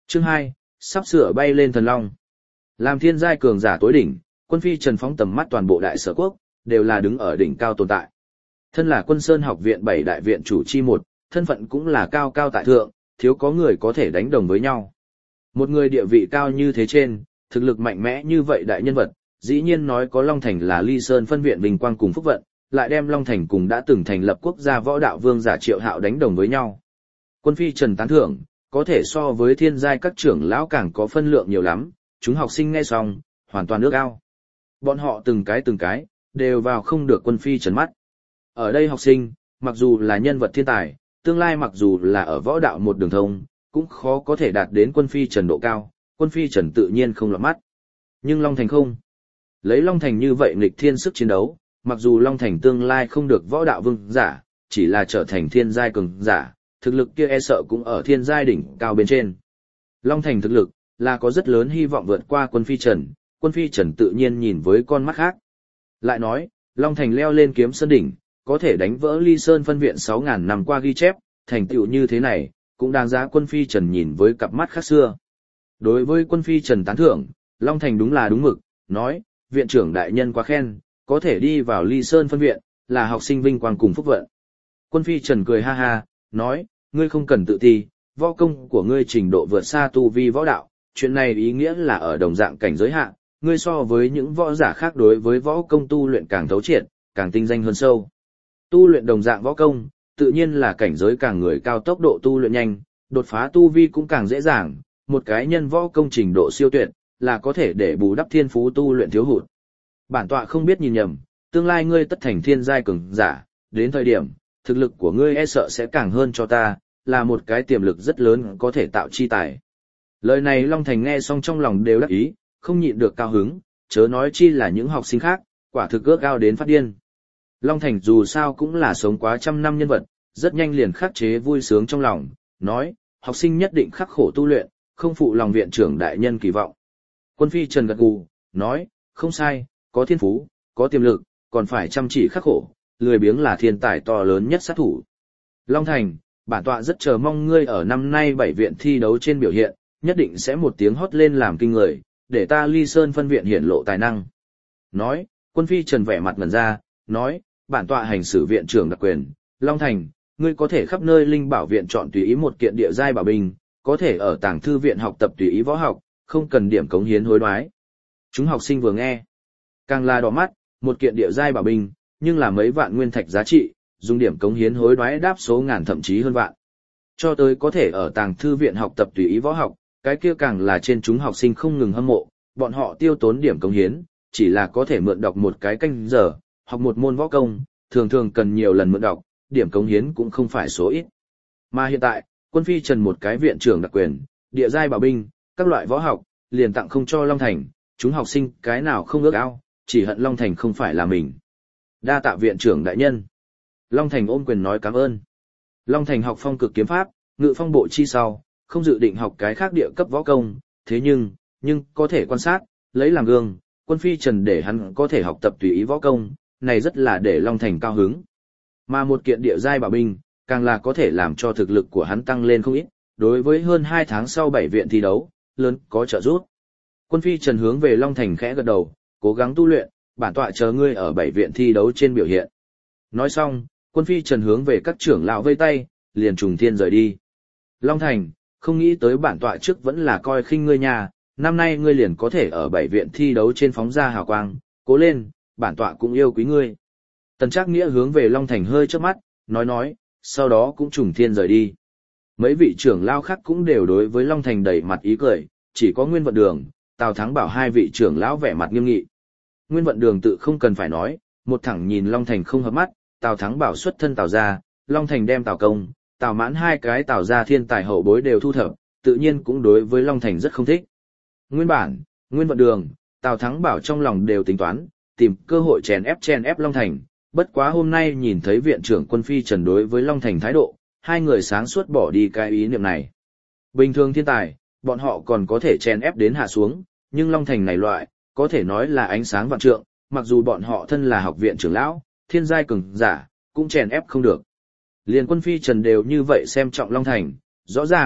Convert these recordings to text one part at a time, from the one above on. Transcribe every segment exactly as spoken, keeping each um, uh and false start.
Chương hai, sắp sửa bay lên thần long. Làm thiên giai cường giả tối đỉnh, quân phi Trần phóng tầm mắt toàn bộ đại sở quốc, đều là đứng ở đỉnh cao tồn tại. Thân là Quân Sơn học viện bảy đại viện chủ chi một, thân phận cũng là cao cao tại thượng, thiếu có người có thể đánh đồng với nhau. Một người địa vị cao như thế trên, thực lực mạnh mẽ như vậy đại nhân vật, dĩ nhiên nói có Long Thành là Ly Sơn phân viện vinh quang cùng phúc vận, lại đem Long Thành cùng đã từng thành lập quốc gia võ đạo vương giả Triệu Hạo đánh đồng với nhau. Quân phi Trần tán thưởng, có thể so với thiên giai các trưởng lão càng có phân lượng nhiều lắm, chúng học sinh nghe xong, hoàn toàn ước ao. Bọn họ từng cái từng cái, đều vào không được quân phi Trần mắt. Ở đây học sinh, mặc dù là nhân vật thiên tài, tương lai mặc dù là ở võ đạo một đường thông, cũng khó có thể đạt đến quân phi Trần độ cao, quân phi Trần tự nhiên không lọt mắt. Nhưng Long Thành không. Lấy Long Thành như vậy nghịch thiên sức chiến đấu, mặc dù Long Thành tương lai không được võ đạo vương giả, chỉ là trở thành thiên giai cường giả, thực lực kia e sợ cũng ở thiên giai đỉnh cao bên trên. Long Thành thực lực, là có rất lớn hy vọng vượt qua quân phi Trần, quân phi Trần tự nhiên nhìn với con mắt khác. Lại nói, Long Thành leo lên kiếm sơn đỉnh, có thể đánh vỡ Ly Sơn phân viện sáu ngàn năm qua ghi chép, thành tựu như thế này, cũng đáng giá quân phi Trần nhìn với cặp mắt khác xưa. Đối với quân phi Trần tán thưởng, Long Thành đúng là đúng mực, nói, viện trưởng đại nhân quá khen, có thể đi vào Ly Sơn phân viện, là học sinh vinh quang cùng phúc vận. Quân phi Trần cười ha ha, nói, ngươi không cần tự ti, võ công của ngươi trình độ vượt xa tu vi võ đạo, chuyện này ý nghĩa là ở đồng dạng cảnh giới hạn, ngươi so với những võ giả khác đối với võ công tu luyện càng thấu triệt, càng tinh danh hơn sâu. Tu luyện đồng dạng võ công, tự nhiên là cảnh giới càng người cao tốc độ tu luyện nhanh, đột phá tu vi cũng càng dễ dàng, một cái nhân võ công trình độ siêu tuyệt, là có thể để bù đắp thiên phú tu luyện thiếu hụt. Bản tọa không biết nhìn nhầm, tương lai ngươi tất thành thiên giai cường giả, đến thời điểm, thực lực của ngươi e sợ sẽ càng hơn cho ta, là một cái tiềm lực rất lớn có thể tạo chi tài. Lời này Long Thành nghe xong trong lòng đều đắc ý, không nhịn được cao hứng, chớ nói chi là những học sinh khác, quả thực ước ao đến phát điên. Long Thành dù sao cũng là sống quá trăm năm nhân vật, rất nhanh liền khắc chế vui sướng trong lòng, nói, học sinh nhất định khắc khổ tu luyện, không phụ lòng viện trưởng đại nhân kỳ vọng. Quân phi Trần gật gù, nói, không sai, có thiên phú, có tiềm lực, còn phải chăm chỉ khắc khổ, lười biếng là thiên tài to lớn nhất sát thủ. Long Thành, bản tọa rất chờ mong ngươi ở năm nay bảy viện thi đấu trên biểu hiện, nhất định sẽ một tiếng hót lên làm kinh người, để ta Ly Sơn phân viện hiển lộ tài năng. Nói, quân phi Trần vẻ mặt ngẩn ra, nói, bản tọa hành xử viện trưởng đặc quyền, Long Thành, ngươi có thể khắp nơi linh bảo viện chọn tùy ý một kiện địa giai bảo binh, có thể ở tàng thư viện học tập tùy ý võ học, không cần điểm cống hiến hối đoái. Chúng học sinh vừa nghe, càng là đỏ mắt, một kiện địa giai bảo binh, nhưng là mấy vạn nguyên thạch giá trị, dùng điểm cống hiến hối đoái đáp số ngàn thậm chí hơn vạn. Cho tới có thể ở tàng thư viện học tập tùy ý võ học, cái kia càng là trên chúng học sinh không ngừng hâm mộ, bọn họ tiêu tốn điểm cống hiến, chỉ là có thể mượn đọc một cái canh giờ, học một môn võ công, thường thường cần nhiều lần mượn đọc, điểm cống hiến cũng không phải số ít. Mà hiện tại, quân phi Trần một cái viện trưởng đặc quyền, địa giai bảo binh, các loại võ học, liền tặng không cho Long Thành, chúng học sinh cái nào không ước ao, chỉ hận Long Thành không phải là mình. Đa tạ viện trưởng đại nhân. Long Thành ôm quyền nói cảm ơn. Long Thành học phong cực kiếm pháp, ngự phong bộ chi sau, không dự định học cái khác địa cấp võ công, thế nhưng, nhưng có thể quan sát, lấy làm gương, quân phi Trần để hắn có thể học tập tùy ý võ công, này rất là để Long Thành cao hứng. Mà một kiện địa giai bảo binh, càng là có thể làm cho thực lực của hắn tăng lên không ít, đối với hơn hai tháng sau bảy viện thi đấu, lớn có trợ giúp. Quân phi Trần hướng về Long Thành khẽ gật đầu, cố gắng tu luyện, bản tọa chờ ngươi ở bảy viện thi đấu trên biểu hiện. Nói xong, quân phi Trần hướng về các trưởng lão vây tay, liền trùng thiên rời đi. Long Thành, không nghĩ tới bản tọa trước vẫn là coi khinh ngươi nhà, năm nay ngươi liền có thể ở bảy viện thi đấu trên phóng ra hào quang, cố lên, bản tọa cũng yêu quý ngươi. Tần Trác Nghĩa hướng về Long Thành hơi chớp mắt, nói nói, sau đó cũng trùng thiên rời đi. Mấy vị trưởng lão khác cũng đều đối với Long Thành đầy mặt ý cười, chỉ có Nguyên Vận Đường, Tào Thắng Bảo hai vị trưởng lão vẻ mặt nghiêm nghị. Nguyên Vận Đường tự không cần phải nói, một thẳng nhìn Long Thành không hợp mắt, Tào Thắng Bảo xuất thân Tào gia, Long Thành đem Tào Công, Tào Mãn hai cái Tào gia thiên tài hậu bối đều thu thập, tự nhiên cũng đối với Long Thành rất không thích. Nguyên bản, Nguyên Vận Đường, Tào Thắng Bảo trong lòng đều tính toán, tìm cơ hội chèn ép chèn ép Long Thành, bất quá hôm nay nhìn thấy viện trưởng quân phi Trần đối với Long Thành thái độ, hai người sáng suốt bỏ đi cái ý niệm này. Bình thường thiên tài, bọn họ còn có thể chèn ép đến hạ xuống, nhưng Long Thành này loại, có thể nói là ánh sáng vạn trượng, mặc dù bọn họ thân là học viện trưởng lão, thiên giai cường giả, cũng chèn ép không được. Liền quân phi Trần đều như vậy xem trọng Long Thành, rõ ràng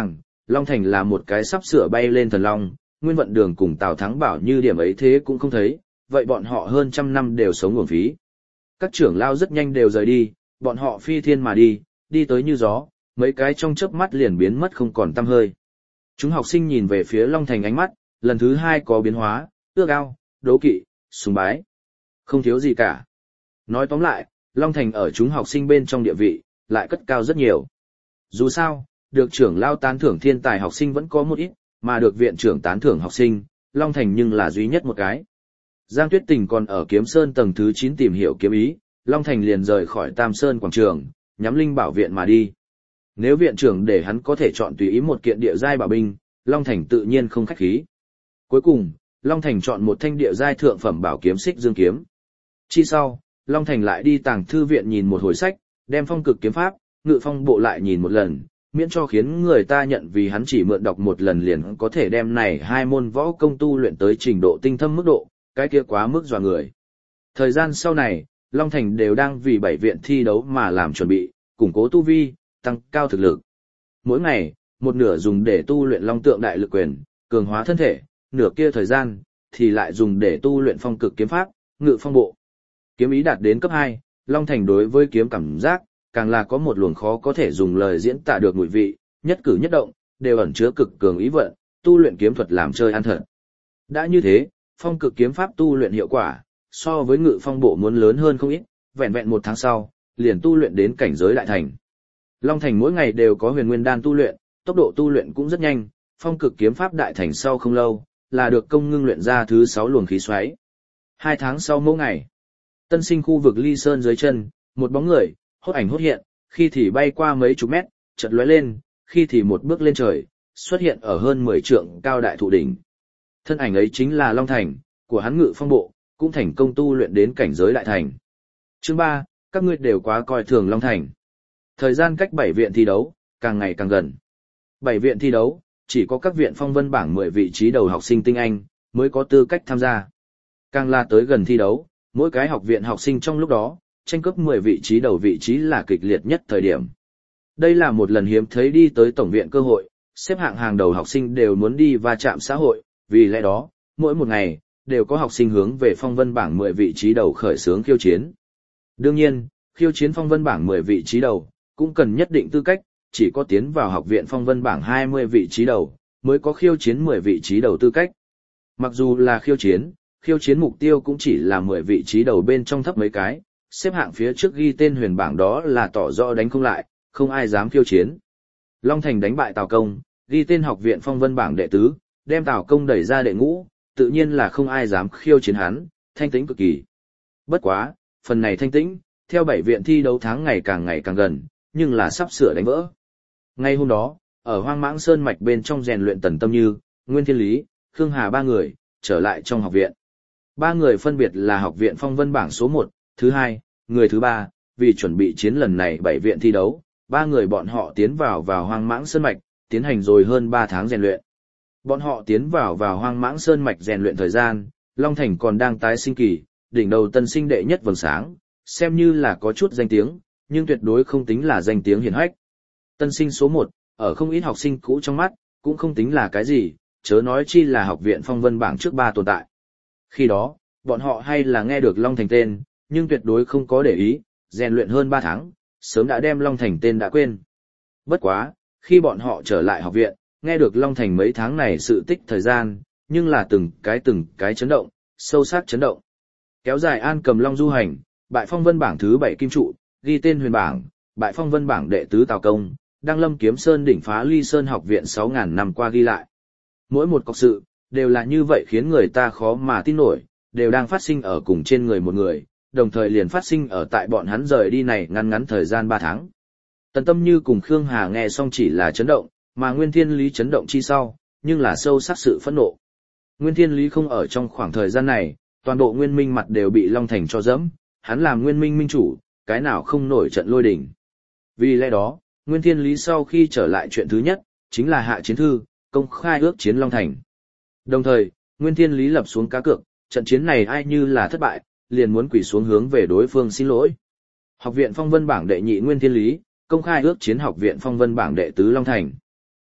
Long Thành là một cái sắp sửa bay lên thần long, Nguyên Vận Đường cùng Tào Thắng Bảo như điểm ấy thế cũng không thấy, vậy bọn họ hơn trăm năm đều sống uổng phí. Các trưởng lao rất nhanh đều rời đi, bọn họ phi thiên mà đi, đi tới như gió, mấy cái trong chớp mắt liền biến mất không còn tăm hơi. Chúng học sinh nhìn về phía Long Thành ánh mắt, lần thứ hai có biến hóa, ước ao, đố kỵ, sùng bái. Không thiếu gì cả. Nói tóm lại, Long Thành ở chúng học sinh bên trong địa vị, lại cất cao rất nhiều. Dù sao, được trưởng lao tán thưởng thiên tài học sinh vẫn có một ít, mà được viện trưởng tán thưởng học sinh, Long Thành nhưng là duy nhất một cái. Giang Tuyết Tình còn ở Kiếm Sơn tầng thứ chín tìm hiểu kiếm ý, Long Thành liền rời khỏi Tam Sơn quảng trường, nhắm Linh Bảo viện mà đi. Nếu viện trưởng để hắn có thể chọn tùy ý một kiện địa giai bảo binh, Long Thành tự nhiên không khách khí. Cuối cùng, Long Thành chọn một thanh địa giai thượng phẩm bảo kiếm Xích Dương kiếm. Chi sau, Long Thành lại đi tàng thư viện nhìn một hồi sách, đem Phong Cực kiếm pháp, Ngự Phong bộ lại nhìn một lần, miễn cho khiến người ta nhận vì hắn chỉ mượn đọc một lần liền có thể đem này hai môn võ công tu luyện tới trình độ tinh thâm mức độ, cái kia quá mức dọa người. Thời gian sau này, Long Thành đều đang vì bảy viện thi đấu mà làm chuẩn bị, củng cố tu vi, tăng cao thực lực. Mỗi ngày, một nửa dùng để tu luyện Long Tượng Đại Lực Quyền, cường hóa thân thể, nửa kia thời gian thì lại dùng để tu luyện Phong Cực kiếm pháp, Ngự Phong bộ. Kiếm ý đạt đến cấp hai, Long Thành đối với kiếm cảm giác, càng là có một luồng khó có thể dùng lời diễn tả được mùi vị, nhất cử nhất động, đều ẩn chứa cực cường ý vận, tu luyện kiếm thuật làm chơi ăn thật. Đã như thế, Phong Cực kiếm pháp tu luyện hiệu quả, so với Ngự Phong bộ muốn lớn hơn không ít, vẹn vẹn một tháng sau, liền tu luyện đến cảnh giới đại thành. Long Thành mỗi ngày đều có huyền nguyên đan tu luyện, tốc độ tu luyện cũng rất nhanh, Phong Cực kiếm pháp đại thành sau không lâu, là được công ngưng luyện ra thứ sáu luồng khí xoáy. Hai tháng sau mỗi ngày, Tân Sinh khu vực Ly Sơn dưới chân, một bóng người, hốt ảnh hốt hiện, khi thì bay qua mấy chục mét, chợt lóe lên, khi thì một bước lên trời, xuất hiện ở hơn mười trượng cao đại thụ đỉnh. Thân ảnh ấy chính là Long Thành, của hắn Ngự Phong bộ, cũng thành công tu luyện đến cảnh giới đại thành. Chương ba, các ngươi đều quá coi thường Long Thành. Thời gian cách bảy viện thi đấu, càng ngày càng gần. Bảy viện thi đấu, chỉ có các viện phong vân bảng mười vị trí đầu học sinh tinh anh, mới có tư cách tham gia. Càng là tới gần thi đấu, mỗi cái học viện học sinh trong lúc đó, tranh cướp mười vị trí đầu vị trí là kịch liệt nhất thời điểm. Đây là một lần hiếm thấy đi tới tổng viện cơ hội, xếp hạng hàng đầu học sinh đều muốn đi va chạm xã hội, vì lẽ đó, mỗi một ngày, đều có học sinh hướng về phong vân bảng mười vị trí đầu khởi xướng khiêu chiến. Đương nhiên, khiêu chiến phong vân bảng mười vị trí đầu, cũng cần nhất định tư cách, chỉ có tiến vào học viện phong vân bảng hai mươi vị trí đầu, mới có khiêu chiến mười vị trí đầu tư cách. Mặc dù là khiêu chiến, khiêu chiến mục tiêu cũng chỉ là mười vị trí đầu bên trong thấp mấy cái, xếp hạng phía trước ghi tên huyền bảng đó là tỏ rõ đánh không lại, không ai dám khiêu chiến. Long Thành đánh bại Tào Công, ghi tên học viện phong vân bảng đệ tứ, đem Tào Công đẩy ra đệ ngũ, tự nhiên là không ai dám khiêu chiến hắn, thanh tĩnh cực kỳ. Bất quá, phần này thanh tĩnh, theo bảy viện thi đấu tháng ngày càng ngày càng gần, nhưng là sắp sửa đánh vỡ. Ngay hôm đó, ở Hoang Mãng Sơn mạch bên trong rèn luyện Tần Tâm Như, Nguyên Thiên Lý, Khương Hà ba người, trở lại trong học viện. Ba người phân biệt là học viện phong vân bảng số một, thứ hai, người thứ ba, vì chuẩn bị chiến lần này bảy viện thi đấu, ba người bọn họ tiến vào vào Hoang Mãng Sơn mạch, tiến hành rồi hơn ba tháng rèn luyện. Bọn họ tiến vào vào Hoang Mãng Sơn mạch rèn luyện thời gian, Long Thành còn đang tái sinh kỳ, đỉnh đầu tân sinh đệ nhất vầng sáng, xem như là có chút danh tiếng, nhưng tuyệt đối không tính là danh tiếng hiển hách. Tân sinh số một, ở không ít học sinh cũ trong mắt, cũng không tính là cái gì, chớ nói chi là học viện phong vân bảng trước ba tồn tại. Khi đó, bọn họ hay là nghe được Long Thành tên, nhưng tuyệt đối không có để ý, rèn luyện hơn ba tháng, sớm đã đem Long Thành tên đã quên. Bất quá, khi bọn họ trở lại học viện, nghe được Long Thành mấy tháng này sự tích thời gian, nhưng là từng cái từng cái chấn động, sâu sắc chấn động. Kéo dài An Cầm Long du hành, bại phong vân bảng thứ bảy kim trụ, ghi tên huyền bảng, bại phong vân bảng đệ tứ Tào Công, Đăng Lâm Kiếm Sơn đỉnh phá Ly Sơn học viện sáu ngàn năm qua ghi lại. Mỗi một cọc sự, đều là như vậy khiến người ta khó mà tin nổi, đều đang phát sinh ở cùng trên người một người, đồng thời liền phát sinh ở tại bọn hắn rời đi này ngăn ngắn thời gian ba tháng. Tần Tâm Như cùng Khương Hà nghe xong chỉ là chấn động, mà Nguyên Thiên Lý chấn động chi sau, nhưng là sâu sắc sự phẫn nộ. Nguyên Thiên Lý không ở trong khoảng thời gian này, toàn bộ Nguyên Minh mặt đều bị Long Thành cho dẫm, hắn làm Nguyên Minh minh chủ, cái nào không nổi trận lôi đình. Vì lẽ đó, Nguyên Thiên Lý sau khi trở lại chuyện thứ nhất, chính là hạ chiến thư, công khai ước chiến Long Thành. Đồng thời, Nguyên Thiên Lý lập xuống cá cược, trận chiến này ai như là thất bại, liền muốn quỳ xuống hướng về đối phương xin lỗi. Học viện phong vân bảng đệ nhị Nguyên Thiên Lý, công khai ước chiến học viện phong vân bảng đệ tứ Long Thành.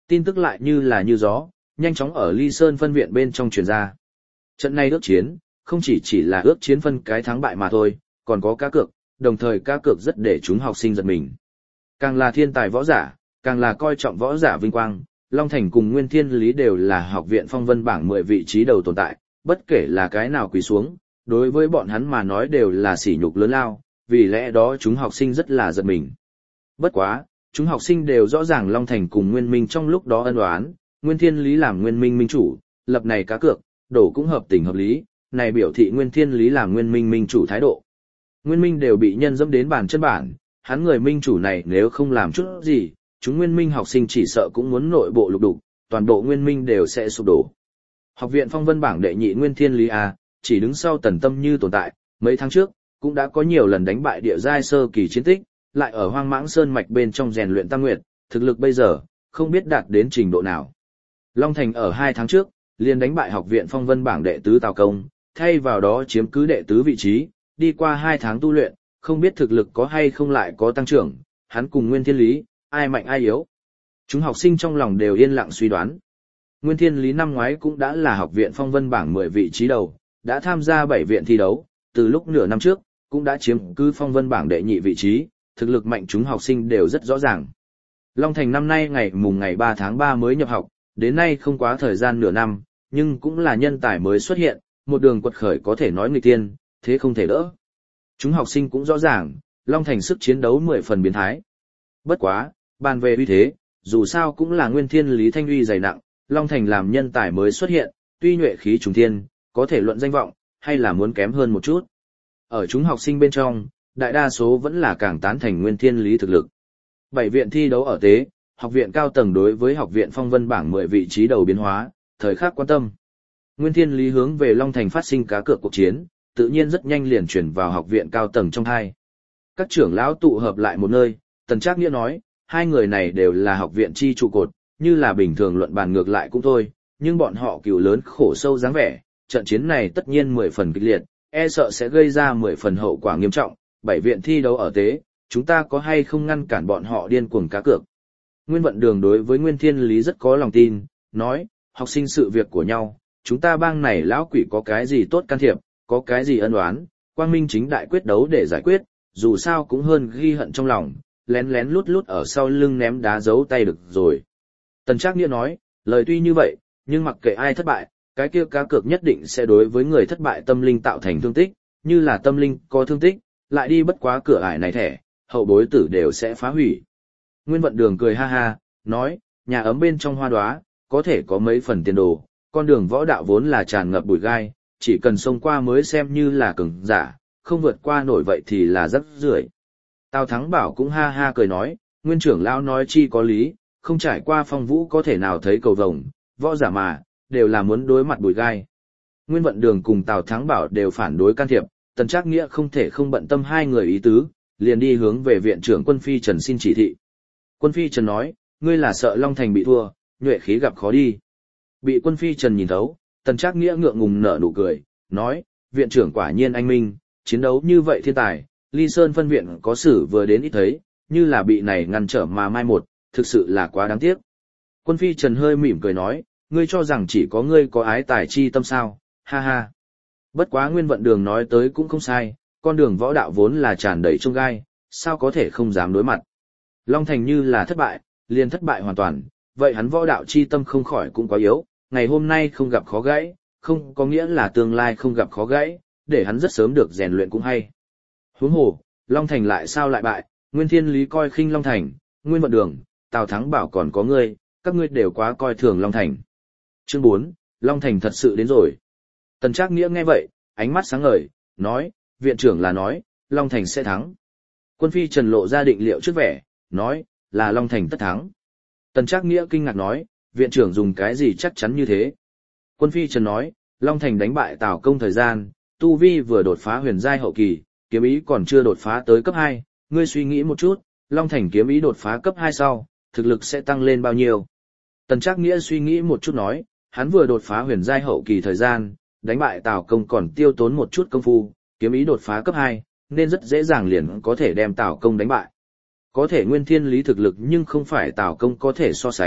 Tin tức lại như là như gió, nhanh chóng ở Ly Sơn phân viện bên trong truyền ra. Trận này ước chiến, không chỉ chỉ là ước chiến phân cái thắng bại mà thôi, còn có cá cược, đồng thời cá cược rất để chúng học sinh giật mình. Càng là thiên tài võ giả, càng là coi trọng võ giả vinh quang, Long Thành cùng Nguyên Thiên Lý đều là học viện phong vân bảng mười vị trí đầu tồn tại, bất kể là cái nào quỳ xuống, đối với bọn hắn mà nói đều là sỉ nhục lớn lao, vì lẽ đó chúng học sinh rất là giật mình. Bất quá, chúng học sinh đều rõ ràng Long Thành cùng Nguyên Minh trong lúc đó ân oán, Nguyên Thiên Lý làm Nguyên Minh minh chủ, lập này cá cược, đổ cũng hợp tình hợp lý, này biểu thị Nguyên Thiên Lý làm Nguyên Minh minh chủ thái độ. Nguyên Minh đều bị nhân dẫm đến bàn chân bản, hắn người minh chủ này nếu không làm chút gì, chúng Nguyên Minh học sinh chỉ sợ cũng muốn nội bộ lục đục, toàn bộ Nguyên Minh đều sẽ sụp đổ. Học viện phong vân bảng đệ nhị Nguyên Thiên Lý A, chỉ đứng sau Tần Tâm Như tồn tại, mấy tháng trước, cũng đã có nhiều lần đánh bại địa giai sơ kỳ chiến tích, lại ở Hoang Mãng Sơn mạch bên trong rèn luyện tam nguyệt, thực lực bây giờ, không biết đạt đến trình độ nào. Long Thành ở hai tháng trước, liền đánh bại học viện phong vân bảng đệ tứ Tào Công, thay vào đó chiếm cứ đệ tứ vị trí, đi qua hai tháng tu luyện, không biết thực lực có hay không lại có tăng trưởng, hắn cùng Nguyên Thiên Lý, ai mạnh ai yếu. Chúng học sinh trong lòng đều yên lặng suy đoán. Nguyên Thiên Lý năm ngoái cũng đã là học viện phong vân bảng mười vị trí đầu, đã tham gia bảy viện thi đấu, từ lúc nửa năm trước, cũng đã chiếm cứ phong vân bảng đệ nhị vị trí, thực lực mạnh chúng học sinh đều rất rõ ràng. Long Thành năm nay ngày mùng ngày ba tháng ba mới nhập học, đến nay không quá thời gian nửa năm, nhưng cũng là nhân tài mới xuất hiện, một đường quật khởi có thể nói người tiên, thế không thể đỡ. Chúng học sinh cũng rõ ràng, Long Thành sức chiến đấu mười phần biến thái. Bất quá, bàn về uy thế, dù sao cũng là Nguyên Thiên Lý thanh uy dày nặng, Long Thành làm nhân tài mới xuất hiện, tuy nhuệ khí trùng thiên, có thể luận danh vọng, hay là muốn kém hơn một chút. Ở chúng học sinh bên trong, đại đa số vẫn là càng tán thành Nguyên Thiên Lý thực lực. Bảy viện thi đấu ở tế, học viện cao tầng đối với học viện phong vân bảng mười vị trí đầu biến hóa, thời khắc quan tâm. Nguyên Thiên Lý hướng về Long Thành phát sinh cá cược cuộc chiến, tự nhiên rất nhanh liền chuyển vào học viện cao tầng trong hai. Các trưởng lão tụ hợp lại một nơi, Tần Trác Nghĩa nói, hai người này đều là học viện chi trụ cột, như là bình thường luận bàn ngược lại cũng thôi, nhưng bọn họ cừu lớn khổ sâu dáng vẻ, trận chiến này tất nhiên mười phần kịch liệt, e sợ sẽ gây ra mười phần hậu quả nghiêm trọng, bảy viện thi đấu ở tế, chúng ta có hay không ngăn cản bọn họ điên cuồng cá cược. Nguyên Vận Đường đối với Nguyên Thiên Lý rất có lòng tin, nói, học sinh sự việc của nhau, chúng ta bang này lão quỷ có cái gì tốt can thiệp, có cái gì ân oán, quang minh chính đại quyết đấu để giải quyết, dù sao cũng hơn ghi hận trong lòng, lén lén lút lút ở sau lưng ném đá giấu tay được rồi. Tần Trác Nghĩa nói, lời tuy như vậy, nhưng mặc kệ ai thất bại, cái kia cá cược nhất định sẽ đối với người thất bại tâm linh tạo thành thương tích, như là tâm linh có thương tích, lại đi bất quá cửa ải này thẻ, hậu bối tử đều sẽ phá hủy. Nguyên Vận Đường cười ha ha, nói, nhà ấm bên trong hoa đóa, có thể có mấy phần tiền đồ, con đường võ đạo vốn là tràn ngập bụi gai, chỉ cần xông qua mới xem như là cường giả, không vượt qua nổi vậy thì là rất rưởi. Tào Thắng Bảo cũng ha ha cười nói, Nguyên trưởng lão nói chi có lý, không trải qua phong vũ có thể nào thấy cầu vồng, võ giả mà, đều là muốn đối mặt bụi gai. Nguyên Vận Đường cùng Tào Thắng Bảo đều phản đối can thiệp, Tần Trác Nghĩa không thể không bận tâm hai người ý tứ, liền đi hướng về viện trưởng Quân Phi Trần xin chỉ thị. Quân Phi Trần nói, ngươi là sợ Long Thành bị thua, nhuệ khí gặp khó đi. Bị Quân Phi Trần nhìn thấu, Tần Trác Nghĩa ngượng ngùng nở nụ cười, nói, viện trưởng quả nhiên anh minh, chiến đấu như vậy thiên tài, Ly Sơn phân viện có sử vừa đến ít thấy, như là bị này ngăn trở mà mai một, thực sự là quá đáng tiếc. Quân Phi Trần hơi mỉm cười nói, ngươi cho rằng chỉ có ngươi có ái tài chi tâm sao, ha ha. Bất quá Nguyên Vận Đường nói tới cũng không sai, con đường võ đạo vốn là tràn đầy chông gai, sao có thể không dám đối mặt. Long Thành như là thất bại, liền thất bại hoàn toàn, vậy hắn võ đạo chi tâm không khỏi cũng quá yếu, ngày hôm nay không gặp khó gãy, không có nghĩa là tương lai không gặp khó gãy, để hắn rất sớm được rèn luyện cũng hay. Huống hồ, Long Thành lại sao lại bại, Nguyên Thiên Lý coi khinh Long Thành, Nguyên Vận Đường, Tào Thắng Bảo còn có ngươi, các ngươi đều quá coi thường Long Thành. Chương bốn, Long Thành thật sự đến rồi. Tần Trác Nghĩa nghe vậy, ánh mắt sáng ngời, nói, viện trưởng là nói, Long Thành sẽ thắng. Quân Phi Trần lộ ra định liệu trước vẻ, nói, là Long Thành tất thắng. Tần Trác Nghĩa kinh ngạc nói, viện trưởng dùng cái gì chắc chắn như thế. Quân Phi Trần nói, Long Thành đánh bại Tào Công thời gian, tu vi vừa đột phá huyền giai hậu kỳ, kiếm ý còn chưa đột phá tới cấp hai, ngươi suy nghĩ một chút, Long Thành kiếm ý đột phá cấp hai sau, thực lực sẽ tăng lên bao nhiêu. Tần Trác Nghĩa suy nghĩ một chút nói, hắn vừa đột phá huyền giai hậu kỳ thời gian, đánh bại Tào Công còn tiêu tốn một chút công phu, kiếm ý đột phá cấp hai, nên rất dễ dàng liền có thể đem Tào Công đánh bại. Có thể Nguyên Thiên Lý thực lực nhưng không phải Tào Công có thể so sánh,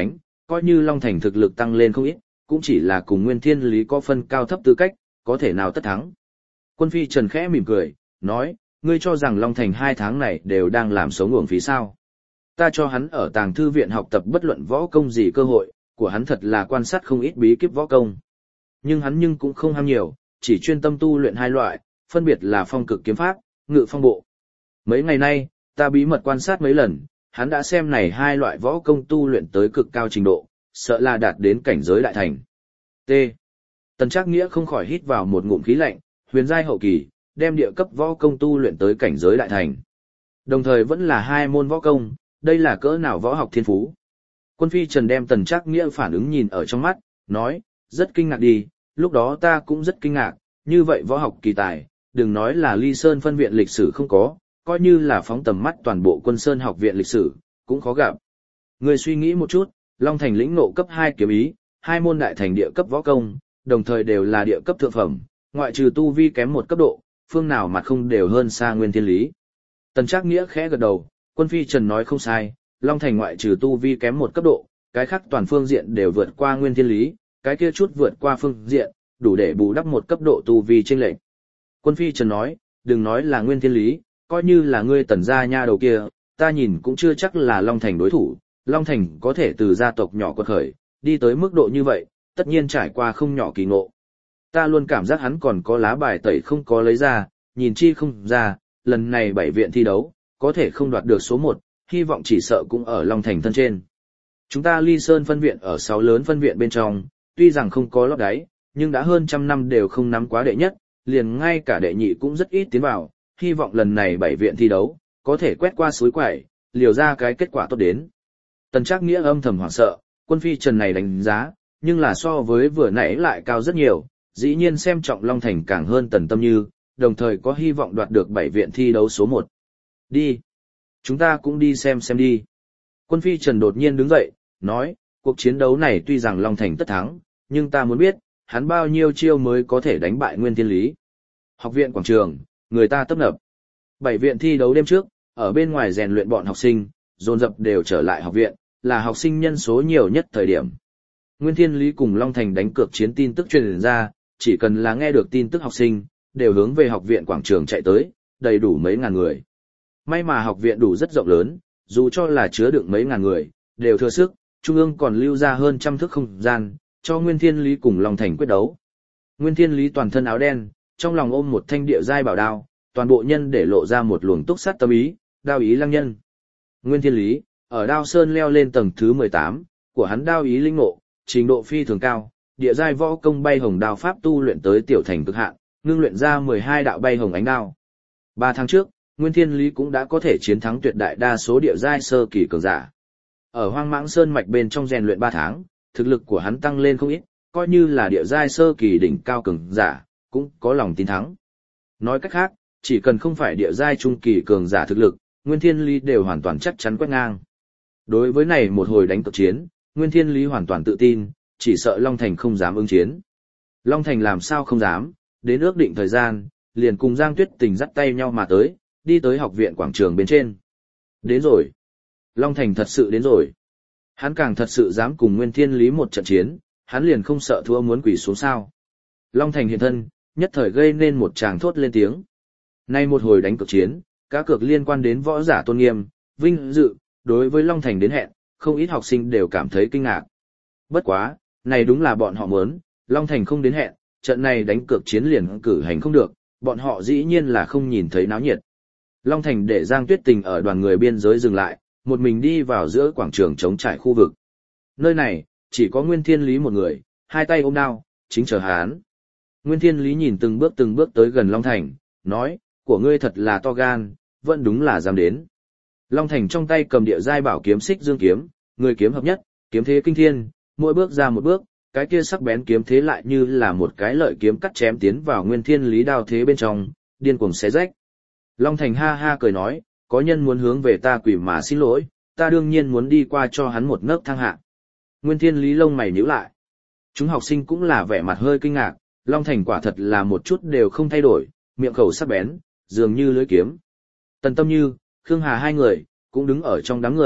coi như Long Thành thực lực tăng lên không ít, cũng chỉ là cùng Nguyên Thiên Lý có phân cao thấp tư cách, có thể nào tất thắng. Quân phi Trần khẽ mỉm cười, nói, ngươi cho rằng Long Thành hai tháng này đều đang làm sống uổng phí sao. Ta cho hắn ở tàng thư viện học tập bất luận võ công gì cơ hội, của hắn thật là quan sát không ít bí kíp võ công. Nhưng hắn nhưng cũng không ham nhiều, chỉ chuyên tâm tu luyện hai loại, phân biệt là phong cực kiếm pháp, ngự phong bộ. Mấy ngày nay, ta bí mật quan sát mấy lần, hắn đã xem này hai loại võ công tu luyện tới cực cao trình độ, sợ là đạt đến cảnh giới đại thành. T. Tần Trác Nghĩa không khỏi hít vào một ngụm khí lạnh, huyền giai hậu kỳ, đem địa cấp võ công tu luyện tới cảnh giới đại thành. Đồng thời vẫn là hai môn võ công, đây là cỡ nào võ học thiên phú. Quân phi Trần đem Tần Trác Nghĩa phản ứng nhìn ở trong mắt, nói, rất kinh ngạc đi, lúc đó ta cũng rất kinh ngạc, như vậy võ học kỳ tài, đừng nói là Ly Sơn phân viện lịch sử không có, coi như là phóng tầm mắt toàn bộ Quân Sơn học viện lịch sử, cũng khó gặp. Người suy nghĩ một chút, Long Thành lĩnh ngộ cấp hai kiếm ý, hai môn đại thành địa cấp võ công, đồng thời đều là địa cấp thượng phẩm, ngoại trừ tu vi kém một cấp độ, phương nào mặt không đều hơn xa Nguyên Thiên Lý. Tần Trác Nghĩa khẽ gật đầu, Quân phi Trần nói không sai, Long Thành ngoại trừ tu vi kém một cấp độ, cái khác toàn phương diện đều vượt qua Nguyên Thiên Lý, cái kia chút vượt qua phương diện, đủ để bù đắp một cấp độ tu vi chênh lệch. Quân phi Trần nói, đừng nói là Nguyên Thiên Lý, coi như là ngươi Tần gia nha đầu kia, ta nhìn cũng chưa chắc là Long Thành đối thủ, Long Thành có thể từ gia tộc nhỏ quật khởi, đi tới mức độ như vậy, tất nhiên trải qua không nhỏ kỳ ngộ. Ta luôn cảm giác hắn còn có lá bài tẩy không có lấy ra, nhìn chi không ra, lần này bảy viện thi đấu, có thể không đoạt được số một, hy vọng chỉ sợ cũng ở Long Thành thân trên. Chúng ta Ly Sơn phân viện ở sáu lớn phân viện bên trong, tuy rằng không có lót đáy, nhưng đã hơn trăm năm đều không nắm quá đệ nhất, liền ngay cả đệ nhị cũng rất ít tiến vào, hy vọng lần này bảy viện thi đấu, có thể quét qua suối quẩy, liều ra cái kết quả tốt đến. Tần Trác Nghĩa âm thầm hoảng sợ, Quân phi Trần này đánh giá, nhưng là so với vừa nãy lại cao rất nhiều, dĩ nhiên xem trọng Long Thành càng hơn Tần Tâm Như, đồng thời có hy vọng đoạt được bảy viện thi đấu số một. Đi. Chúng ta cũng đi xem xem đi. Quân phi Trần đột nhiên đứng dậy, nói, cuộc chiến đấu này tuy rằng Long Thành tất thắng, nhưng ta muốn biết, hắn bao nhiêu chiêu mới có thể đánh bại Nguyên Thiên Lý. Học viện quảng trường, người ta tấp nập. Bảy viện thi đấu đêm trước, ở bên ngoài rèn luyện bọn học sinh, dồn dập đều trở lại học viện, là học sinh nhân số nhiều nhất thời điểm. Nguyên Thiên Lý cùng Long Thành đánh cược chiến tin tức truyền ra, chỉ cần là nghe được tin tức học sinh, đều hướng về học viện quảng trường chạy tới, đầy đủ mấy ngàn người. May mà học viện đủ rất rộng lớn, dù cho là chứa đựng mấy ngàn người, đều thừa sức, trung ương còn lưu ra hơn trăm thước không gian, cho Nguyên Thiên Lý cùng Long Thành quyết đấu. Nguyên Thiên Lý toàn thân áo đen, trong lòng ôm một thanh địa giai bảo đao, toàn bộ nhân để lộ ra một luồng túc sát tâm ý, đao ý lăng nhân. Nguyên Thiên Lý, ở đao sơn leo lên tầng thứ mười tám, của hắn đao ý linh ngộ, trình độ phi thường cao, địa giai võ công bay hồng đao pháp tu luyện tới tiểu thành cực hạn, ngưng luyện ra mười hai đạo bay hồng ánh đao. Ba tháng trước, Nguyên Thiên Lý cũng đã có thể chiến thắng tuyệt đại đa số địa giai sơ kỳ cường giả. Ở Hoang Mãng Sơn mạch bên trong rèn luyện ba tháng, thực lực của hắn tăng lên không ít, coi như là địa giai sơ kỳ đỉnh cao cường giả, cũng có lòng tin thắng. Nói cách khác, chỉ cần không phải địa giai trung kỳ cường giả thực lực, Nguyên Thiên Lý đều hoàn toàn chắc chắn quét ngang. Đối với này một hồi đánh cược chiến, Nguyên Thiên Lý hoàn toàn tự tin, chỉ sợ Long Thành không dám ứng chiến. Long Thành làm sao không dám, đến ước định thời gian, liền cùng Giang Tuyết Tình dắt tay nhau mà tới, đi tới học viện quảng trường bên trên. Đến rồi. Long Thành thật sự đến rồi. Hắn càng thật sự dám cùng Nguyên Thiên Lý một trận chiến, hắn liền không sợ thua muốn quỳ xuống sao. Long Thành hiện thân, nhất thời gây nên một tràng thốt lên tiếng. Nay một hồi đánh cược chiến, cá cược liên quan đến võ giả tôn nghiêm, vinh dự, đối với Long Thành đến hẹn, không ít học sinh đều cảm thấy kinh ngạc. Bất quá, này đúng là bọn họ muốn, Long Thành không đến hẹn, trận này đánh cược chiến liền cử hành không được, bọn họ dĩ nhiên là không nhìn thấy náo nhiệt. Long Thành để Giang Tuyết Tình ở đoàn người biên giới dừng lại, một mình đi vào giữa quảng trường trống trải khu vực. Nơi này, chỉ có Nguyên Thiên Lý một người, hai tay ôm đao, chính chờ hắn. Nguyên Thiên Lý nhìn từng bước từng bước tới gần Long Thành, nói, của ngươi thật là to gan, vẫn đúng là dám đến. Long Thành trong tay cầm địa giai bảo kiếm xích dương kiếm, người kiếm hợp nhất, kiếm thế kinh thiên, mỗi bước ra một bước, cái kia sắc bén kiếm thế lại như là một cái lợi kiếm cắt chém tiến vào Nguyên Thiên Lý đao thế bên trong, điên cuồng xé rách. Long Thành ha ha cười nói, có nhân muốn hướng về ta quỷ mà xin lỗi, ta đương nhiên muốn đi qua cho hắn một nấc thang hạ. Nguyên Thiên Lý lông mày nhíu lại. Chúng học sinh cũng là vẻ mặt hơi kinh ngạc, Long Thành quả thật là một chút đều không thay đổi, miệng khẩu sắc bén, dường như lưỡi kiếm. Tần Tâm Như, Khương Hà hai người, cũng đứng ở trong đám người,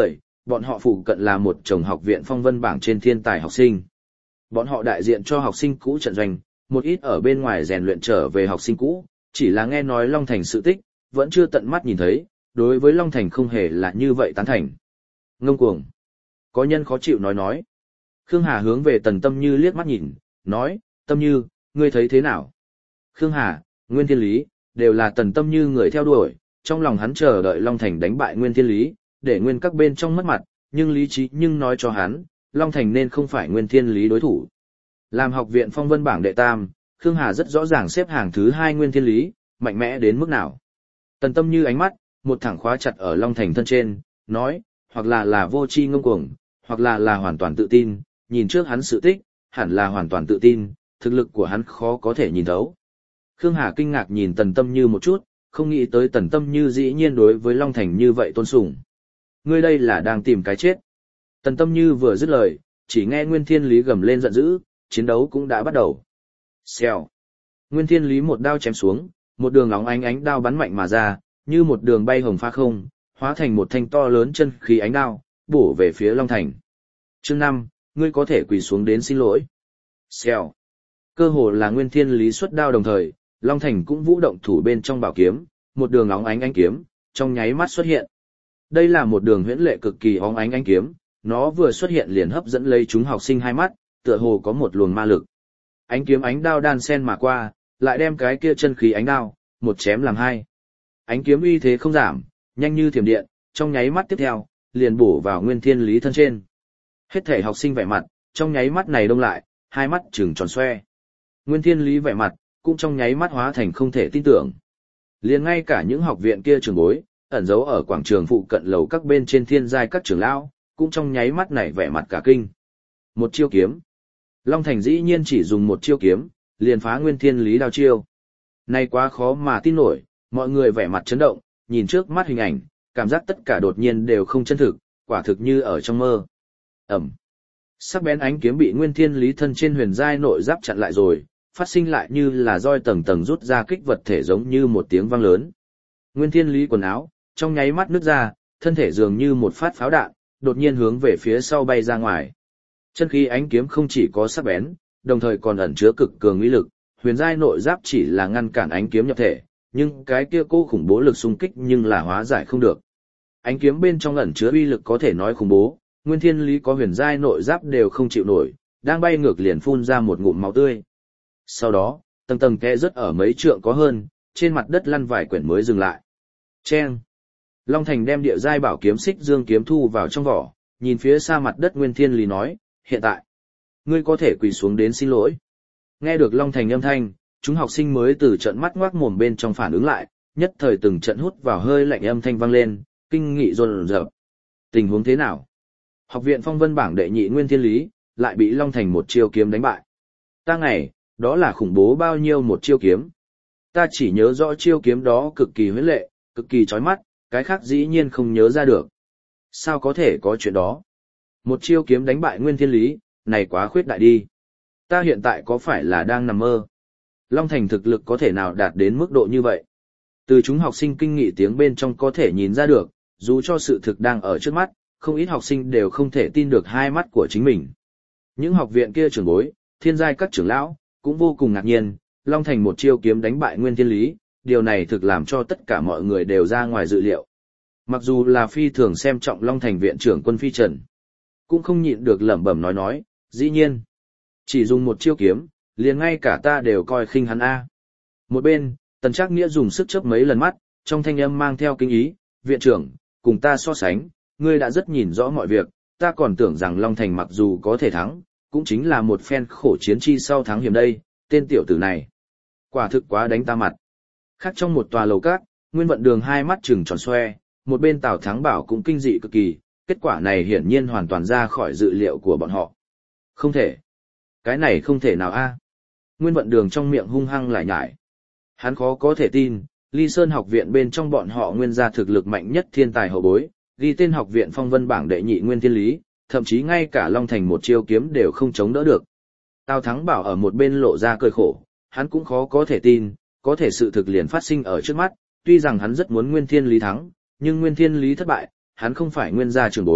bọn họ phụ cận là một chồng học viện phong vân bảng trên thiên tài học sinh. Bọn họ đại diện cho học sinh cũ trận doanh, một ít ở bên ngoài rèn luyện trở về học sinh cũ, chỉ là nghe nói Long Thành sự tích, vẫn chưa tận mắt nhìn thấy, đối với Long Thành không hề là như vậy tán thành. Ngông cuồng. Có nhân khó chịu nói nói. Khương Hà hướng về Tần Tâm Như liếc mắt nhìn, nói, Tâm Như, ngươi thấy thế nào? Khương Hà, Nguyên Thiên Lý, đều là Tần Tâm Như người theo đuổi, trong lòng hắn chờ đợi Long Thành đánh bại Nguyên Thiên Lý, để nguyên các bên trong mất mặt, nhưng lý trí nhưng nói cho hắn, Long Thành nên không phải Nguyên Thiên Lý đối thủ. Làm học viện phong vân bảng đệ tam, Khương Hà rất rõ ràng xếp hàng thứ hai Nguyên Thiên Lý, mạnh mẽ đến mức nào. Tần Tâm Như ánh mắt, một thẳng khóa chặt ở Long Thành thân trên, nói, hoặc là là vô tri ngông cuồng, hoặc là là hoàn toàn tự tin, nhìn trước hắn sự tích, hẳn là hoàn toàn tự tin, thực lực của hắn khó có thể nhìn thấu. Khương Hà kinh ngạc nhìn Tần Tâm Như một chút, không nghĩ tới Tần Tâm Như dĩ nhiên đối với Long Thành như vậy tôn sùng. Ngươi đây là đang tìm cái chết. Tần Tâm Như vừa dứt lời, chỉ nghe Nguyên Thiên Lý gầm lên giận dữ, chiến đấu cũng đã bắt đầu. Xèo. Nguyên Thiên Lý một đao chém xuống, một đường óng ánh ánh đao bắn mạnh mà ra, như một đường bay hồng pha không, hóa thành một thanh to lớn chân khí ánh đao, bổ về phía Long Thành. Chương năm, ngươi có thể quỳ xuống đến xin lỗi. Xèo. Cơ hồ là Nguyên Thiên Lý xuất đao đồng thời, Long Thành cũng vũ động thủ bên trong bảo kiếm, một đường óng ánh ánh kiếm, trong nháy mắt xuất hiện. Đây là một đường huyễn lệ cực kỳ óng ánh ánh kiếm, nó vừa xuất hiện liền hấp dẫn lấy chúng học sinh hai mắt, tựa hồ có một luồng ma lực. Ánh kiếm ánh đao đan sen mà qua, lại đem cái kia chân khí ánh đao, một chém làm hai. Ánh kiếm uy thế không giảm, nhanh như thiểm điện, trong nháy mắt tiếp theo, liền bổ vào Nguyên Thiên Lý thân trên. Hết thể học sinh vẻ mặt, trong nháy mắt này đông lại, hai mắt trừng tròn xoe. Nguyên Thiên Lý vẻ mặt, cũng trong nháy mắt hóa thành không thể tin tưởng. Liền ngay cả những học viện kia trường bối, ẩn giấu ở quảng trường phụ cận lầu các bên trên thiên giai các trưởng lão, cũng trong nháy mắt này vẻ mặt cả kinh. Một chiêu kiếm. Long Thành dĩ nhiên chỉ dùng một chiêu kiếm, liền phá Nguyên Thiên Lý đao chiêu. Này quá khó mà tin nổi, mọi người vẻ mặt chấn động, nhìn trước mắt hình ảnh, cảm giác tất cả đột nhiên đều không chân thực, quả thực như ở trong mơ. Ẩm. Sắc bén ánh kiếm bị Nguyên Thiên Lý thân trên huyền giai nội giáp chặn lại rồi, phát sinh lại như là roi tầng tầng rút ra kích vật thể giống như một tiếng vang lớn. Nguyên Thiên Lý quần áo, trong nháy mắt nứt ra, thân thể dường như một phát pháo đạn, đột nhiên hướng về phía sau bay ra ngoài. Chân khí ánh kiếm không chỉ có sắc bén, đồng thời còn ẩn chứa cực cường uy lực, huyền giai nội giáp chỉ là ngăn cản ánh kiếm nhập thể, nhưng cái kia cô khủng bố lực xung kích nhưng là hóa giải không được. Ánh kiếm bên trong ẩn chứa uy lực có thể nói khủng bố, Nguyên Thiên Lý có huyền giai nội giáp đều không chịu nổi, đang bay ngược liền phun ra một ngụm máu tươi. Sau đó, tầng tầng kẽ rớt ở mấy trượng có hơn, trên mặt đất lăn vài quyển mới dừng lại. Chen. Long Thành đem địa giai bảo kiếm xích dương kiếm thu vào trong vỏ, nhìn phía xa mặt đất Nguyên Thiên Lý nói, hiện tại, ngươi có thể quỳ xuống đến xin lỗi. Nghe được Long Thành âm thanh, chúng học sinh mới từ trận mắt ngoác mồm bên trong phản ứng lại, nhất thời từng trận hút vào hơi lạnh âm thanh vang lên, kinh nghị rồn rợp. Tình huống thế nào? Học viện phong vân bảng đệ nhị Nguyên Thiên Lý, lại bị Long Thành một chiêu kiếm đánh bại. Ta ngày, đó là khủng bố bao nhiêu một chiêu kiếm. Ta chỉ nhớ rõ chiêu kiếm đó cực kỳ huyễn lệ, cực kỳ chói mắt, cái khác dĩ nhiên không nhớ ra được. Sao có thể có chuyện đó? Một chiêu kiếm đánh bại Nguyên Thiên Lý, này quá khuyết đại đi. Ta hiện tại có phải là đang nằm mơ? Long Thành thực lực có thể nào đạt đến mức độ như vậy? Từ chúng học sinh kinh nghị tiếng bên trong có thể nhìn ra được, dù cho sự thực đang ở trước mắt, không ít học sinh đều không thể tin được hai mắt của chính mình. Những học viện kia trưởng bối, thiên giai các trưởng lão, cũng vô cùng ngạc nhiên, Long Thành một chiêu kiếm đánh bại Nguyên Thiên Lý, điều này thực làm cho tất cả mọi người đều ra ngoài dự liệu. Mặc dù là phi thường xem trọng Long Thành viện trưởng Quân Phi Trần, cũng không nhịn được lẩm bẩm nói nói, dĩ nhiên, chỉ dùng một chiêu kiếm, liền ngay cả ta đều coi khinh hắn a. Một bên, Tần Trác Nghĩa dùng sức chớp mấy lần mắt, trong thanh âm mang theo kinh ý, viện trưởng, cùng ta so sánh, ngươi đã rất nhìn rõ mọi việc, ta còn tưởng rằng Long Thành mặc dù có thể thắng, cũng chính là một phen khổ chiến chi sau thắng hiểm đây, tên tiểu tử này. Quả thực quá đánh ta mặt. Khác trong một tòa lầu các, Nguyên Vận Đường hai mắt trừng tròn xoe, một bên Tào Thắng Bảo cũng kinh dị cực kỳ, kết quả này hiển nhiên hoàn toàn ra khỏi dự liệu của bọn họ. Không thể. Cái này không thể nào a. Nguyên Vận Đường trong miệng hung hăng lại nhải. Hắn khó có thể tin, Ly Sơn học viện bên trong bọn họ nguyên gia thực lực mạnh nhất thiên tài hậu bối, ghi tên học viện phong vân bảng đệ nhị Nguyên Thiên Lý, thậm chí ngay cả Long Thành một chiêu kiếm đều không chống đỡ được. Tào Thắng Bảo ở một bên lộ ra cười khổ, hắn cũng khó có thể tin, có thể sự thực liền phát sinh ở trước mắt, tuy rằng hắn rất muốn Nguyên Thiên Lý thắng, nhưng Nguyên Thiên Lý thất bại, hắn không phải nguyên gia trưởng bối,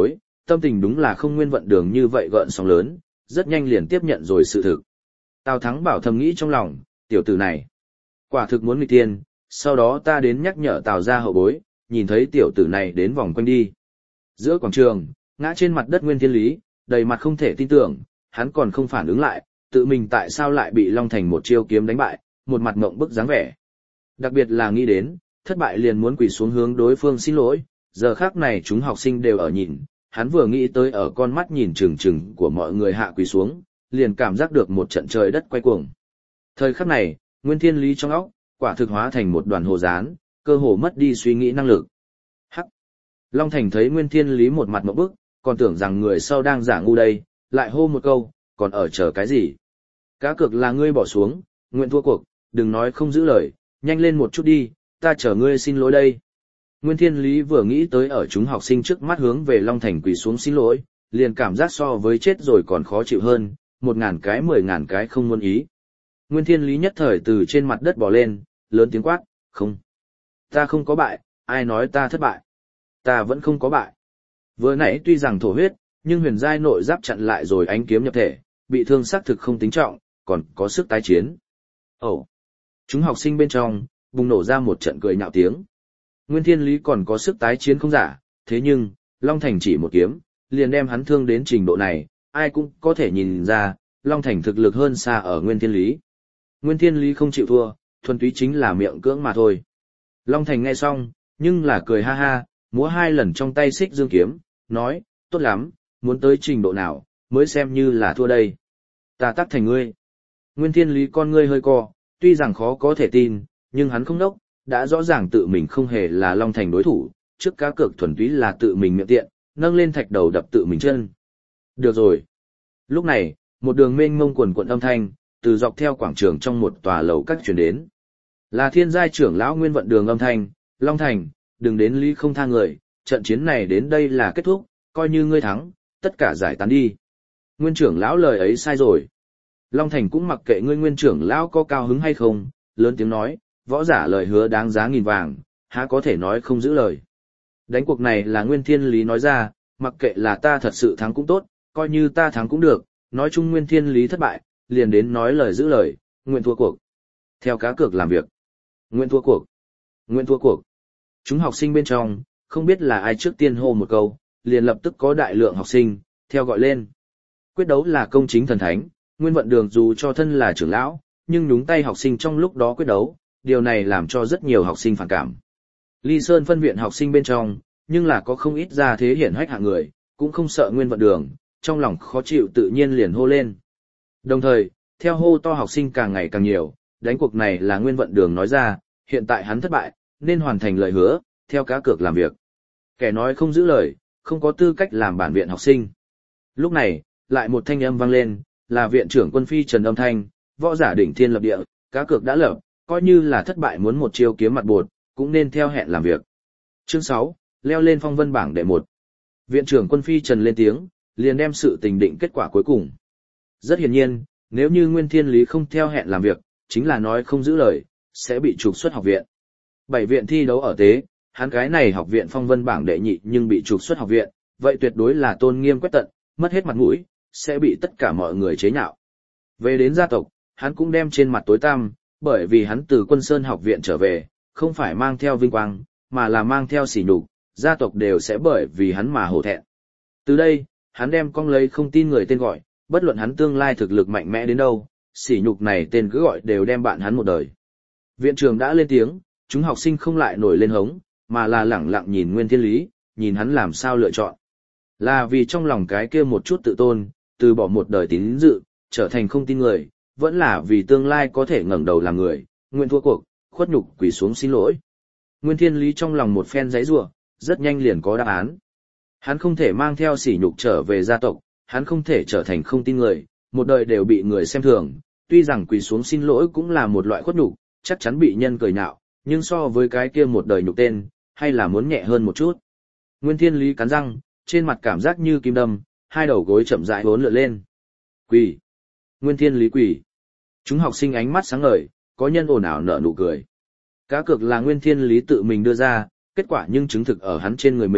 tâm tình đúng là không Nguyên Vận Đường như vậy gợn sóng lớn, rất nhanh liền tiếp nhận rồi sự thực. Tào Thắng Bảo thầm nghĩ trong lòng, tiểu tử này, quả thực muốn nghịch tiên, sau đó ta đến nhắc nhở Tào gia hậu bối, nhìn thấy tiểu tử này đến vòng quanh đi. Giữa quảng trường, ngã trên mặt đất Nguyên Thiên Lý, đầy mặt không thể tin tưởng, hắn còn không phản ứng lại, tự mình tại sao lại bị Long Thành một chiêu kiếm đánh bại, một mặt mộng bức dáng vẻ. Đặc biệt là nghĩ đến, thất bại liền muốn quỳ xuống hướng đối phương xin lỗi, giờ khác này chúng học sinh đều ở nhìn, hắn vừa nghĩ tới ở con mắt nhìn trừng trừng của mọi người hạ quỳ xuống, liền cảm giác được một trận trời đất quay cuồng. Thời khắc này, Nguyên Thiên Lý trong óc, quả thực hóa thành một đoàn hồ dán, cơ hồ mất đi suy nghĩ năng lực. Hắc! Long Thành thấy Nguyên Thiên Lý một mặt mộng bức, còn tưởng rằng người sau đang giả ngu đây, lại hô một câu, còn ở chờ cái gì? Cá cược là ngươi bỏ xuống, nguyện thua cuộc, đừng nói không giữ lời, nhanh lên một chút đi, ta chờ ngươi xin lỗi đây. Nguyên Thiên Lý vừa nghĩ tới ở chúng học sinh trước mắt hướng về Long Thành quỳ xuống xin lỗi, liền cảm giác so với chết rồi còn khó chịu hơn, một ngàn cái mười ngàn cái không muốn ý. Nguyên Thiên Lý nhất thời từ trên mặt đất bò lên, lớn tiếng quát, không. Ta không có bại, ai nói ta thất bại. Ta vẫn không có bại. Vừa nãy tuy rằng thổ huyết, nhưng huyền giai nội giáp chặn lại rồi ánh kiếm nhập thể, bị thương xác thực không tính trọng, còn có sức tái chiến. Ồ! Chúng học sinh bên trong, bùng nổ ra một trận cười nhạo tiếng. Nguyên Thiên Lý còn có sức tái chiến không giả, thế nhưng, Long Thành chỉ một kiếm, liền đem hắn thương đến trình độ này, ai cũng có thể nhìn ra, Long Thành thực lực hơn xa ở Nguyên Thiên Lý. Nguyên Thiên Lý không chịu thua, thuần túy chính là miệng cưỡng mà thôi. Long Thành nghe xong, nhưng là cười ha ha, múa hai lần trong tay xích dương kiếm, nói, tốt lắm, muốn tới trình độ nào, mới xem như là thua đây. Ta tắc thành ngươi. Nguyên Thiên Lý con ngươi hơi co, tuy rằng khó có thể tin, nhưng hắn không đốc, đã rõ ràng tự mình không hề là Long Thành đối thủ, trước cá cược thuần túy là tự mình miệng tiện, nâng lên thạch đầu đập tự mình chân. Được rồi. Lúc này, một đường mênh mông quần quận âm thanh, từ dọc theo quảng trường trong một tòa lầu các truyền đến. Là thiên giai trưởng lão Nguyên Vận Đường âm thanh, Long Thành, đừng đến lý không tha người, trận chiến này đến đây là kết thúc, coi như ngươi thắng, tất cả giải tán đi. Nguyên trưởng lão lời ấy sai rồi. Long Thành cũng mặc kệ ngươi Nguyên trưởng lão có cao hứng hay không, lớn tiếng nói, võ giả lời hứa đáng giá nghìn vàng, há có thể nói không giữ lời. Đánh cuộc này là Nguyên Thiên Lý nói ra, mặc kệ là ta thật sự thắng cũng tốt, coi như ta thắng cũng được, nói chung Nguyên Thiên Lý thất bại, liền đến nói lời giữ lời, nguyện thua cuộc. Theo cá cược làm việc. Nguyện thua cuộc. Nguyện thua cuộc. Chúng học sinh bên trong, không biết là ai trước tiên hô một câu, liền lập tức có đại lượng học sinh, theo gọi lên. Quyết đấu là công chính thần thánh, Nguyên Vận Đường dù cho thân là trưởng lão, nhưng nhúng tay học sinh trong lúc đó quyết đấu, điều này làm cho rất nhiều học sinh phản cảm. Ly Sơn phân viện học sinh bên trong, nhưng là có không ít ra thế hiển hách hạng người, cũng không sợ Nguyên Vận Đường, trong lòng khó chịu tự nhiên liền hô lên. Đồng thời, theo hô to học sinh càng ngày càng nhiều, đánh cuộc này là Nguyên Vận Đường nói ra, hiện tại hắn thất bại, nên hoàn thành lời hứa, theo cá cược làm việc. Kẻ nói không giữ lời, không có tư cách làm bản viện học sinh. Lúc này, lại một thanh âm vang lên, là viện trưởng Quân Phi Trần âm thanh, võ giả đỉnh thiên lập địa, cá cược đã lập, coi như là thất bại muốn một chiêu kiếm mặt bột, cũng nên theo hẹn làm việc. Chương sáu, leo lên phong vân bảng đệ một. Viện trưởng Quân Phi Trần lên tiếng, liền đem sự tình định kết quả cuối cùng. Rất hiển nhiên, nếu như Nguyên Thiên Lý không theo hẹn làm việc, chính là nói không giữ lời, sẽ bị trục xuất học viện. Bảy viện thi đấu ở tế, hắn cái này học viện phong vân bảng đệ nhị nhưng bị trục xuất học viện, vậy tuyệt đối là tôn nghiêm quét tận, mất hết mặt mũi, sẽ bị tất cả mọi người chế nhạo. Về đến gia tộc, hắn cũng đem trên mặt tối tăm, bởi vì hắn từ Quân Sơn học viện trở về, không phải mang theo vinh quang, mà là mang theo sỉ nhục, gia tộc đều sẽ bởi vì hắn mà hổ thẹn. Từ đây, hắn đem cong lấy không tin người tên gọi, bất luận hắn tương lai thực lực mạnh mẽ đến đâu, sỉ nhục này tên cứ gọi đều đem bạn hắn một đời. Viện trưởng đã lên tiếng, chúng học sinh không lại nổi lên hống, mà là lẳng lặng nhìn Nguyên Thiên Lý, nhìn hắn làm sao lựa chọn. Là vì trong lòng cái kia một chút tự tôn, từ bỏ một đời tín dự, trở thành không tin người, vẫn là vì tương lai có thể ngẩng đầu làm người, nguyện thua cuộc, khuất nhục quỳ xuống xin lỗi. Nguyên Thiên Lý trong lòng một phen giãy giụa, rất nhanh liền có đáp án. Hắn không thể mang theo sỉ nhục trở về gia tộc, hắn không thể trở thành không tin người, một đời đều bị người xem thường, tuy rằng quỳ xuống xin lỗi cũng là một loại khuất nhục, chắc chắn bị nhân cười nhạo, nhưng so với cái kia một đời nhục tên, hay là muốn nhẹ hơn một chút. Nguyên Thiên Lý cắn răng, trên mặt cảm giác như kim đâm, hai đầu gối chậm rãi uốn lượn lên. Quỳ. Nguyên Thiên Lý quỳ. Chúng học sinh ánh mắt sáng ngời, có nhân ồn ào nở nụ cười. Cá cược là Nguyên Thiên Lý tự mình đưa ra, kết quả nhưng chứng thực ở hắn trên người mình,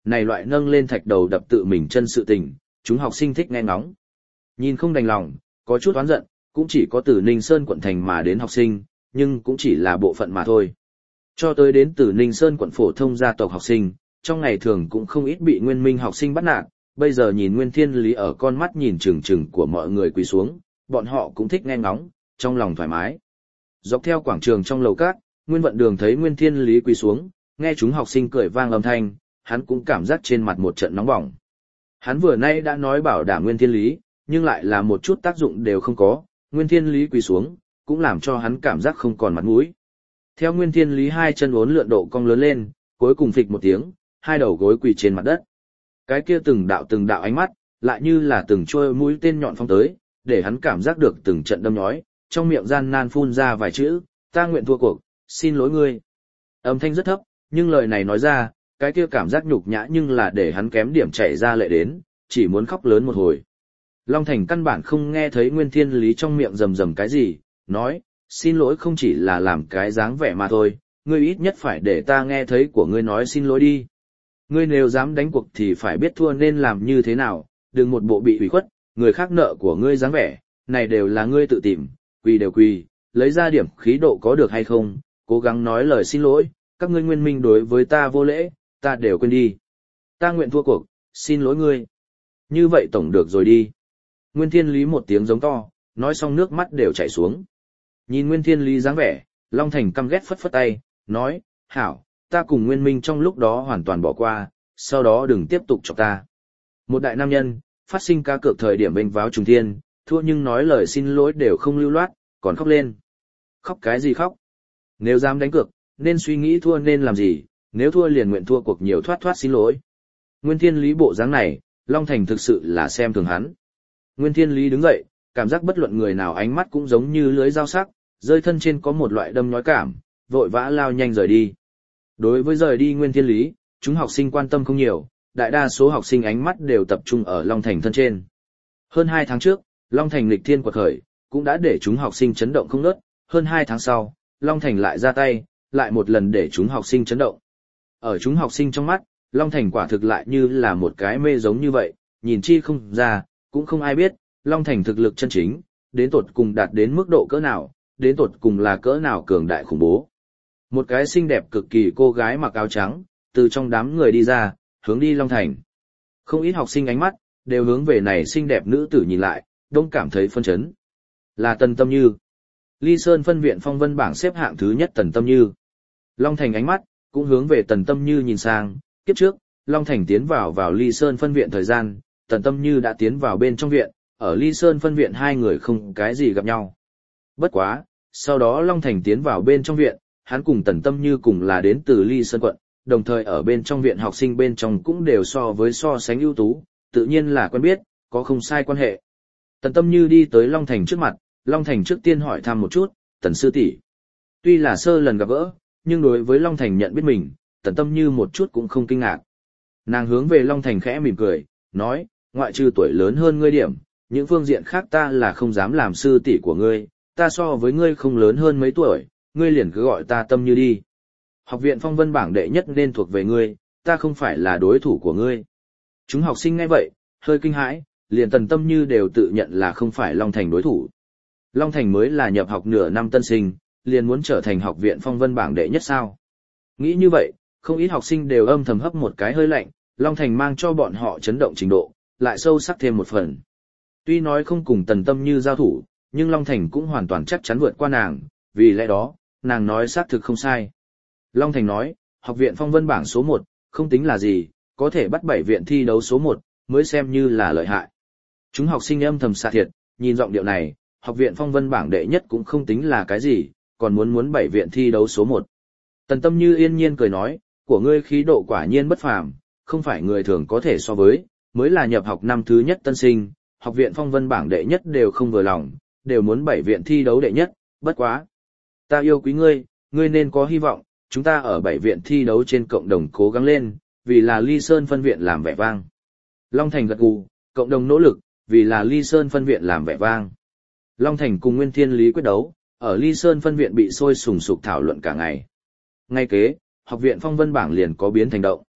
này loại nâng lên thạch đầu đập tự mình chân sự tình, chúng học sinh thích nghe ngóng. Nhìn không đành lòng, có chút oán giận, cũng chỉ có từ Ninh Sơn quận thành mà đến học sinh, nhưng cũng chỉ là bộ phận mà thôi. Cho tới đến từ Ninh Sơn quận phổ thông gia tộc học sinh, trong ngày thường cũng không ít bị Nguyên Minh học sinh bắt nạt, bây giờ nhìn Nguyên Thiên Lý ở con mắt nhìn chừng chừng của mọi người quỳ xuống, bọn họ cũng thích nghe ngóng, trong lòng thoải mái. Dọc theo quảng trường trong lầu cát, Nguyên Vận Đường thấy Nguyên Thiên Lý quỳ xuống, nghe chúng học sinh cười vang âm thanh, hắn cũng cảm giác trên mặt một trận nóng bỏng. Hắn vừa nay đã nói bảo đảm Nguyên Thiên Lý, nhưng lại là một chút tác dụng đều không có, Nguyên Thiên Lý quỳ xuống, cũng làm cho hắn cảm giác không còn mặt mũi. Theo Nguyên Thiên Lý hai chân uốn lượn độ cong lớn lên, cuối cùng phịch một tiếng, hai đầu gối quỳ trên mặt đất. Cái kia từng đạo từng đạo ánh mắt, lại như là từng trôi mũi tên nhọn phong tới, để hắn cảm giác được từng trận đâm nhói, trong miệng gian nan phun ra vài chữ, ta nguyện thua cuộc, xin lỗi ngươi. Âm thanh rất thấp, nhưng lời này nói ra, cái kia cảm giác nhục nhã nhưng là để hắn kém điểm chảy ra lệ đến, chỉ muốn khóc lớn một hồi. Long Thành căn bản không nghe thấy Nguyên Thiên Lý trong miệng rầm rầm cái gì, nói, xin lỗi không chỉ là làm cái dáng vẻ mà thôi, ngươi ít nhất phải để ta nghe thấy của ngươi nói xin lỗi đi. Ngươi nếu dám đánh cuộc thì phải biết thua nên làm như thế nào, đừng một bộ bị hủy khuất, người khác nợ của ngươi dáng vẻ, này đều là ngươi tự tìm, quỳ đều quỳ, lấy ra điểm khí độ có được hay không, cố gắng nói lời xin lỗi, các ngươi Nguyên Minh đối với ta vô lễ, ta đều quên đi. Ta nguyện thua cuộc, xin lỗi ngươi. Như vậy tổng được rồi đi. Nguyên Thiên Lý một tiếng giống to, nói xong nước mắt đều chảy xuống. Nhìn Nguyên Thiên Lý dáng vẻ, Long Thành căm ghét phất phất tay, nói, hảo, ta cùng Nguyên Minh trong lúc đó hoàn toàn bỏ qua, sau đó đừng tiếp tục chọc ta. Một đại nam nhân, phát sinh cá cược thời điểm bênh váo trùng thiên, thua nhưng nói lời xin lỗi đều không lưu loát, còn khóc lên. Khóc cái gì khóc? Nếu dám đánh cược, nên suy nghĩ thua nên làm gì, nếu thua liền nguyện thua cuộc nhiều thoát thoát xin lỗi. Nguyên Thiên Lý bộ dáng này, Long Thành thực sự là xem thường hắn. Nguyên Thiên Lý đứng dậy, cảm giác bất luận người nào ánh mắt cũng giống như lưới dao sắc, rơi thân trên có một loại đâm nhói cảm, vội vã lao nhanh rời đi. Đối với rời đi Nguyên Thiên Lý, chúng học sinh quan tâm không nhiều, đại đa số học sinh ánh mắt đều tập trung ở Long Thành thân trên. Hơn hai tháng trước, Long Thành lịch thiên quật khởi, cũng đã để chúng học sinh chấn động không ngớt, hơn hai tháng sau, Long Thành lại ra tay, lại một lần để chúng học sinh chấn động. Ở chúng học sinh trong mắt, Long Thành quả thực lại như là một cái mê giống như vậy, nhìn chi không ra, cũng không ai biết, Long Thành thực lực chân chính, đến tột cùng đạt đến mức độ cỡ nào, đến tột cùng là cỡ nào cường đại khủng bố. Một cái xinh đẹp cực kỳ cô gái mặc áo trắng, từ trong đám người đi ra, hướng đi Long Thành. Không ít học sinh ánh mắt, đều hướng về này xinh đẹp nữ tử nhìn lại, đông cảm thấy phân chấn. Là Tần Tâm Như. Ly Sơn phân viện phong vân bảng xếp hạng thứ nhất Tần Tâm Như. Long Thành ánh mắt, cũng hướng về Tần Tâm Như nhìn sang, kiếp trước, Long Thành tiến vào vào Ly Sơn phân viện thời gian, Tần Tâm Như đã tiến vào bên trong viện, ở Ly Sơn phân viện hai người không cái gì gặp nhau. Bất quá, sau đó Long Thành tiến vào bên trong viện, hắn cùng Tần Tâm Như cùng là đến từ Ly Sơn quận, đồng thời ở bên trong viện học sinh bên trong cũng đều so với so sánh ưu tú, tự nhiên là quen biết, có không sai quan hệ. Tần Tâm Như đi tới Long Thành trước mặt, Long Thành trước tiên hỏi thăm một chút, Tần sư tỷ. Tuy là sơ lần gặp gỡ, nhưng đối với Long Thành nhận biết mình, Tần Tâm Như một chút cũng không kinh ngạc. Nàng hướng về Long Thành khẽ mỉm cười, nói, ngoại trừ tuổi lớn hơn ngươi điểm, những phương diện khác ta là không dám làm sư tỷ của ngươi, ta so với ngươi không lớn hơn mấy tuổi, ngươi liền cứ gọi ta Tâm Như đi. Học viện phong vân bảng đệ nhất nên thuộc về ngươi, ta không phải là đối thủ của ngươi. Chúng học sinh nghe vậy, hơi kinh hãi, liền Tần Tâm Như đều tự nhận là không phải Long Thành đối thủ. Long Thành mới là nhập học nửa năm tân sinh, liền muốn trở thành học viện phong vân bảng đệ nhất sao. Nghĩ như vậy, không ít học sinh đều âm thầm hấp một cái hơi lạnh, Long Thành mang cho bọn họ chấn động trình độ, lại sâu sắc thêm một phần. Tuy nói không cùng Tần Tâm Như giao thủ, nhưng Long Thành cũng hoàn toàn chắc chắn vượt qua nàng, vì lẽ đó, nàng nói xác thực không sai. Long Thành nói, học viện phong vân bảng số một, không tính là gì, có thể bắt bảy viện thi đấu số một, mới xem như là lợi hại. Chúng học sinh âm thầm xạ thiệt, nhìn giọng điệu này, học viện phong vân bảng đệ nhất cũng không tính là cái gì, còn muốn muốn bảy viện thi đấu số một. Tần Tâm Như yên nhiên cười nói, của ngươi khí độ quả nhiên bất phàm, không phải người thường có thể so với, mới là nhập học năm thứ nhất tân sinh, học viện phong vân bảng đệ nhất đều không vừa lòng, đều muốn bảy viện thi đấu đệ nhất, bất quá. Ta yêu quý ngươi, ngươi nên có hy vọng, chúng ta ở bảy viện thi đấu trên cộng đồng cố gắng lên, vì là Ly Sơn phân viện làm vẻ vang. Long Thành gật gù, cộng đồng nỗ lực, vì là Ly Sơn phân viện làm vẻ vang. Long Thành cùng Nguyên Thiên Lý quyết đấu, ở Ly Sơn phân viện bị sôi sùng sục thảo luận cả ngày. Ngay kế, học viện phong vân bảng liền có biến thành động.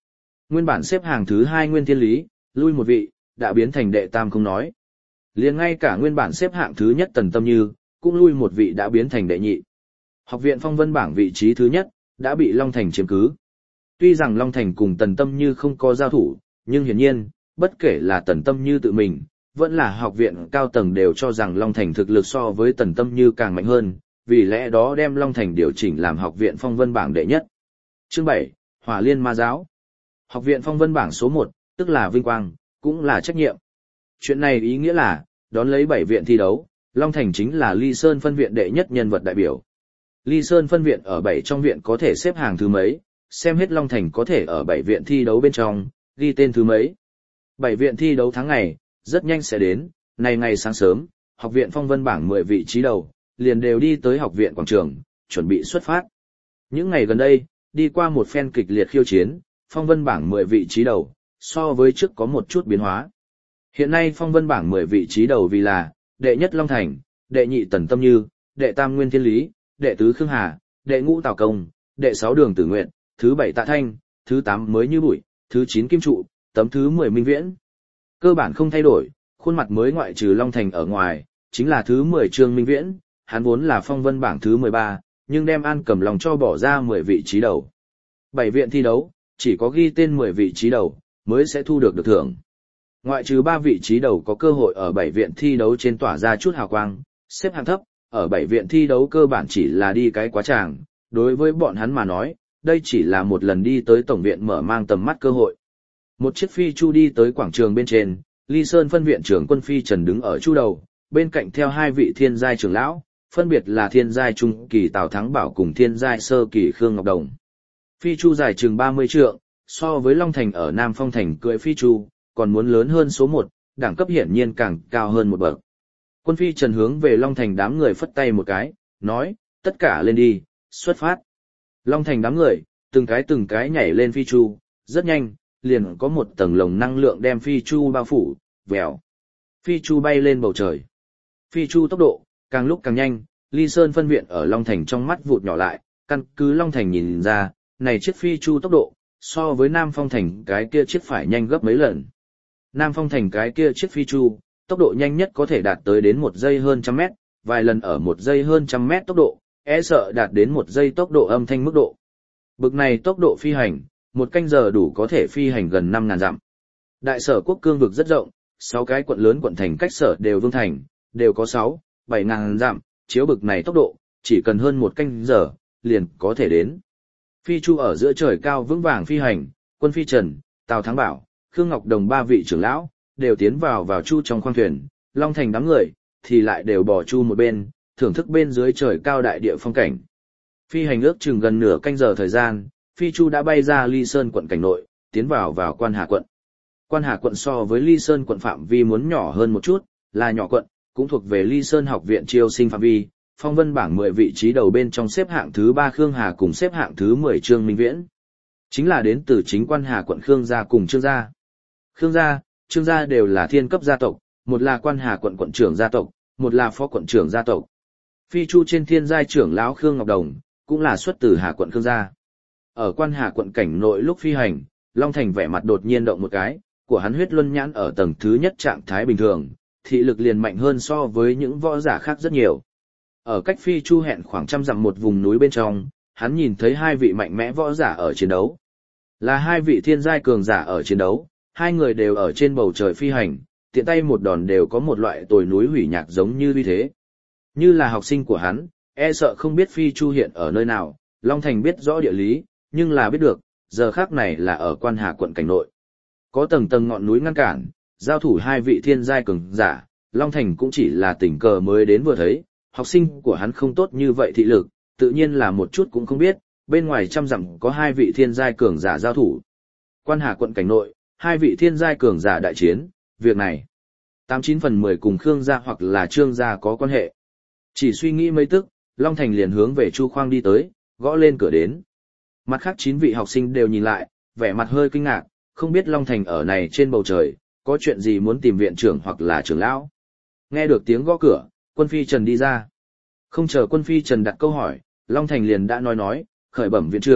Nguyên bản xếp hàng thứ hai Nguyên Thiên Lý, lui một vị, đã biến thành đệ tam không nói. Liền ngay cả nguyên bản xếp hạng thứ nhất Tần Tâm Như, cũng lui một vị đã biến thành đệ nhị. Học viện phong vân bảng vị trí thứ nhất, đã bị Long Thành chiếm cứ. Tuy rằng Long Thành cùng Tần Tâm Như không có giao thủ, nhưng hiển nhiên, bất kể là Tần Tâm Như tự mình, vẫn là học viện cao tầng đều cho rằng Long Thành thực lực so với Tần Tâm Như càng mạnh hơn, vì lẽ đó đem Long Thành điều chỉnh làm học viện phong vân bảng đệ nhất. Chương bảy, Hỏa Liên Ma Giáo. Học viện phong vân bảng số một, tức là vinh quang, cũng là trách nhiệm. Chuyện này ý nghĩa là, đón lấy bảy viện thi đấu, Long Thành chính là Ly Sơn phân viện đệ nhất nhân vật đại biểu. Ly Sơn phân viện ở bảy trong viện có thể xếp hàng thứ mấy, xem hết Long Thành có thể ở bảy viện thi đấu bên trong, ghi tên thứ mấy. Bảy viện thi đấu tháng ngày, rất nhanh sẽ đến, này ngày sáng sớm, học viện phong vân bảng mười vị trí đầu, liền đều đi tới học viện quảng trường, chuẩn bị xuất phát. Những ngày gần đây, đi qua một phen kịch liệt khiêu chiến, phong vân bảng mười vị trí đầu, so với trước có một chút biến hóa. Hiện nay phong vân bảng mười vị trí đầu vì là, đệ nhất Long Thành, đệ nhị Tần Tâm Như, đệ tam Nguyên Thiên Lý, đệ tứ Khương Hà, đệ ngũ Tào Công, đệ sáu Đường Tử Nguyện, thứ bảy Tạ Thanh, thứ tám Mới Như Bụi, thứ chín Kim Trụ, tấm thứ mười Minh Viễn. Cơ bản không thay đổi, khuôn mặt mới ngoại trừ Long Thành ở ngoài, chính là thứ mười Trương Minh Viễn, hắn vốn là phong vân bảng thứ mười ba, nhưng đem An Cầm Lòng cho bỏ ra mười vị trí đầu. Bảy viện thi đấu, chỉ có ghi tên mười vị trí đầu, mới sẽ thu được được thưởng. Ngoại trừ ba vị trí đầu có cơ hội ở bảy viện thi đấu trên tỏa ra chút hào quang, xếp hạng thấp, ở bảy viện thi đấu cơ bản chỉ là đi cái quá tràng, đối với bọn hắn mà nói, đây chỉ là một lần đi tới tổng viện mở mang tầm mắt cơ hội. Một chiếc phi chu đi tới quảng trường bên trên, Ly Sơn phân viện trưởng quân phi Trần đứng ở chu đầu, bên cạnh theo hai vị thiên giai trưởng lão, phân biệt là thiên giai trung kỳ Tào Thắng Bảo cùng thiên giai sơ kỳ Khương Ngọc Đồng. Phi chu dài chừng ba mươi trượng, so với Long Thành ở Nam Phong Thành cưỡi phi chu, còn muốn lớn hơn số một, đẳng cấp hiển nhiên càng cao hơn một bậc. Quân phi Trần hướng về Long Thành đám người phất tay một cái, nói, tất cả lên đi, xuất phát. Long Thành đám người, từng cái từng cái nhảy lên phi chu, rất nhanh, liền có một tầng lồng năng lượng đem phi chu bao phủ, vèo. Phi chu bay lên bầu trời. Phi chu tốc độ, càng lúc càng nhanh, Ly Sơn phân viện ở Long Thành trong mắt vụt nhỏ lại, căn cứ Long Thành nhìn ra, này chiếc phi chu tốc độ, so với Nam Phong Thành cái kia chiếc phải nhanh gấp mấy lần. Nam Phong Thành cái kia chiếc phi chu, tốc độ nhanh nhất có thể đạt tới đến một giây hơn trăm mét, vài lần ở một giây hơn trăm mét tốc độ, e sợ đạt đến một giây tốc độ âm thanh mức độ. Bực này tốc độ phi hành, một canh giờ đủ có thể phi hành gần năm ngàn dặm. Đại sở quốc cương vực rất rộng, sáu cái quận lớn quận thành cách sở đều vương thành, đều có sáu, bảy ngàn dặm, chiếu bực này tốc độ, chỉ cần hơn một canh giờ, liền có thể đến. Phi chu ở giữa trời cao vững vàng phi hành, quân phi Trần, Tào Thắng Bảo, Khương Ngọc Đồng ba vị trưởng lão, đều tiến vào vào chu trong khoang thuyền, Long Thành đám người, thì lại đều bỏ chu một bên, thưởng thức bên dưới trời cao đại địa phong cảnh. Phi hành ước chừng gần nửa canh giờ thời gian, phi chu đã bay ra Ly Sơn quận cảnh nội, tiến vào vào Quan Hà quận. Quan Hà quận so với Ly Sơn quận phạm vi muốn nhỏ hơn một chút, là nhỏ quận, cũng thuộc về Ly Sơn học viện chiêu sinh phạm vi, phong vân bảng mười vị trí đầu bên trong xếp hạng thứ ba Khương Hà cùng xếp hạng thứ mười Trương Minh Viễn. Chính là đến từ chính Quan Hà quận Khương gia cùng Trương gia. Khương gia, Trương gia đều là thiên cấp gia tộc, một là Quan Hà quận quận trưởng gia tộc, một là phó quận trưởng gia tộc. Phi chu trên thiên giai trưởng lão Khương Ngọc Đồng, cũng là xuất từ Hà quận Khương gia. Ở Quan Hà quận cảnh nội lúc phi hành, Long Thành vẻ mặt đột nhiên động một cái, của hắn huyết luân nhãn ở tầng thứ nhất trạng thái bình thường, thị lực liền mạnh hơn so với những võ giả khác rất nhiều. Ở cách phi chu hẹn khoảng trăm dặm một vùng núi bên trong, hắn nhìn thấy hai vị mạnh mẽ võ giả ở chiến đấu. Là hai vị thiên giai cường giả ở chiến đấu, hai người đều ở trên bầu trời phi hành, tiện tay một đòn đều có một loại tồi núi hủy nhạc giống như uy thế. Như là học sinh của hắn, e sợ không biết phi chu hiện ở nơi nào, Long Thành biết rõ địa lý, nhưng là biết được, giờ khác này là ở Quan Hà quận cảnh nội. Có tầng tầng ngọn núi ngăn cản, giao thủ hai vị thiên giai cường giả, Long Thành cũng chỉ là tình cờ mới đến vừa thấy, học sinh của hắn không tốt như vậy thị lực, tự nhiên là một chút cũng không biết, bên ngoài trăm dặm có hai vị thiên giai cường giả giao thủ. Quan Hà quận cảnh nội, hai vị thiên giai cường giả đại chiến, việc này tám chín phần mười cùng Khương gia hoặc là Trương gia có quan hệ. Chỉ suy nghĩ mấy tức, Long Thành liền hướng về Chu Khoang đi tới, gõ lên cửa đến. Mặt khác chín vị học sinh đều nhìn lại, vẻ mặt hơi kinh ngạc, không biết Long Thành ở này trên bầu trời, có chuyện gì muốn tìm viện trưởng hoặc là trưởng lão. Nghe được tiếng gõ cửa, Quân phi Trần đi ra. Không chờ Quân phi Trần đặt câu hỏi, Long Thành liền đã nói nói, khởi bẩm viện trưởng,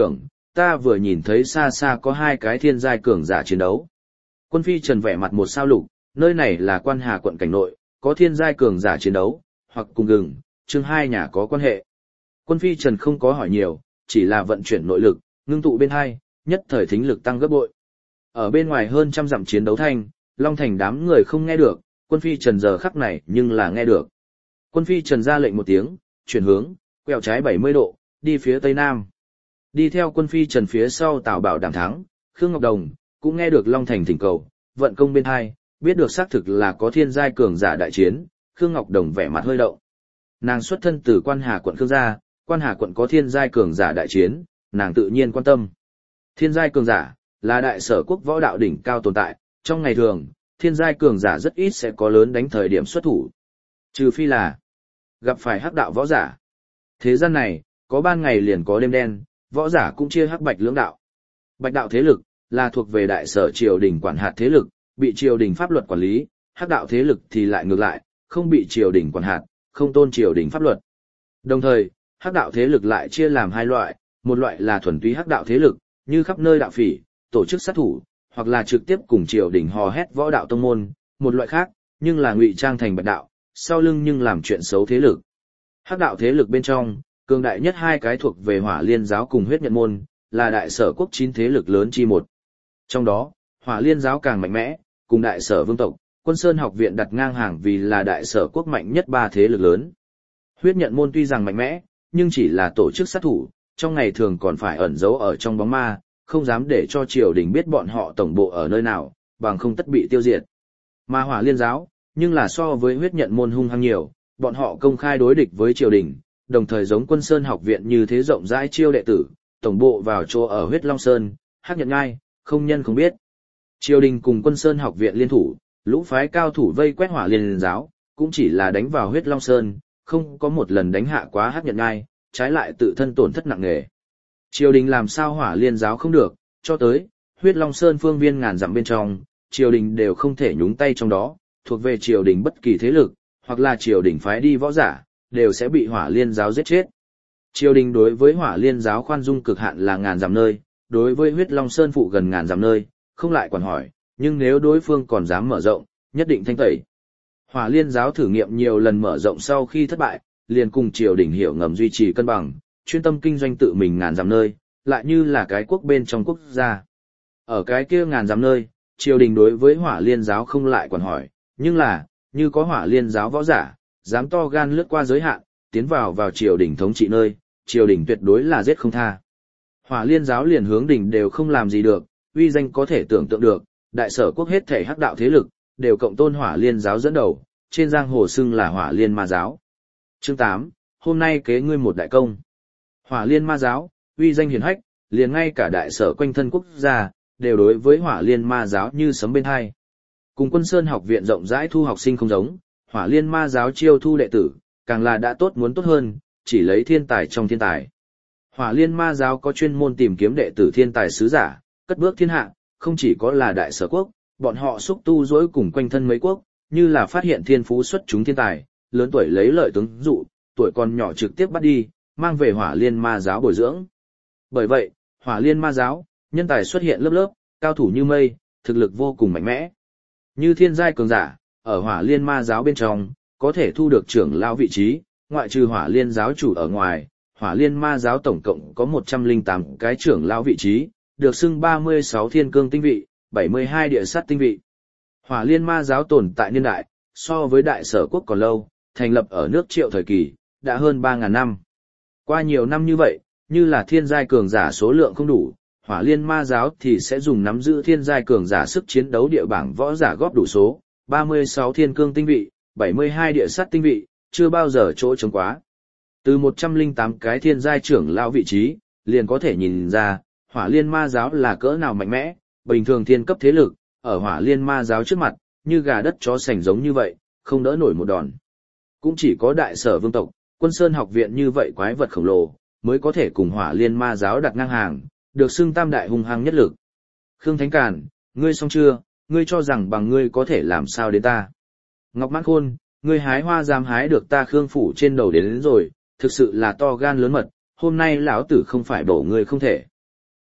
ta vừa nhìn thấy xa xa có hai cái thiên giai cường giả chiến đấu. Quân phi Trần vẻ mặt một sao lục, nơi này là Quan Hà quận cảnh nội, có thiên giai cường giả chiến đấu, hoặc cùng gừng, chương hai nhà có quan hệ. Quân phi Trần không có hỏi nhiều, chỉ là vận chuyển nội lực, ngưng tụ bên hai, nhất thời thính lực tăng gấp bội. Ở bên ngoài hơn trăm dặm chiến đấu thanh, Long Thành đám người không nghe được, quân phi Trần giờ khắc này nhưng là nghe được. Quân phi Trần ra lệnh một tiếng, chuyển hướng, quẹo trái bảy mươi độ, đi phía tây nam. Đi theo quân phi Trần phía sau Tào Bảo Đảm thắng, Khương Ngọc Đồng cũng nghe được Long Thành thỉnh cầu, vận công bên hai, biết được xác thực là có thiên giai cường giả đại chiến, Khương Ngọc Đồng vẻ mặt hơi động. Nàng xuất thân từ Quan Hà quận Khương gia, Quan Hà quận có thiên giai cường giả đại chiến, nàng tự nhiên quan tâm. Thiên giai cường giả là đại sở quốc võ đạo đỉnh cao tồn tại, trong ngày thường, thiên giai cường giả rất ít sẽ có lớn đánh thời điểm xuất thủ. Trừ phi là gặp phải hắc đạo võ giả. Thế gian này, có ban ngày liền có đêm đen, võ giả cũng chia hắc bạch lưỡng đạo. Bạch đạo thế lực là thuộc về đại sở triều đình quản hạt thế lực, bị triều đình pháp luật quản lý, hắc đạo thế lực thì lại ngược lại, không bị triều đình quản hạt, không tôn triều đình pháp luật. Đồng thời, hắc đạo thế lực lại chia làm hai loại, một loại là thuần túy hắc đạo thế lực, như khắp nơi đạo phỉ, tổ chức sát thủ, hoặc là trực tiếp cùng triều đình hò hét võ đạo tông môn, một loại khác, nhưng là ngụy trang thành bạch đạo, sau lưng nhưng làm chuyện xấu thế lực. Hắc đạo thế lực bên trong, cường đại nhất hai cái thuộc về Hỏa Liên giáo cùng Huyết Nhận môn, là đại sở quốc chín thế lực lớn chi một. Trong đó, Hỏa Liên giáo càng mạnh mẽ, cùng đại sở vương tộc, Quân Sơn học viện đặt ngang hàng vì là đại sở quốc mạnh nhất ba thế lực lớn. Huyết Nhận môn tuy rằng mạnh mẽ, nhưng chỉ là tổ chức sát thủ, trong ngày thường còn phải ẩn giấu ở trong bóng ma, không dám để cho triều đình biết bọn họ tổng bộ ở nơi nào, bằng không tất bị tiêu diệt. Mà Hỏa Liên giáo, nhưng là so với Huyết Nhận môn hung hăng nhiều, bọn họ công khai đối địch với triều đình, đồng thời giống Quân Sơn học viện như thế rộng rãi chiêu đệ tử, tổng bộ vào chỗ ở Huyết Long Sơn, Hắc Nhận Ngai, không nhân không biết. Triều đình cùng Quân Sơn học viện liên thủ, lũ phái cao thủ vây quét Hỏa Liên giáo, cũng chỉ là đánh vào Huyết Long Sơn, không có một lần đánh hạ quá Hắc Nhận Ngai, trái lại tự thân tổn thất nặng nề. Triều đình làm sao Hỏa Liên giáo không được, cho tới Huyết Long Sơn phương viên ngàn dặm bên trong, triều đình đều không thể nhúng tay trong đó, thuộc về triều đình bất kỳ thế lực, hoặc là triều đình phái đi võ giả, đều sẽ bị Hỏa Liên giáo giết chết. Triều đình đối với Hỏa Liên giáo khoan dung cực hạn là ngàn dặm nơi, đối với Huyết Long Sơn phụ gần ngàn dặm nơi, không lại quản hỏi, nhưng nếu đối phương còn dám mở rộng, nhất định thanh tẩy. Hỏa Liên giáo thử nghiệm nhiều lần mở rộng sau khi thất bại, liền cùng triều đình hiểu ngầm duy trì cân bằng, chuyên tâm kinh doanh tự mình ngàn dặm nơi, lại như là cái quốc bên trong quốc gia. Ở cái kia ngàn dặm nơi, triều đình đối với Hỏa Liên giáo không lại quản hỏi, nhưng là, như có Hỏa Liên giáo võ giả, dám to gan lướt qua giới hạn, tiến vào vào triều đình thống trị nơi, triều đình tuyệt đối là giết không tha. Hỏa Liên giáo liền hướng đình đều không làm gì được, uy danh có thể tưởng tượng được, đại sở quốc hết thể hắc đạo thế lực, đều cộng tôn Hỏa Liên giáo dẫn đầu, trên giang hồ xưng là Hỏa Liên ma giáo. Chương tám, hôm nay kế ngươi một đại công. Hỏa Liên ma giáo, uy danh hiển hách, liền ngay cả đại sở quanh thân quốc gia, đều đối với Hỏa Liên ma giáo như sấm bên hai. Cùng Quân Sơn học viện rộng rãi thu học sinh không giống, Hỏa Liên ma giáo chiêu thu đệ tử, càng là đã tốt muốn tốt hơn, chỉ lấy thiên tài trong thiên tài. Hỏa Liên ma giáo có chuyên môn tìm kiếm đệ tử thiên tài sứ giả, cất bước thiên hạ, không chỉ có là đại sở quốc, bọn họ xúc tu dối cùng quanh thân mấy quốc, như là phát hiện thiên phú xuất chúng thiên tài, lớn tuổi lấy lợi tướng dụ, tuổi còn nhỏ trực tiếp bắt đi, mang về Hỏa Liên ma giáo bồi dưỡng. Bởi vậy, Hỏa Liên ma giáo, nhân tài xuất hiện lớp lớp, cao thủ như mây, thực lực vô cùng mạnh mẽ. Như thiên giai cường giả, ở Hỏa Liên ma giáo bên trong, có thể thu được trưởng lão vị trí, ngoại trừ Hỏa Liên giáo chủ ở ngoài, Hỏa Liên ma giáo tổng cộng có một trăm lẻ tám cái trưởng lão vị trí, được xưng ba mươi sáu thiên cương tinh vị, bảy mươi hai địa sát tinh vị. Hỏa Liên ma giáo tồn tại niên đại, so với đại sở quốc còn lâu, thành lập ở nước Triệu thời kỳ, đã hơn ba nghìn năm. Qua nhiều năm như vậy, như là thiên giai cường giả số lượng không đủ, Hỏa Liên ma giáo thì sẽ dùng nắm giữ thiên giai cường giả sức chiến đấu địa bảng võ giả góp đủ số, ba mươi sáu thiên cương tinh vị, bảy mươi hai địa sát tinh vị, chưa bao giờ chỗ trống quá. Từ một trăm lẻ tám cái thiên giai trưởng lão vị trí, liền có thể nhìn ra, Hỏa Liên ma giáo là cỡ nào mạnh mẽ, bình thường thiên cấp thế lực, ở Hỏa Liên ma giáo trước mặt, như gà đất chó sành giống như vậy, không đỡ nổi một đòn. Cũng chỉ có đại sở vương tộc, Quân Sơn học viện như vậy quái vật khổng lồ, mới có thể cùng Hỏa Liên ma giáo đặt ngang hàng, được xưng tam đại hung hăng nhất lực. Khương Thánh Càn, ngươi xong chưa, ngươi cho rằng bằng ngươi có thể làm sao đến ta. Ngọc Mãn Khôn, ngươi hái hoa dám hái được ta Khương phủ trên đầu đến, đến rồi, thực sự là to gan lớn mật, hôm nay lão tử không phải bổ ngươi không thể.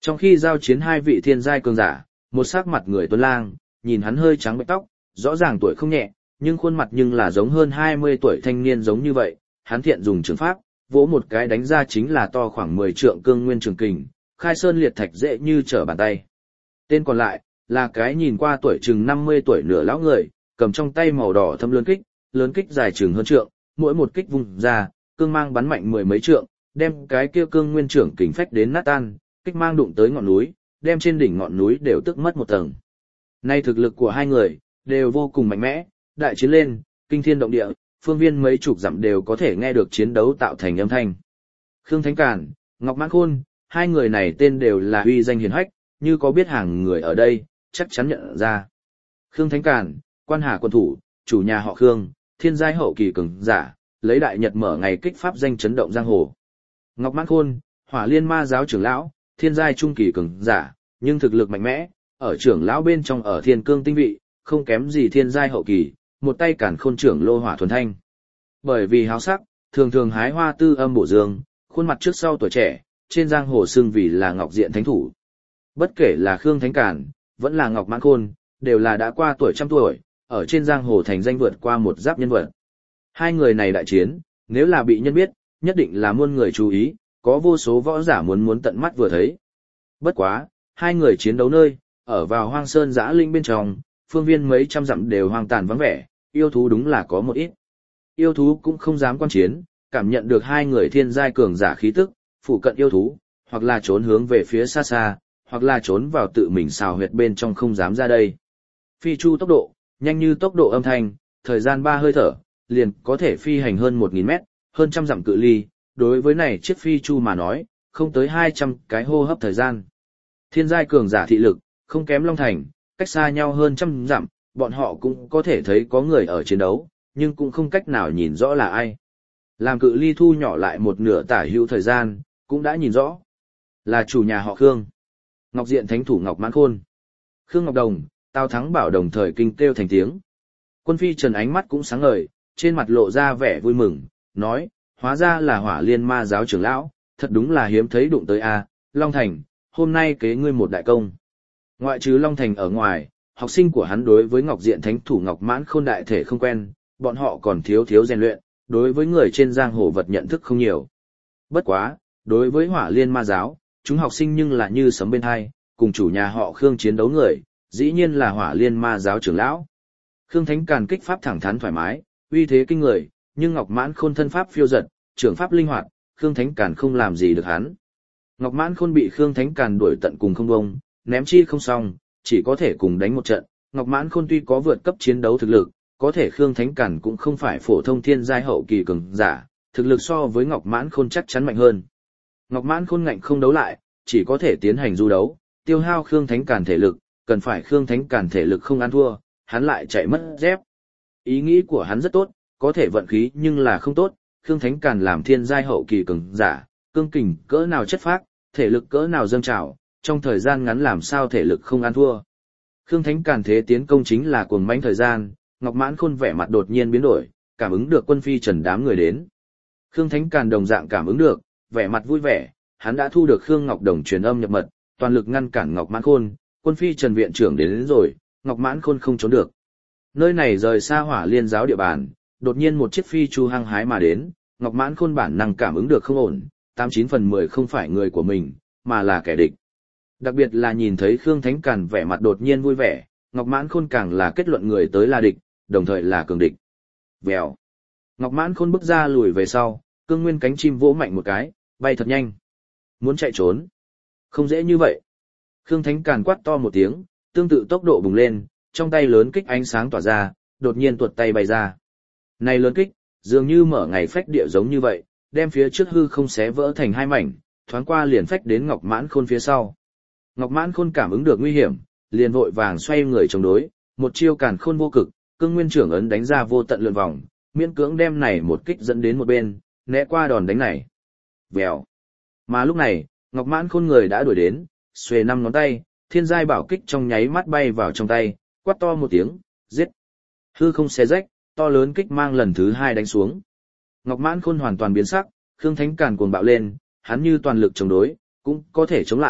Trong khi giao chiến hai vị thiên giai cường giả, một sắc mặt người tuấn lang, nhìn hắn hơi trắng bệch tóc, rõ ràng tuổi không nhẹ, nhưng khuôn mặt nhưng là giống hơn hai mươi tuổi thanh niên giống như vậy, hắn thiện dùng trường pháp, vỗ một cái đánh ra chính là to khoảng mười trượng cương nguyên trường kình, khai sơn liệt thạch dễ như trở bàn tay. Tên còn lại, là cái nhìn qua tuổi chừng năm mươi tuổi nửa lão người, cầm trong tay màu đỏ thâm lớn kích, lớn kích dài chừng hơn trượng, mỗi một kích vung ra, cương mang bắn mạnh mười mấy trượng, đem cái kia cương nguyên trưởng kình phách đến nát tan, kích mang đụng tới ngọn núi, đem trên đỉnh ngọn núi đều tức mất một tầng. Nay thực lực của hai người đều vô cùng mạnh mẽ, đại chiến lên, kinh thiên động địa, phương viên mấy chục dặm đều có thể nghe được chiến đấu tạo thành âm thanh. Khương Thánh Càn, Ngọc Mãn Khôn, hai người này tên đều là uy danh hiển hách, như có biết hàng người ở đây, chắc chắn nhận ra. Khương Thánh Càn, Quan Hà quân thủ, chủ nhà họ Khương, thiên giai hậu kỳ cường giả, lấy đại nhật mở ngày kích pháp danh chấn động giang hồ. Ngọc Mãn Khôn, Hỏa Liên Ma giáo trưởng lão, thiên giai trung kỳ cường giả, nhưng thực lực mạnh mẽ, ở trưởng lão bên trong ở thiên cương tinh vị, không kém gì thiên giai hậu kỳ, một tay cản khôn trưởng lô hỏa thuần thanh. Bởi vì háo sắc, thường thường hái hoa tư âm bổ dương, khuôn mặt trước sau tuổi trẻ, trên giang hồ xưng vì là Ngọc Diện Thánh Thủ. Bất kể là Khương Thánh Càn, vẫn là Ngọc Mãn Khôn, đều là đã qua tuổi trăm tuổi, ở trên giang hồ thành danh vượt qua một giáp nhân vật. Hai người này đại chiến, nếu là bị nhân biết, nhất định là muôn người chú ý, có vô số võ giả muốn muốn tận mắt vừa thấy. Bất quá, hai người chiến đấu nơi, ở vào hoang sơn giã linh bên trong, phương viên mấy trăm dặm đều hoang tàn vắng vẻ, yêu thú đúng là có một ít. Yêu thú cũng không dám quan chiến, cảm nhận được hai người thiên giai cường giả khí tức, phụ cận yêu thú, hoặc là trốn hướng về phía xa xa, hoặc là trốn vào tự mình xào huyệt bên trong không dám ra đây. Phi chu tốc độ, nhanh như tốc độ âm thanh, thời gian ba hơi thở, liền có thể phi hành hơn một nghìn mét, hơn trăm dặm cự ly, đối với này chiếc phi chu mà nói, không tới hai trăm cái hô hấp thời gian. Thiên giai cường giả thị lực, không kém Long Thành, cách xa nhau hơn trăm dặm, bọn họ cũng có thể thấy có người ở chiến đấu, nhưng cũng không cách nào nhìn rõ là ai. Làm cự ly thu nhỏ lại một nửa tả hữu thời gian, cũng đã nhìn rõ. Là chủ nhà họ Khương. Ngọc Diện Thánh Thủ Ngọc Mãn Khôn. Khương Ngọc Đồng, Tào Thắng Bảo đồng thời kinh kêu thành tiếng. Quân phi Trần ánh mắt cũng sáng ngời, trên mặt lộ ra vẻ vui mừng, nói, hóa ra là Hỏa Liên Ma giáo trưởng lão, thật đúng là hiếm thấy đụng tới a, Long Thành, hôm nay kế ngươi một đại công. Ngoại trừ Long Thành ở ngoài, học sinh của hắn đối với Ngọc Diện Thánh Thủ Ngọc Mãn Khôn đại thể không quen, bọn họ còn thiếu thiếu rèn luyện, đối với người trên giang hồ vật nhận thức không nhiều. Bất quá, đối với Hỏa Liên Ma giáo, chúng học sinh nhưng là như sấm bên hai, cùng chủ nhà họ Khương chiến đấu người, dĩ nhiên là Hỏa Liên Ma giáo trưởng lão. Khương Thánh Càn kích pháp thẳng thắn thoải mái, uy thế kinh người, nhưng Ngọc Mãn Khôn thân pháp phiêu dật, trưởng pháp linh hoạt, Khương Thánh Càn không làm gì được hắn. Ngọc Mãn Khôn bị Khương Thánh Càn đuổi tận cùng không bông, ném chi không xong, chỉ có thể cùng đánh một trận. Ngọc Mãn Khôn tuy có vượt cấp chiến đấu thực lực, có thể Khương Thánh Càn cũng không phải phổ thông thiên giai hậu kỳ cường giả, thực lực so với Ngọc Mãn Khôn chắc chắn mạnh hơn. Ngọc Mãn Khôn ngạnh không đấu lại, chỉ có thể tiến hành du đấu, tiêu hao Khương Thánh Càn thể lực, cần phải Khương Thánh Càn thể lực không ăn thua, hắn lại chạy mất dép. Ý nghĩ của hắn rất tốt, có thể vận khí nhưng là không tốt, Khương Thánh Càn làm thiên giai hậu kỳ cường giả, cương kình cỡ nào chất phác, thể lực cỡ nào dâng trào, trong thời gian ngắn làm sao thể lực không ăn thua. Khương Thánh Càn thế tiến công chính là cuồng mãnh thời gian, Ngọc Mãn Khôn vẻ mặt đột nhiên biến đổi, cảm ứng được quân phi Trần đám người đến. Khương Thánh Càn đồng dạng cảm ứng được, vẻ mặt vui vẻ, hắn đã thu được Khương Ngọc Đồng truyền âm nhập mật, toàn lực ngăn cản Ngọc Mãn Khôn, quân phi Trần viện trưởng đến, đến rồi, Ngọc Mãn Khôn không trốn được. Nơi này rời xa Hỏa Liên giáo địa bàn, đột nhiên một chiếc phi chu hăng hái mà đến, Ngọc Mãn Khôn bản năng cảm ứng được không ổn, tám chín phần mười không phải người của mình, mà là kẻ địch. Đặc biệt là nhìn thấy Khương Thánh Càn vẻ mặt đột nhiên vui vẻ, Ngọc Mãn Khôn càng là kết luận người tới là địch, đồng thời là cường địch. Vèo. Ngọc Mãn Khôn bước ra lùi về sau, cương nguyên cánh chim vỗ mạnh một cái, bay thật nhanh. Muốn chạy trốn? Không dễ như vậy. Khương Thánh Càn quát to một tiếng, tương tự tốc độ bùng lên, trong tay lớn kích ánh sáng tỏa ra, đột nhiên tuột tay bay ra. Này lớn kích, dường như mở ngày phách địa giống như vậy, đem phía trước hư không xé vỡ thành hai mảnh, thoáng qua liền phách đến Ngọc Mãn Khôn phía sau. Ngọc Mãn Khôn cảm ứng được nguy hiểm, liền vội vàng xoay người chống đối, một chiêu càn khôn vô cực, cương nguyên trưởng ấn đánh ra vô tận lượn vòng, miễn cưỡng đem này một kích dẫn đến một bên, né qua đòn đánh này. Vèo. Mà lúc này, Ngọc Mãn Khôn người đã đuổi đến, xuề năm ngón tay, thiên giai bảo kích trong nháy mắt bay vào trong tay, quát to một tiếng, giết. Hư không xé rách, to lớn kích mang lần thứ hai đánh xuống. Ngọc Mãn Khôn hoàn toàn biến sắc, Khương Thánh Càn cuồng bạo lên, hắn như toàn lực chống đối, cũng có thể chống lại,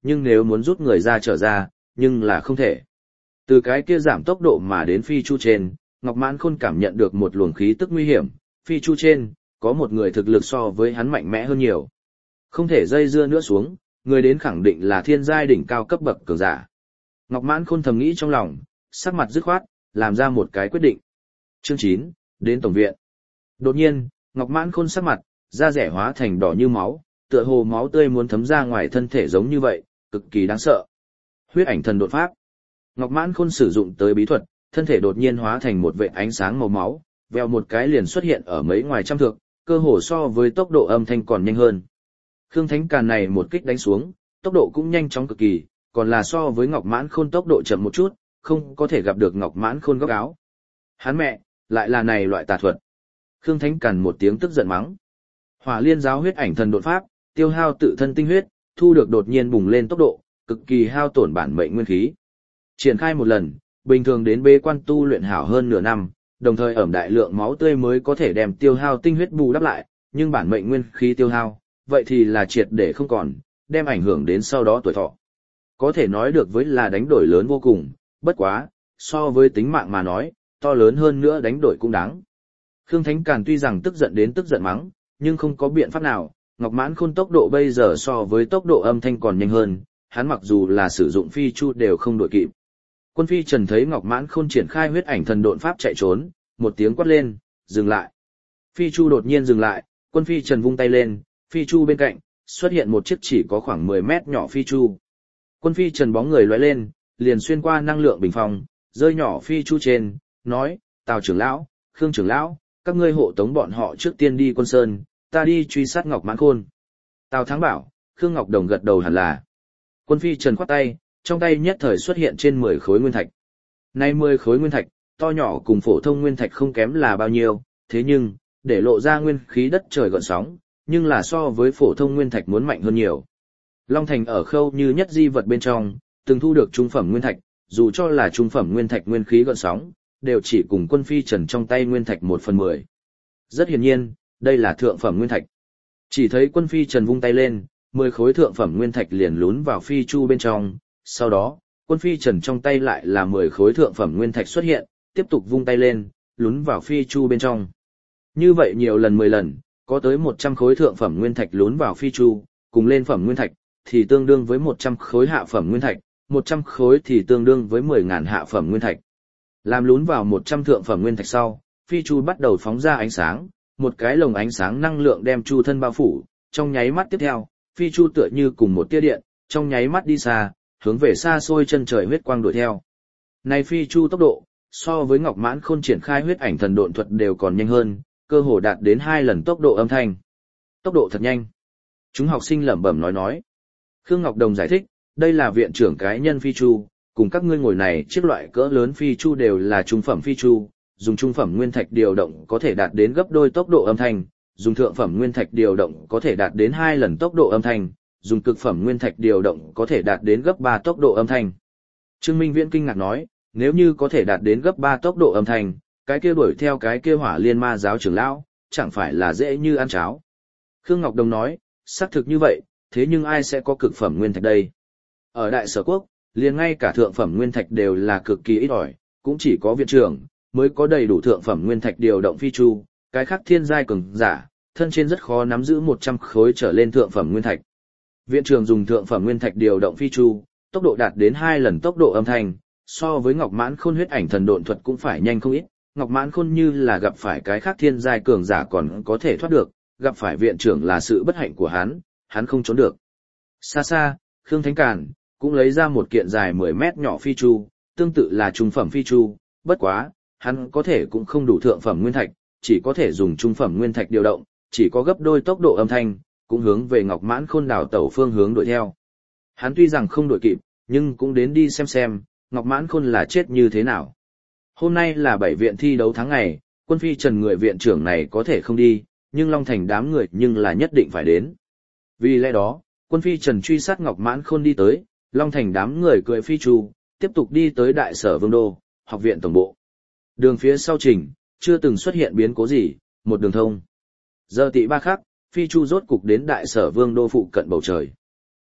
nhưng nếu muốn rút người ra trở ra, nhưng là không thể. Từ cái kia giảm tốc độ mà đến phi chu trên, Ngọc Mãn Khôn cảm nhận được một luồng khí tức nguy hiểm, phi chu trên, có một người thực lực so với hắn mạnh mẽ hơn nhiều. Không thể dây dưa nữa xuống, người đến khẳng định là thiên giai đỉnh cao cấp bậc cường giả. Ngọc Mãn Khôn thầm nghĩ trong lòng, sắc mặt dứt khoát, làm ra một cái quyết định. Chương chín, đến tổng viện. Đột nhiên, Ngọc Mãn Khôn sắc mặt, da rẻ hóa thành đỏ như máu, tựa hồ máu tươi muốn thấm ra ngoài thân thể giống như vậy, cực kỳ đáng sợ. Huyết ảnh thần đột pháp. Ngọc Mãn Khôn sử dụng tới bí thuật, thân thể đột nhiên hóa thành một vệt ánh sáng màu máu, vèo một cái liền xuất hiện ở mấy ngoài trăm thước, cơ hồ so với tốc độ âm thanh còn nhanh hơn. Khương Thánh Càn này một kích đánh xuống, tốc độ cũng nhanh chóng cực kỳ, còn là so với Ngọc Mãn Khôn tốc độ chậm một chút, không có thể gặp được Ngọc Mãn Khôn góc áo. Hắn mẹ, lại là này loại tà thuật. Khương Thánh Càn một tiếng tức giận mắng. Hỏa Liên giáo huyết ảnh thần đột pháp, tiêu hao tự thân tinh huyết, thu được đột nhiên bùng lên tốc độ, cực kỳ hao tổn bản mệnh nguyên khí. Triển khai một lần, bình thường đến bế quan tu luyện hảo hơn nửa năm, đồng thời ẩm đại lượng máu tươi mới có thể đem tiêu hao tinh huyết bù đắp lại, nhưng bản mệnh nguyên khí tiêu hao, vậy thì là triệt để không còn, đem ảnh hưởng đến sau đó tuổi thọ. Có thể nói được với là đánh đổi lớn vô cùng, bất quá, so với tính mạng mà nói, to lớn hơn nữa đánh đổi cũng đáng. Khương Thánh Càn tuy rằng tức giận đến tức giận mắng, nhưng không có biện pháp nào, Ngọc Mãn Khôn tốc độ bây giờ so với tốc độ âm thanh còn nhanh hơn, hắn mặc dù là sử dụng phi chu đều không đuổi kịp. Quân phi Trần thấy Ngọc Mãn Khôn triển khai huyết ảnh thần độn pháp chạy trốn, một tiếng quát lên, dừng lại. Phi chu đột nhiên dừng lại, quân phi Trần vung tay lên, phi chu bên cạnh, xuất hiện một chiếc chỉ có khoảng mười mét nhỏ phi chu. Quân phi Trần bóng người lóe lên, liền xuyên qua năng lượng bình phong, rơi nhỏ phi chu trên, nói, Tào trưởng lão, Khương trưởng lão, các ngươi hộ tống bọn họ trước tiên đi Quân Sơn, ta đi truy sát Ngọc Mãn Khôn. Tào Thắng bảo, Khương Ngọc Đồng gật đầu hẳn là. Quân phi Trần khoát tay, trong tay nhất thời xuất hiện trên mười khối nguyên thạch. Nay mười khối nguyên thạch, to nhỏ cùng phổ thông nguyên thạch không kém là bao nhiêu, thế nhưng, để lộ ra nguyên khí đất trời gợn sóng, nhưng là so với phổ thông nguyên thạch muốn mạnh hơn nhiều. Long Thành ở khâu như nhất di vật bên trong, từng thu được trung phẩm nguyên thạch, dù cho là trung phẩm nguyên thạch nguyên khí gợn sóng, đều chỉ cùng quân phi Trần trong tay nguyên thạch một phần mười. Rất hiển nhiên, đây là thượng phẩm nguyên thạch. Chỉ thấy quân phi Trần vung tay lên, mười khối thượng phẩm nguyên thạch liền lún vào phi chu bên trong, sau đó, quân phi Trần trong tay lại là mười khối thượng phẩm nguyên thạch xuất hiện, tiếp tục vung tay lên, lún vào phi chu bên trong. Như vậy nhiều lần mười lần, có tới một trăm khối thượng phẩm nguyên thạch lún vào phi chu, cùng lên phẩm nguyên thạch, thì tương đương với một trăm khối hạ phẩm nguyên thạch, một trăm khối thì tương đương với mười ngàn hạ phẩm nguyên thạch. Làm lún vào một trăm thượng phẩm nguyên thạch sau, phi chu bắt đầu phóng ra ánh sáng, một cái lồng ánh sáng năng lượng đem chu thân bao phủ, trong nháy mắt tiếp theo, phi chu tựa như cùng một tia điện, trong nháy mắt đi xa, hướng về xa xôi chân trời huyết quang đuổi theo. Này phi chu tốc độ, so với Ngọc Mãn Khôn triển khai huyết ảnh thần độn thuật đều còn nhanh hơn, cơ hồ đạt đến hai lần tốc độ âm thanh. Tốc độ thật nhanh. Chúng học sinh lẩm bẩm nói nói. Khương Ngọc Đồng giải thích, đây là viện trưởng cái nhân phi chu, cùng các ngươi ngồi này chiếc loại cỡ lớn phi chu đều là trung phẩm phi chu, dùng trung phẩm nguyên thạch điều động có thể đạt đến gấp đôi tốc độ âm thanh, dùng thượng phẩm nguyên thạch điều động có thể đạt đến hai lần tốc độ âm thanh, dùng cực phẩm nguyên thạch điều động có thể đạt đến gấp ba tốc độ âm thanh. Trương Minh Viễn kinh ngạc nói, nếu như có thể đạt đến gấp ba tốc độ âm thanh, cái kia đuổi theo cái kia Hỏa Liên ma giáo trưởng lão, chẳng phải là dễ như ăn cháo. Khương Ngọc Đồng nói, xác thực như vậy, thế nhưng ai sẽ có cực phẩm nguyên thạch đây? Ở Đại Sở Quốc, liền ngay cả thượng phẩm nguyên thạch đều là cực kỳ ít ỏi, cũng chỉ có viện trưởng mới có đầy đủ thượng phẩm nguyên thạch điều động phi chu, cái khác thiên giai cường giả, thân trên rất khó nắm giữ một trăm khối trở lên thượng phẩm nguyên thạch. Viện trưởng dùng thượng phẩm nguyên thạch điều động phi chu, tốc độ đạt đến hai lần tốc độ âm thanh, so với Ngọc Mãn Khôn huyết ảnh thần độn thuật cũng phải nhanh không ít. Ngọc Mãn Khôn như là gặp phải cái khác thiên giai cường giả còn có thể thoát được, gặp phải viện trưởng là sự bất hạnh của hắn, hắn không trốn được. Xa xa, Khương Thánh Càn cũng lấy ra một kiện dài mười mét nhỏ phi chu, tương tự là trung phẩm phi chu, bất quá, hắn có thể cũng không đủ thượng phẩm nguyên thạch, chỉ có thể dùng trung phẩm nguyên thạch điều động, chỉ có gấp đôi tốc độ âm thanh, cũng hướng về Ngọc Mãn Khôn đảo tẩu phương hướng đuổi theo. Hắn tuy rằng không đuổi kịp, nhưng cũng đến đi xem xem, Ngọc Mãn Khôn là chết như thế nào. Hôm nay là bảy viện thi đấu tháng ngày, quân phi Trần người viện trưởng này có thể không đi, nhưng Long Thành đám người nhưng là nhất định phải đến. Vì lẽ đó, quân phi Trần truy sát Ngọc Mãn Khôn đi tới, Long Thành đám người cười phi chu, tiếp tục đi tới Đại Sở Vương Đô, học viện tổng bộ. Đường phía sau trình, chưa từng xuất hiện biến cố gì, một đường thông. Giờ tị ba khắc, phi chu rốt cục đến Đại Sở Vương Đô phụ cận bầu trời.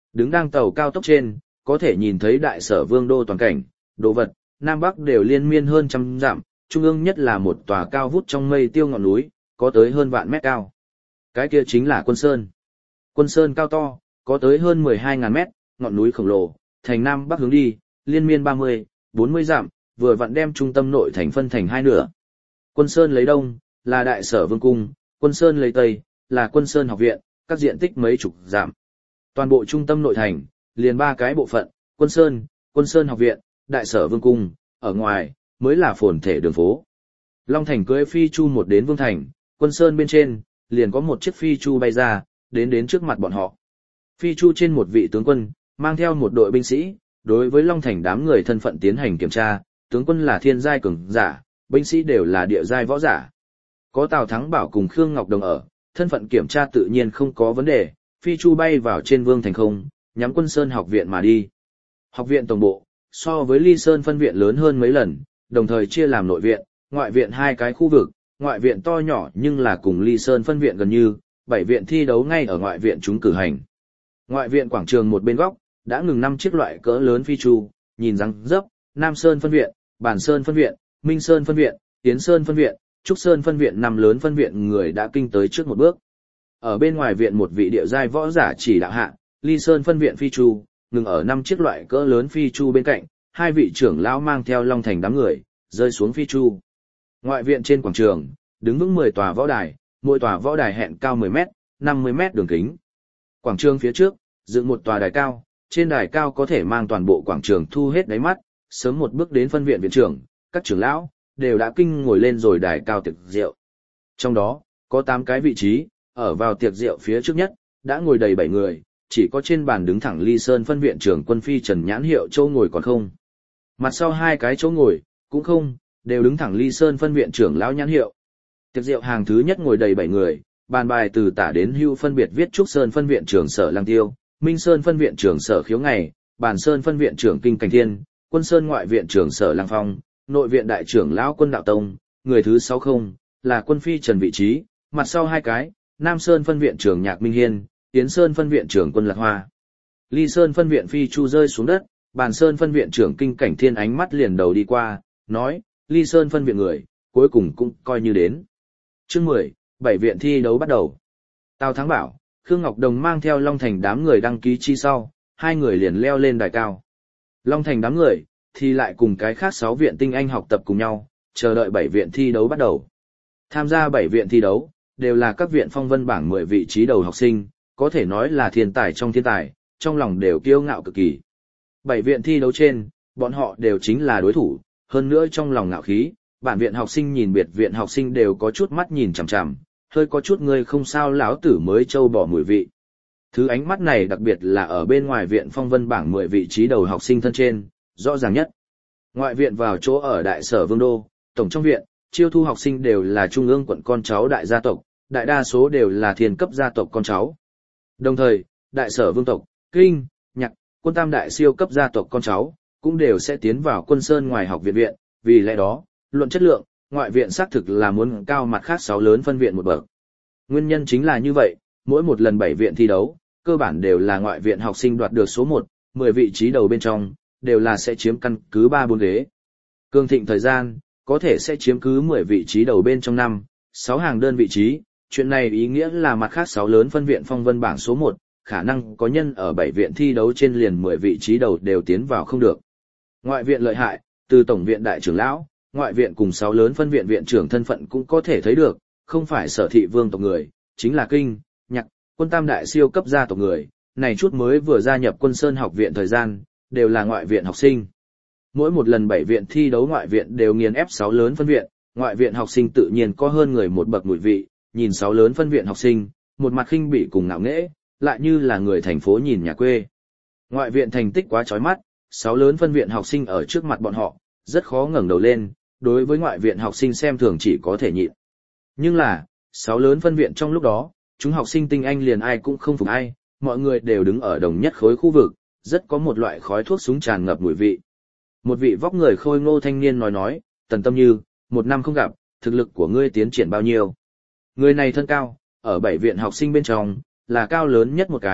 Đứng đang tàu cao tốc trên, có thể nhìn thấy đại sở vương đô toàn cảnh, đồ vật, Nam Bắc đều liên miên hơn trăm dặm, trung ương nhất là một tòa cao vút trong mây tiêu ngọn núi, có tới hơn vạn mét cao. Cái kia chính là Quân Sơn. Quân Sơn cao to, có tới hơn mười hai ngàn mét, ngọn núi khổng lồ, thành Nam Bắc hướng đi, liên miên ba mươi, bốn mươi dặm, vừa vặn đem trung tâm nội thành phân thành hai nửa. Quân Sơn lấy đông, là đại sở vương cung, Quân Sơn lấy tây, là Quân Sơn học viện, các diện tích mấy chục dặm. Toàn bộ trung tâm nội thành, liền ba cái bộ phận, Quân Sơn, Quân Sơn học viện, đại sở vương cung, ở ngoài, mới là phồn thể đường phố. Long Thành cưỡi phi chu một đến Vương Thành, Quân Sơn bên trên, liền có một chiếc phi chu bay ra, đến đến trước mặt bọn họ. Phi chu trên một vị tướng quân, mang theo một đội binh sĩ, đối với Long Thành đám người thân phận tiến hành kiểm tra, tướng quân là thiên giai cường giả, binh sĩ đều là địa giai võ giả. Có Tào Thắng Bảo cùng Khương Ngọc Đồng ở, thân phận kiểm tra tự nhiên không có vấn đề, phi chu bay vào trên Vương Thành không, nhắm Quân Sơn học viện mà đi. Học viện tổng bộ, so với Ly Sơn phân viện lớn hơn mấy lần, đồng thời chia làm nội viện, ngoại viện hai cái khu vực, ngoại viện to nhỏ nhưng là cùng Ly Sơn phân viện gần như, bảy viện thi đấu ngay ở ngoại viện chúng cử hành. Ngoại viện quảng trường một bên góc, đã ngừng năm chiếc loại cỡ lớn phi chu, nhìn răng dấp, Nam Sơn phân viện, Bản Sơn phân viện, Minh Sơn phân viện, Tiến Sơn phân viện, Trúc Sơn phân viện năm lớn phân viện người đã kinh tới trước một bước. Ở bên ngoài viện một vị địa giai võ giả chỉ đạo hạ, Ly Sơn phân viện phi chu, ngừng ở năm chiếc loại cỡ lớn phi chu bên cạnh, hai vị trưởng lão mang theo Long Thành đám người, rơi xuống phi chu. Ngoại viện trên quảng trường, đứng vững mười tòa võ đài, mỗi tòa võ đài hẹn cao mười mét, năm mươi mét đường kính. Quảng trường phía trước, dựng một tòa đài cao, trên đài cao có thể mang toàn bộ quảng trường thu hết đáy mắt, sớm một bước đến phân viện viện trưởng, các trưởng lão, đều đã kinh ngồi lên rồi đài cao tiệc rượu. Trong đó, có tám cái vị trí, ở vào tiệc rượu phía trước nhất, đã ngồi đầy bảy người, chỉ có trên bàn đứng thẳng Ly Sơn phân viện trưởng Quân Phi Trần nhãn hiệu chỗ ngồi còn không. Mặt sau hai cái chỗ ngồi, cũng không, đều đứng thẳng Ly Sơn phân viện trưởng lão nhãn hiệu. Tiệc rượu hàng thứ nhất ngồi đầy bảy người, bàn bài từ tả đến hưu phân biệt viết Trúc Sơn phân viện trưởng Sở Lăng Tiêu, Minh Sơn phân viện trưởng Sở Khiếu Ngày, Bản Sơn phân viện trưởng Kinh Cảnh Thiên, Quân Sơn ngoại viện trưởng Sở Lăng Phong, nội viện đại trưởng lão Quân Đạo Tông, người thứ sáu không, là Quân Phi Trần vị trí, mặt sau hai cái, Nam Sơn phân viện trưởng Nhạc Minh Hiên, Tiến Sơn phân viện trưởng Quân Lạc Hoa. Ly Sơn phân viện phi chu rơi xuống đất, Bản Sơn phân viện trưởng Kinh Cảnh Thiên ánh mắt liền đầu đi qua, nói, Ly Sơn phân viện người, cuối cùng cũng coi như đến. Chương mười, bảy viện thi đấu bắt đầu. Tào Thắng Bảo, Khương Ngọc Đồng mang theo Long Thành đám người đăng ký chi sau, hai người liền leo lên đài cao. Long Thành đám người, thì lại cùng cái khác sáu viện tinh anh học tập cùng nhau, chờ đợi bảy viện thi đấu bắt đầu. Tham gia bảy viện thi đấu, đều là các viện phong vân bảng mười vị trí đầu học sinh, có thể nói là thiên tài trong thiên tài, trong lòng đều kiêu ngạo cực kỳ. Bảy viện thi đấu trên, bọn họ đều chính là đối thủ, hơn nữa trong lòng ngạo khí, bản viện học sinh nhìn biệt viện học sinh đều có chút mắt nhìn chằm chằm, hơi có chút người không sao lão tử mới trâu bỏ mùi vị. Thứ ánh mắt này đặc biệt là ở bên ngoài viện phong vân bảng mười vị trí đầu học sinh thân trên, rõ ràng nhất. Ngoại viện vào chỗ ở đại sở Vương Đô, tổng trong viện, chiêu thu học sinh đều là trung ương quận con cháu đại gia tộc, đại đa số đều là thiên cấp gia tộc con cháu. Đồng thời, đại sở vương tộc, kinh, nhạc, quân tam đại siêu cấp gia tộc con cháu, cũng đều sẽ tiến vào Quân Sơn ngoài học viện viện, vì lẽ đó, luận chất lượng, ngoại viện xác thực là muốn cao mặt khác sáu lớn phân viện một bậc. Nguyên nhân chính là như vậy, mỗi một lần bảy viện thi đấu, cơ bản đều là ngoại viện học sinh đoạt được số một, mười vị trí đầu bên trong, đều là sẽ chiếm căn cứ ba bốn ghế. Cường thịnh thời gian, có thể sẽ chiếm cứ mười vị trí đầu bên trong năm, sáu hàng đơn vị trí, chuyện này ý nghĩa là mặt khác sáu lớn phân viện phong vân bảng số một, khả năng có nhân ở bảy viện thi đấu trên liền mười vị trí đầu đều tiến vào không được. Ngoại viện lợi hại, từ tổng viện đại trưởng lão, ngoại viện cùng sáu lớn phân viện viện trưởng thân phận cũng có thể thấy được, không phải sở thị vương tộc người, chính là kinh, nhạc, quân tam đại siêu cấp gia tộc người, này chút mới vừa gia nhập Quân Sơn học viện thời gian, đều là ngoại viện học sinh. Mỗi một lần bảy viện thi đấu ngoại viện đều nghiền ép sáu lớn phân viện, ngoại viện học sinh tự nhiên có hơn người một bậc mùi vị, nhìn sáu lớn phân viện học sinh, một mặt khinh bỉ cùng ngạo nghễ, lại như là người thành phố nhìn nhà quê. Ngoại viện thành tích quá chói mắt, sáu lớn phân viện học sinh ở trước mặt bọn họ, rất khó ngẩng đầu lên, đối với ngoại viện học sinh xem thường chỉ có thể nhịn. Nhưng là, sáu lớn phân viện trong lúc đó, chúng học sinh tinh anh liền ai cũng không phục ai, mọi người đều đứng ở đồng nhất khối khu vực, rất có một loại khói thuốc súng tràn ngập mùi vị. Một vị vóc người khôi ngô thanh niên nói nói, Tần Tâm Như, một năm không gặp, thực lực của ngươi tiến triển bao nhiêu? Người này thân cao, ở bảy viện học sinh bên trong, là cao lớn nhất một cái,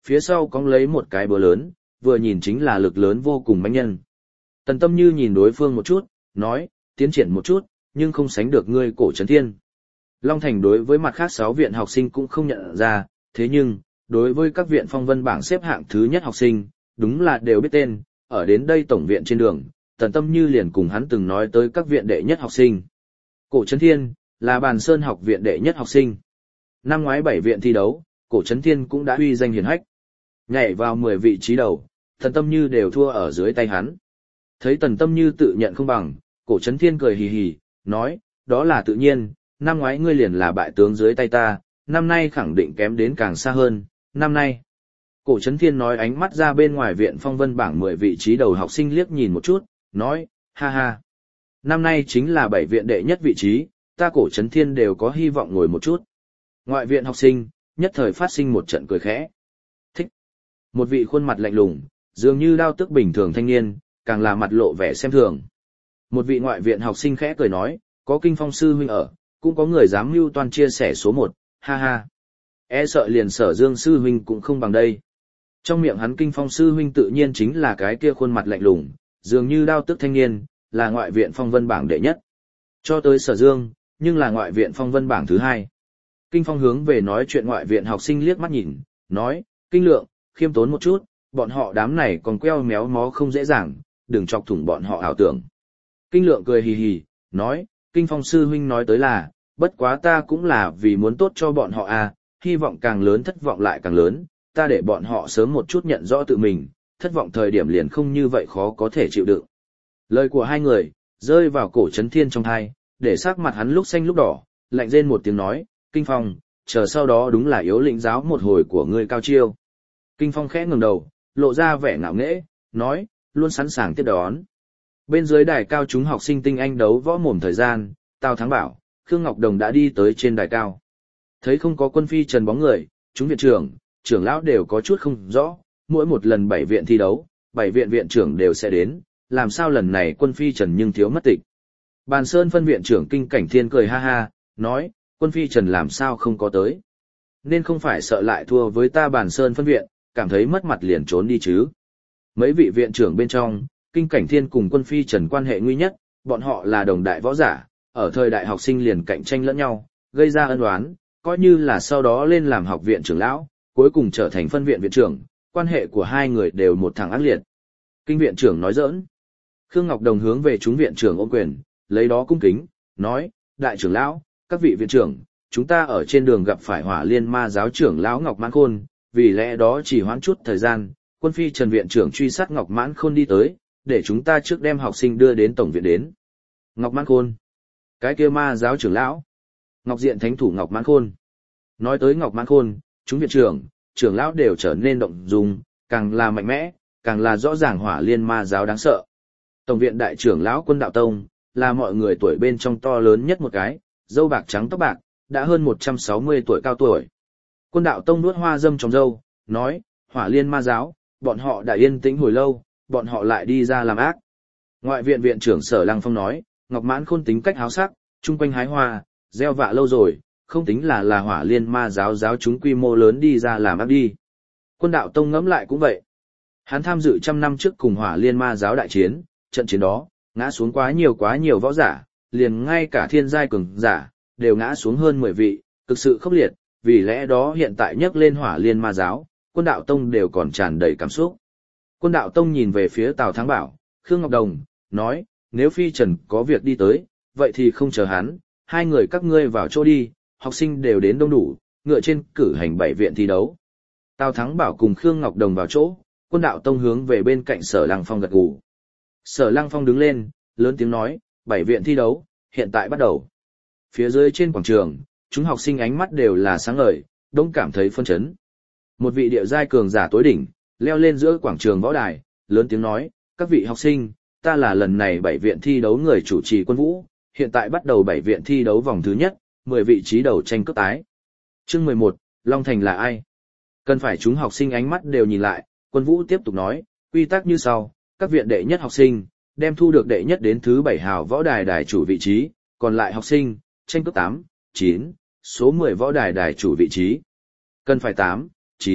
phía sau cong lấy một cái búa lớn, vừa nhìn chính là lực lớn vô cùng mãnh nhân. Tần Tâm Như nhìn đối phương một chút, nói, tiến triển một chút, nhưng không sánh được ngươi Cổ Chấn Thiên. Long Thành đối với mặt khác sáu viện học sinh cũng không nhận ra, thế nhưng, đối với các viện phong vân bảng xếp hạng thứ nhất học sinh, đúng là đều biết tên, ở đến đây tổng viện trên đường, Tần Tâm Như liền cùng hắn từng nói tới các viện đệ nhất học sinh. Cổ Chấn Thiên, là Bàn Sơn học viện đệ nhất học sinh. Năm ngoái bảy viện thi đấu, Cổ Chấn Thiên cũng đã uy danh hiển hách. Nhảy vào mười vị trí đầu, Tần Tâm Như đều thua ở dưới tay hắn. Thấy Tần Tâm Như tự nhận không bằng, Cổ Chấn Thiên cười hì hì, nói, đó là tự nhiên, năm ngoái ngươi liền là bại tướng dưới tay ta, năm nay khẳng định kém đến càng xa hơn, năm nay. Cổ Chấn Thiên nói ánh mắt ra bên ngoài viện phong vân bảng mười vị trí đầu học sinh liếc nhìn một chút, nói, ha ha. Năm nay chính là bảy viện đệ nhất vị trí, ta Cổ Chấn Thiên đều có hy vọng ngồi một chút. Ngoại viện học sinh, nhất thời phát sinh một trận cười khẽ. Thích. Một vị khuôn mặt lạnh lùng, dường như đao tức bình thường thanh niên, càng là mặt lộ vẻ xem thường. Một vị ngoại viện học sinh khẽ cười nói, có Kinh Phong sư huynh ở, cũng có người dám mưu toan chia sẻ số một, ha ha. E sợ liền Sở Dương sư huynh cũng không bằng đây. Trong miệng hắn Kinh Phong sư huynh tự nhiên chính là cái kia khuôn mặt lạnh lùng, dường như đao tức thanh niên, là ngoại viện phong vân bảng đệ nhất. Cho tới Sở Dương, nhưng là ngoại viện phong vân bảng thứ hai. Kinh Phong hướng về nói chuyện ngoại viện học sinh liếc mắt nhìn, nói, Kinh Lượng, khiêm tốn một chút, bọn họ đám này còn queo méo mó không dễ dàng, đừng chọc thủng bọn họ ảo tưởng. Kinh Lượng cười hì hì, nói, Kinh Phong sư huynh nói tới là, bất quá ta cũng là vì muốn tốt cho bọn họ à, hy vọng càng lớn thất vọng lại càng lớn, ta để bọn họ sớm một chút nhận rõ tự mình, thất vọng thời điểm liền không như vậy khó có thể chịu đựng. Lời của hai người, rơi vào Cổ Chấn Thiên trong thai, để sắc mặt hắn lúc xanh lúc đỏ, lạnh rên một tiếng nói, Kinh Phong, chờ sau đó đúng là yếu lĩnh giáo một hồi của ngươi cao chiêu. Kinh Phong khẽ ngẩng đầu, lộ ra vẻ ngạo nghễ, nói, luôn sẵn sàng tiếp đón. Bên dưới đài cao chúng học sinh tinh anh đấu võ mồm thời gian, Tào Thắng Bảo, Khương Ngọc Đồng đã đi tới trên đài cao. Thấy không có Quân Phi Trần bóng người, chúng viện trưởng, trưởng lão đều có chút không rõ, mỗi một lần bảy viện thi đấu, bảy viện viện trưởng đều sẽ đến, làm sao lần này Quân Phi Trần nhưng thiếu mất tịch. Bàn Sơn phân viện trưởng Kinh Cảnh Thiên cười ha ha, nói, Quân Phi Trần làm sao không có tới. Nên không phải sợ lại thua với ta Bàn Sơn phân viện, cảm thấy mất mặt liền trốn đi chứ. Mấy vị viện trưởng bên trong, Kinh Cảnh Thiên cùng Quân Phi Trần quan hệ nguy nhất, bọn họ là đồng đại võ giả, ở thời đại học sinh liền cạnh tranh lẫn nhau, gây ra ân oán, coi như là sau đó lên làm học viện trưởng lão, cuối cùng trở thành phân viện viện trưởng, quan hệ của hai người đều một thằng ác liệt. Kinh viện trưởng nói giỡn. Khương Ngọc Đồng hướng về chúng viện trưởng ôm quyền, lấy đó cung kính, nói, đại trưởng lão, các vị viện trưởng, chúng ta ở trên đường gặp phải Hỏa Liên Ma giáo trưởng lão Ngọc Mãn Khôn, vì lẽ đó chỉ hoãn chút thời gian, Quân Phi Trần viện trưởng truy sát Ngọc Mãn Khôn đi tới, để chúng ta trước đem học sinh đưa đến tổng viện đến. Ngọc Mãn Khôn, cái kia ma giáo trưởng lão, Ngọc Diện thánh thủ Ngọc Mãn Khôn. Nói tới Ngọc Mãn Khôn, chúng viện trưởng, trưởng lão đều trở nên động dung, càng là mạnh mẽ, càng là rõ ràng Hỏa Liên Ma giáo đáng sợ. Tổng viện đại trưởng lão Quân Đạo Tông, là mọi người tuổi bên trong to lớn nhất một cái, râu bạc trắng tóc bạc, đã hơn một trăm sáu mươi tuổi cao tuổi. Quân Đạo Tông nuốt hoa dâm trong râu, nói, Hỏa Liên Ma giáo, bọn họ đã yên tĩnh hồi lâu, bọn họ lại đi ra làm ác. Ngoại viện viện trưởng Sở Lăng Phong nói, Ngọc Mãn Khôn tính cách háo sắc, chung quanh hái hoa, gieo vạ lâu rồi, không tính là là Hỏa Liên Ma giáo giáo chúng quy mô lớn đi ra làm ác đi. Quân Đạo Tông ngẫm lại cũng vậy. Hắn tham dự trăm năm trước cùng Hỏa Liên Ma giáo đại chiến, trận chiến đó, ngã xuống quá nhiều quá nhiều võ giả, liền ngay cả thiên giai cường giả, đều ngã xuống hơn mười vị, cực sự khốc liệt, vì lẽ đó hiện tại nhắc lên Hỏa Liên Ma giáo, Quân Đạo Tông đều còn tràn đầy cảm xúc. Quân Đạo Tông nhìn về phía Tào Thắng Bảo, Khương Ngọc Đồng, nói, nếu Phi Trần có việc đi tới, vậy thì không chờ hắn, hai người các ngươi vào chỗ đi, học sinh đều đến đông đủ, ngựa trên cử hành bảy viện thi đấu. Tào Thắng Bảo cùng Khương Ngọc Đồng vào chỗ, Quân Đạo Tông hướng về bên cạnh Sở Lăng Phong gật gù. Sở Lăng Phong đứng lên, lớn tiếng nói, bảy viện thi đấu, hiện tại bắt đầu. Phía dưới trên quảng trường, chúng học sinh ánh mắt đều là sáng ngời, đông cảm thấy phân chấn. Một vị địa giai cường giả tối đỉnh, leo lên giữa quảng trường võ đài, lớn tiếng nói, các vị học sinh, ta là lần này bảy viện thi đấu người chủ trì Quân Vũ, hiện tại bắt đầu bảy viện thi đấu vòng thứ nhất, mười vị trí đầu tranh cướp tái. Chương mười một, Long Thành là ai? Cần phải chúng học sinh ánh mắt đều nhìn lại, Quân Vũ tiếp tục nói, quy tắc như sau, các viện đệ nhất học sinh, đem thu được đệ nhất đến thứ bảy hào võ đài đài chủ vị trí, còn lại học sinh, tranh cướp tám, chín, số mười võ đài đài chủ vị trí. Cần phải tám, chín,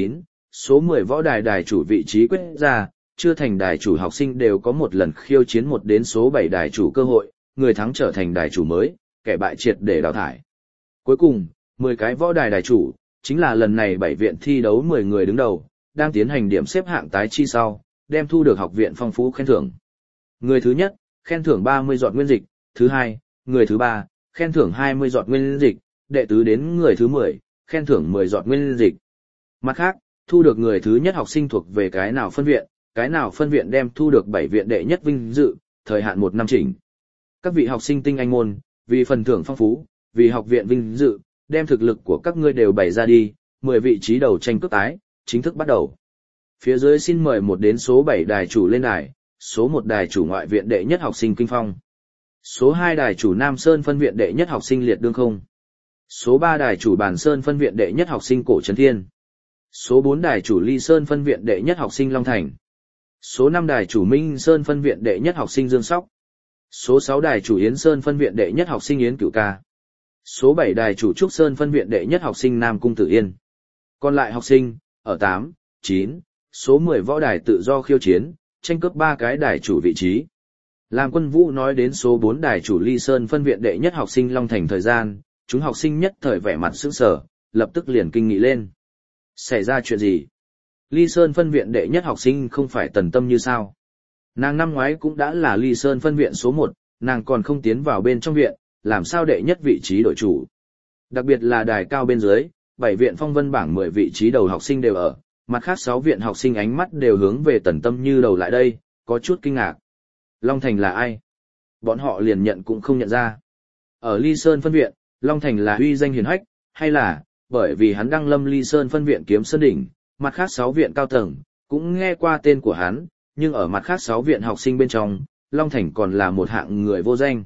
số mười võ đài đài chủ vị trí quyết ra, chưa thành đài chủ học sinh đều có một lần khiêu chiến một đến số bảy đài chủ cơ hội, người thắng trở thành đài chủ mới, kẻ bại triệt để đào thải. Cuối cùng, mười cái võ đài đài chủ, chính là lần này bảy viện thi đấu mười người đứng đầu, đang tiến hành điểm xếp hạng tái chi sau, đem thu được học viện phong phú khen thưởng. Người thứ nhất, khen thưởng ba mươi giọt nguyên dịch, thứ hai, người thứ ba, khen thưởng hai mươi giọt nguyên dịch, đệ tứ đến người thứ mười, khen thưởng mười giọt nguyên dịch. Mặt khác, thu được người thứ nhất học sinh thuộc về cái nào phân viện, cái nào phân viện đem thu được bảy viện đệ nhất vinh dự, thời hạn một năm chỉnh. Các vị học sinh tinh anh môn, vì phần thưởng phong phú, vì học viện vinh dự, đem thực lực của các ngươi đều bày ra đi, mười vị trí đầu tranh cướp tái, chính thức bắt đầu. Phía dưới xin mời một đến số bảy đài chủ lên đài, số một đài chủ ngoại viện đệ nhất học sinh Kinh Phong. Số hai đài chủ Nam Sơn phân viện đệ nhất học sinh Liệt Đương Không. Số ba đài chủ Bàn Sơn phân viện đệ nhất học sinh Cổ Trấn Thiên. Số bốn đài chủ Ly Sơn phân viện đệ nhất học sinh Long Thành. Số năm đài chủ Minh Sơn phân viện đệ nhất học sinh Dương Sóc. Số sáu đài chủ Yến Sơn phân viện đệ nhất học sinh Yến Cửu Ca. Số bảy đài chủ Trúc Sơn phân viện đệ nhất học sinh Nam Cung Tử Yên. Còn lại học sinh, ở tám, chín, số mười võ đài tự do khiêu chiến, tranh cướp ba cái đài chủ vị trí. Làm Quân Vũ nói đến số bốn đài chủ Ly Sơn phân viện đệ nhất học sinh Long Thành thời gian, chúng học sinh nhất thời vẻ mặt sững sờ, lập tức liền kinh nghị lên. Xảy ra chuyện gì? Ly Sơn phân viện đệ nhất học sinh không phải Tần Tâm Như sao? Nàng năm ngoái cũng đã là Ly Sơn phân viện số một, nàng còn không tiến vào bên trong viện, làm sao đệ nhất vị trí đội chủ? Đặc biệt là đài cao bên dưới, bảy viện phong vân bảng mười vị trí đầu học sinh đều ở, mặt khác sáu viện học sinh ánh mắt đều hướng về Tần Tâm Như đầu lại đây, có chút kinh ngạc. Long Thành là ai? Bọn họ liền nhận cũng không nhận ra. Ở Ly Sơn phân viện, Long Thành là uy danh hiển hách, hay là bởi vì hắn đăng lâm Ly Sơn phân viện Kiếm Sơn đỉnh, mặt khác sáu viện cao tầng cũng nghe qua tên của hắn, nhưng ở mặt khác sáu viện học sinh bên trong, Long Thành còn là một hạng người vô danh.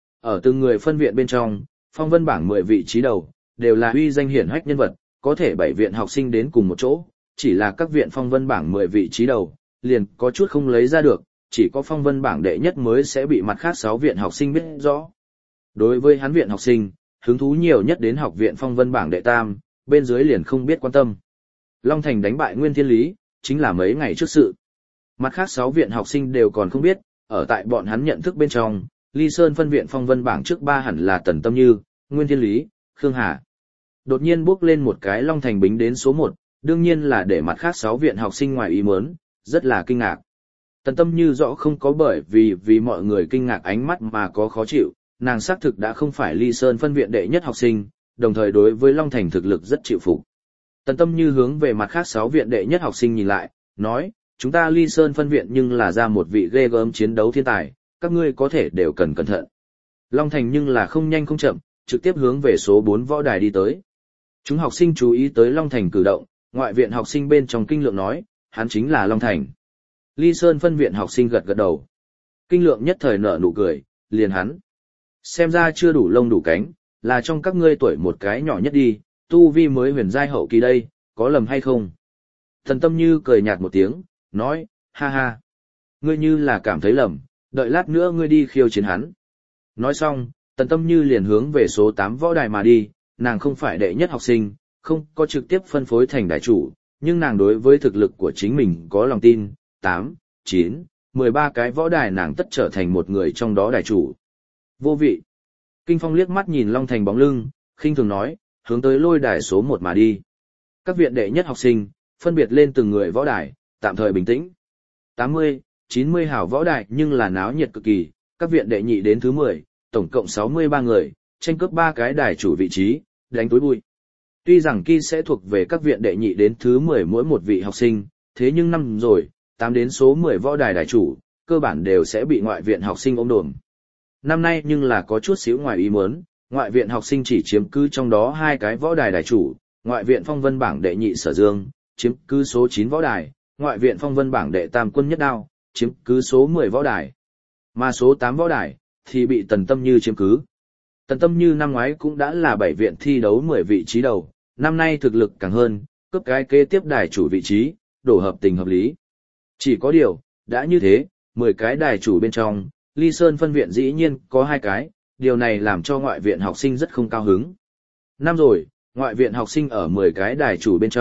Ở từng người phân viện bên trong, phong vân bảng mười vị trí đầu đều là uy danh hiển hách nhân vật, có thể bảy viện học sinh đến cùng một chỗ, chỉ là các viện phong vân bảng mười vị trí đầu, liền có chút không lấy ra được, chỉ có phong vân bảng đệ nhất mới sẽ bị mặt khác sáu viện học sinh biết rõ. Đối với hắn viện học sinh, hứng thú nhiều nhất đến học viện phong vân bảng đệ tam, bên dưới liền không biết quan tâm. Long Thành đánh bại Nguyên Thiên Lý, chính là mấy ngày trước sự. Mặt khác sáu viện học sinh đều còn không biết, ở tại bọn hắn nhận thức bên trong, Ly Sơn phân viện phong vân bảng trước ba hẳn là Tần Tâm Như, Nguyên Thiên Lý, Khương Hà. Đột nhiên bước lên một cái Long Thành bính đến số một, đương nhiên là để mặt khác sáu viện học sinh ngoài ý muốn, rất là kinh ngạc. Tần Tâm Như rõ không có bởi vì vì mọi người kinh ngạc ánh mắt mà có khó chịu, nàng xác thực đã không phải Ly Sơn phân viện đệ nhất học sinh, đồng thời đối với Long Thành thực lực rất chịu phục. Tần Tâm Như hướng về mặt khác sáu viện đệ nhất học sinh nhìn lại, nói, chúng ta Ly Sơn phân viện nhưng là ra một vị ghê gớm chiến đấu thiên tài, các ngươi có thể đều cần cẩn thận. Long Thành nhưng là không nhanh không chậm, trực tiếp hướng về số bốn võ đài đi tới. Chúng học sinh chú ý tới Long Thành cử động, ngoại viện học sinh bên trong Kinh Lượng nói, hắn chính là Long Thành. Ly Sơn phân viện học sinh gật gật đầu. Kinh Lượng nhất thời nở nụ cười, liền hắn. Xem ra chưa đủ lông đủ cánh, là trong các ngươi tuổi một cái nhỏ nhất đi, tu vi mới huyền giai hậu kỳ đây, có lầm hay không? Thần Tâm Như cười nhạt một tiếng, nói, ha ha. Ngươi như là cảm thấy lầm, đợi lát nữa ngươi đi khiêu chiến hắn. Nói xong, Tần Tâm Như liền hướng về số tám võ đài mà đi, nàng không phải đệ nhất học sinh, không có trực tiếp phân phối thành đại chủ, nhưng nàng đối với thực lực của chính mình có lòng tin, tám, chín, mười ba cái võ đài nàng tất trở thành một người trong đó đại chủ. Vô vị. Kinh Phong liếc mắt nhìn Long Thành bóng lưng, khinh thường nói, hướng tới lôi đài số một mà đi. Các viện đệ nhất học sinh, phân biệt lên từng người võ đài, tạm thời bình tĩnh. tám mươi, chín mươi hào võ đài nhưng là náo nhiệt cực kỳ, các viện đệ nhị đến thứ mười, tổng cộng sáu mươi ba người, tranh cướp ba cái đài chủ vị trí, đánh túi bụi. Tuy rằng kỳ sẽ thuộc về các viện đệ nhị đến thứ mười mỗi một vị học sinh, thế nhưng năm rồi, tám đến số mười võ đài đài chủ, cơ bản đều sẽ bị ngoại viện học sinh ôm đồm. Năm nay nhưng là có chút xíu ngoài ý muốn, ngoại viện học sinh chỉ chiếm cứ trong đó hai cái võ đài đài chủ, ngoại viện phong vân bảng đệ nhị Sở Dương, chiếm cứ số chín võ đài, ngoại viện phong vân bảng đệ tam Quân Nhất Đao, chiếm cứ số mười võ đài. Mà số tám võ đài, thì bị Tần Tâm Như chiếm cứ. Tần Tâm Như năm ngoái cũng đã là bảy viện thi đấu mười vị trí đầu, năm nay thực lực càng hơn, cướp cái kế tiếp đài chủ vị trí, đổ hợp tình hợp lý. Chỉ có điều, đã như thế, mười cái đài chủ bên trong, Ly Sơn phân viện dĩ nhiên có hai cái, điều này làm cho ngoại viện học sinh rất không cao hứng. Năm rồi, ngoại viện học sinh ở mười cái đài chủ bên trong,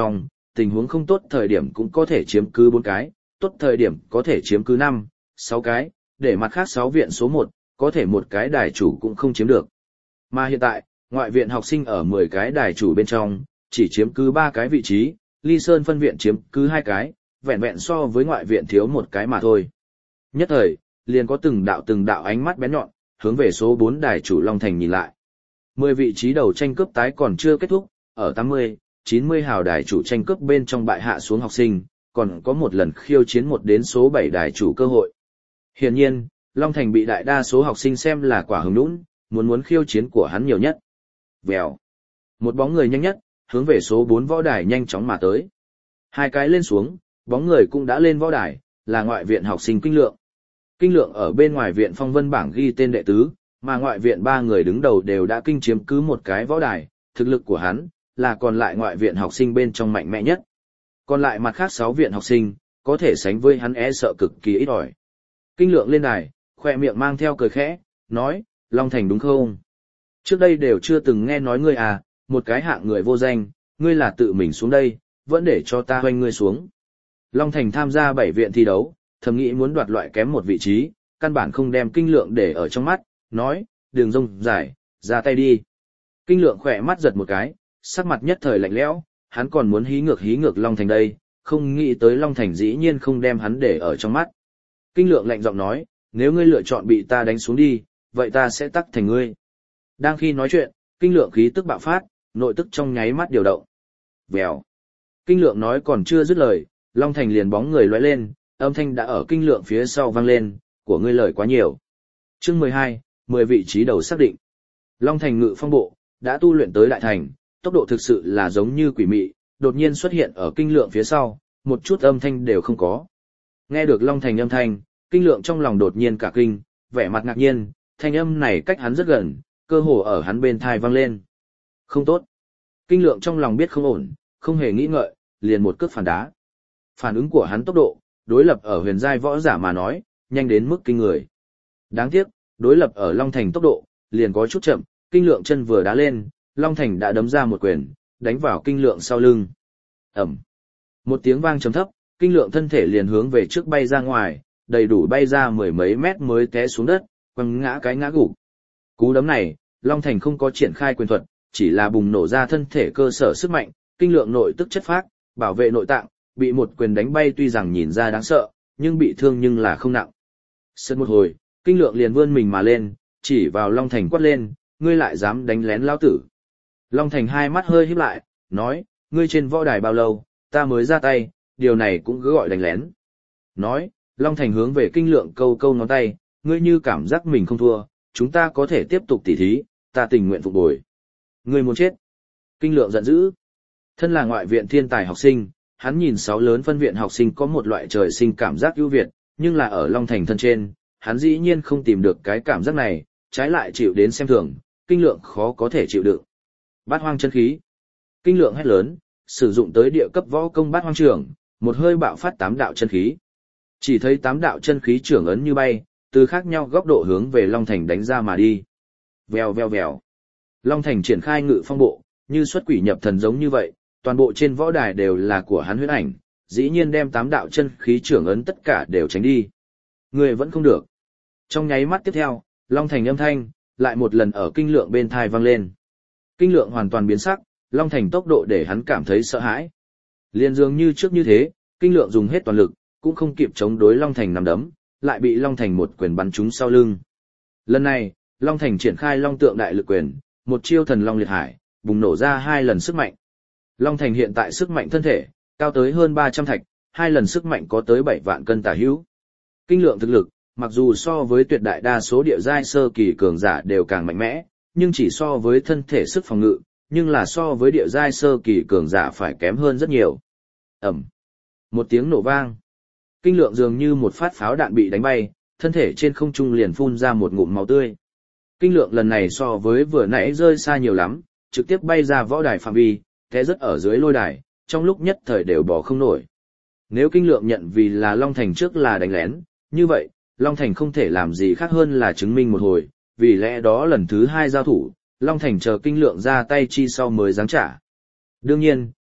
tình huống không tốt thời điểm cũng có thể chiếm cứ bốn cái, tốt thời điểm có thể chiếm cứ năm, sáu cái, để mặt khác sáu viện số một, có thể một cái đài chủ cũng không chiếm được. Mà hiện tại, ngoại viện học sinh ở mười cái đài chủ bên trong, chỉ chiếm cứ ba cái vị trí, Ly Sơn phân viện chiếm cứ hai cái, vẹn vẹn so với ngoại viện thiếu một cái mà thôi. Nhất thời, liền có từng đạo từng đạo ánh mắt bén nhọn, hướng về số bốn đài chủ Long Thành nhìn lại. mười vị trí đầu tranh cướp tái còn chưa kết thúc, ở tám mươi, chín mươi hào đài chủ tranh cướp bên trong bại hạ xuống học sinh, còn có một lần khiêu chiến một đến số bảy đài chủ cơ hội. Hiển nhiên, Long Thành bị đại đa số học sinh xem là quả hứng nũng, muốn muốn khiêu chiến của hắn nhiều nhất. Vèo. Một bóng người nhanh nhất, hướng về số bốn võ đài nhanh chóng mà tới. Hai cái lên xuống, bóng người cũng đã lên võ đài, là ngoại viện học sinh Kinh Lượng. Kinh Lượng ở bên ngoài viện phong vân bảng ghi tên đệ tứ, mà ngoại viện ba người đứng đầu đều đã kinh chiếm cứ một cái võ đài, thực lực của hắn là còn lại ngoại viện học sinh bên trong mạnh mẽ nhất. Còn lại mặt khác sáu viện học sinh, có thể sánh với hắn e sợ cực kỳ ít ỏi. Kinh Lượng lên đài, khoe miệng mang theo cười khẽ, nói, Long Thành đúng không? Trước đây đều chưa từng nghe nói ngươi à, một cái hạng người vô danh, ngươi là tự mình xuống đây, vẫn để cho ta hoanh ngươi xuống. Long Thành tham gia bảy viện thi đấu, thầm nghĩ muốn đoạt loại kém một vị trí, căn bản không đem Kinh Lượng để ở trong mắt, nói, đường rông dài, ra tay đi. Kinh Lượng khỏe mắt giật một cái, sắc mặt nhất thời lạnh lẽo, hắn còn muốn hí ngược hí ngược Long Thành đây, không nghĩ tới Long Thành dĩ nhiên không đem hắn để ở trong mắt. Kinh Lượng lạnh giọng nói, nếu ngươi lựa chọn bị ta đánh xuống đi, vậy ta sẽ tắc thành ngươi. Đang khi nói chuyện, Kinh Lượng khí tức bạo phát, nội tức trong nháy mắt điều động. Vèo. Kinh Lượng nói còn chưa dứt lời, Long Thành liền bóng người lóe lên, âm thanh đã ở Kinh Lượng phía sau vang lên, của ngươi lời quá nhiều. Chương mười hai, mười vị trí đầu xác định. Long Thành ngự phong bộ, đã tu luyện tới đại thành, tốc độ thực sự là giống như quỷ mị, đột nhiên xuất hiện ở Kinh Lượng phía sau, một chút âm thanh đều không có. Nghe được Long Thành âm thanh, Kinh Lượng trong lòng đột nhiên cả kinh, vẻ mặt ngạc nhiên, thanh âm này cách hắn rất gần, cơ hồ ở hắn bên tai vang lên. Không tốt. Kinh Lượng trong lòng biết không ổn, không hề nghĩ ngợi, liền một cước phản đá. Phản ứng của hắn tốc độ, đối lập ở huyền giai võ giả mà nói, nhanh đến mức kinh người. Đáng tiếc, đối lập ở Long Thành tốc độ, liền có chút chậm, Kinh Lượng chân vừa đá lên, Long Thành đã đấm ra một quyền, đánh vào Kinh Lượng sau lưng. Ẩm. Một tiếng vang trầm thấp, Kinh Lượng thân thể liền hướng về trước bay ra ngoài, đầy đủ bay ra mười mấy mét mới té xuống đất, quăng ngã cái ngã gục. Cú đấm này, Long Thành không có triển khai quyền thuật, chỉ là bùng nổ ra thân thể cơ sở sức mạnh, Kinh Lượng nội tức chất phác, bảo vệ nội tạng, bị một quyền đánh bay tuy rằng nhìn ra đáng sợ, nhưng bị thương nhưng là không nặng. Sượt một hồi, Kinh Lượng liền vươn mình mà lên, chỉ vào Long Thành quát lên, ngươi lại dám đánh lén lão tử. Long Thành hai mắt hơi híp lại, nói, ngươi trên võ đài bao lâu, ta mới ra tay, điều này cũng cứ gọi đánh lén. Nói, Long Thành hướng về Kinh Lượng câu câu ngón tay, ngươi như cảm giác mình không thua, chúng ta có thể tiếp tục tỉ thí, ta tình nguyện phục bồi. Ngươi muốn chết. Kinh Lượng giận dữ. Thân là ngoại viện thiên tài học sinh, hắn nhìn sáu lớn phân viện học sinh có một loại trời sinh cảm giác ưu việt, nhưng là ở Long Thành thân trên, hắn dĩ nhiên không tìm được cái cảm giác này, trái lại chịu đến xem thường, Kinh Lượng khó có thể chịu đựng. Bát hoang chân khí. Kinh Lượng hét lớn, sử dụng tới địa cấp võ công bát hoang trưởng, một hơi bạo phát tám đạo chân khí. Chỉ thấy tám đạo chân khí trưởng ấn như bay, từ khác nhau góc độ hướng về Long Thành đánh ra mà đi. Vèo vèo vèo. Long Thành triển khai ngự phong bộ, như xuất quỷ nhập thần giống như vậy, toàn bộ trên võ đài đều là của hắn huyết ảnh, dĩ nhiên đem tám đạo chân khí trưởng ấn tất cả đều tránh đi. Người vẫn không được. Trong nháy mắt tiếp theo, Long Thành âm thanh, lại một lần ở Kinh Lượng bên tai vang lên. Kinh Lượng hoàn toàn biến sắc, Long Thành tốc độ để hắn cảm thấy sợ hãi. Liên dường như trước như thế, Kinh Lượng dùng hết toàn lực, cũng không kịp chống đối Long Thành nằm đấm, lại bị Long Thành một quyền bắn trúng sau lưng. Lần này, Long Thành triển khai Long Tượng Đại Lực Quyền, một chiêu thần Long Liệt Hải, bùng nổ ra hai lần sức mạnh. Long Thành hiện tại sức mạnh thân thể, cao tới hơn ba trăm thạch, hai lần sức mạnh có tới bảy vạn cân tả hữu. Kinh Lượng thực lực, mặc dù so với tuyệt đại đa số địa giai sơ kỳ cường giả đều càng mạnh mẽ, nhưng chỉ so với thân thể sức phòng ngự, nhưng là so với địa giai sơ kỳ cường giả phải kém hơn rất nhiều. Ầm. Một tiếng nổ vang. Kinh Lượng dường như một phát pháo đạn bị đánh bay, thân thể trên không trung liền phun ra một ngụm máu tươi. Kinh Lượng lần này so với vừa nãy rơi xa nhiều lắm, trực tiếp bay ra võ đài phạm vi, té rất ở dưới lôi đài, trong lúc nhất thời đều bỏ không nổi. Nếu Kinh Lượng nhận vì là Long Thành trước là đánh lén, như vậy, Long Thành không thể làm gì khác hơn là chứng minh một hồi, vì lẽ đó lần thứ hai giao thủ, Long Thành chờ Kinh Lượng ra tay chi sau mới giáng trả. Đương nhiên,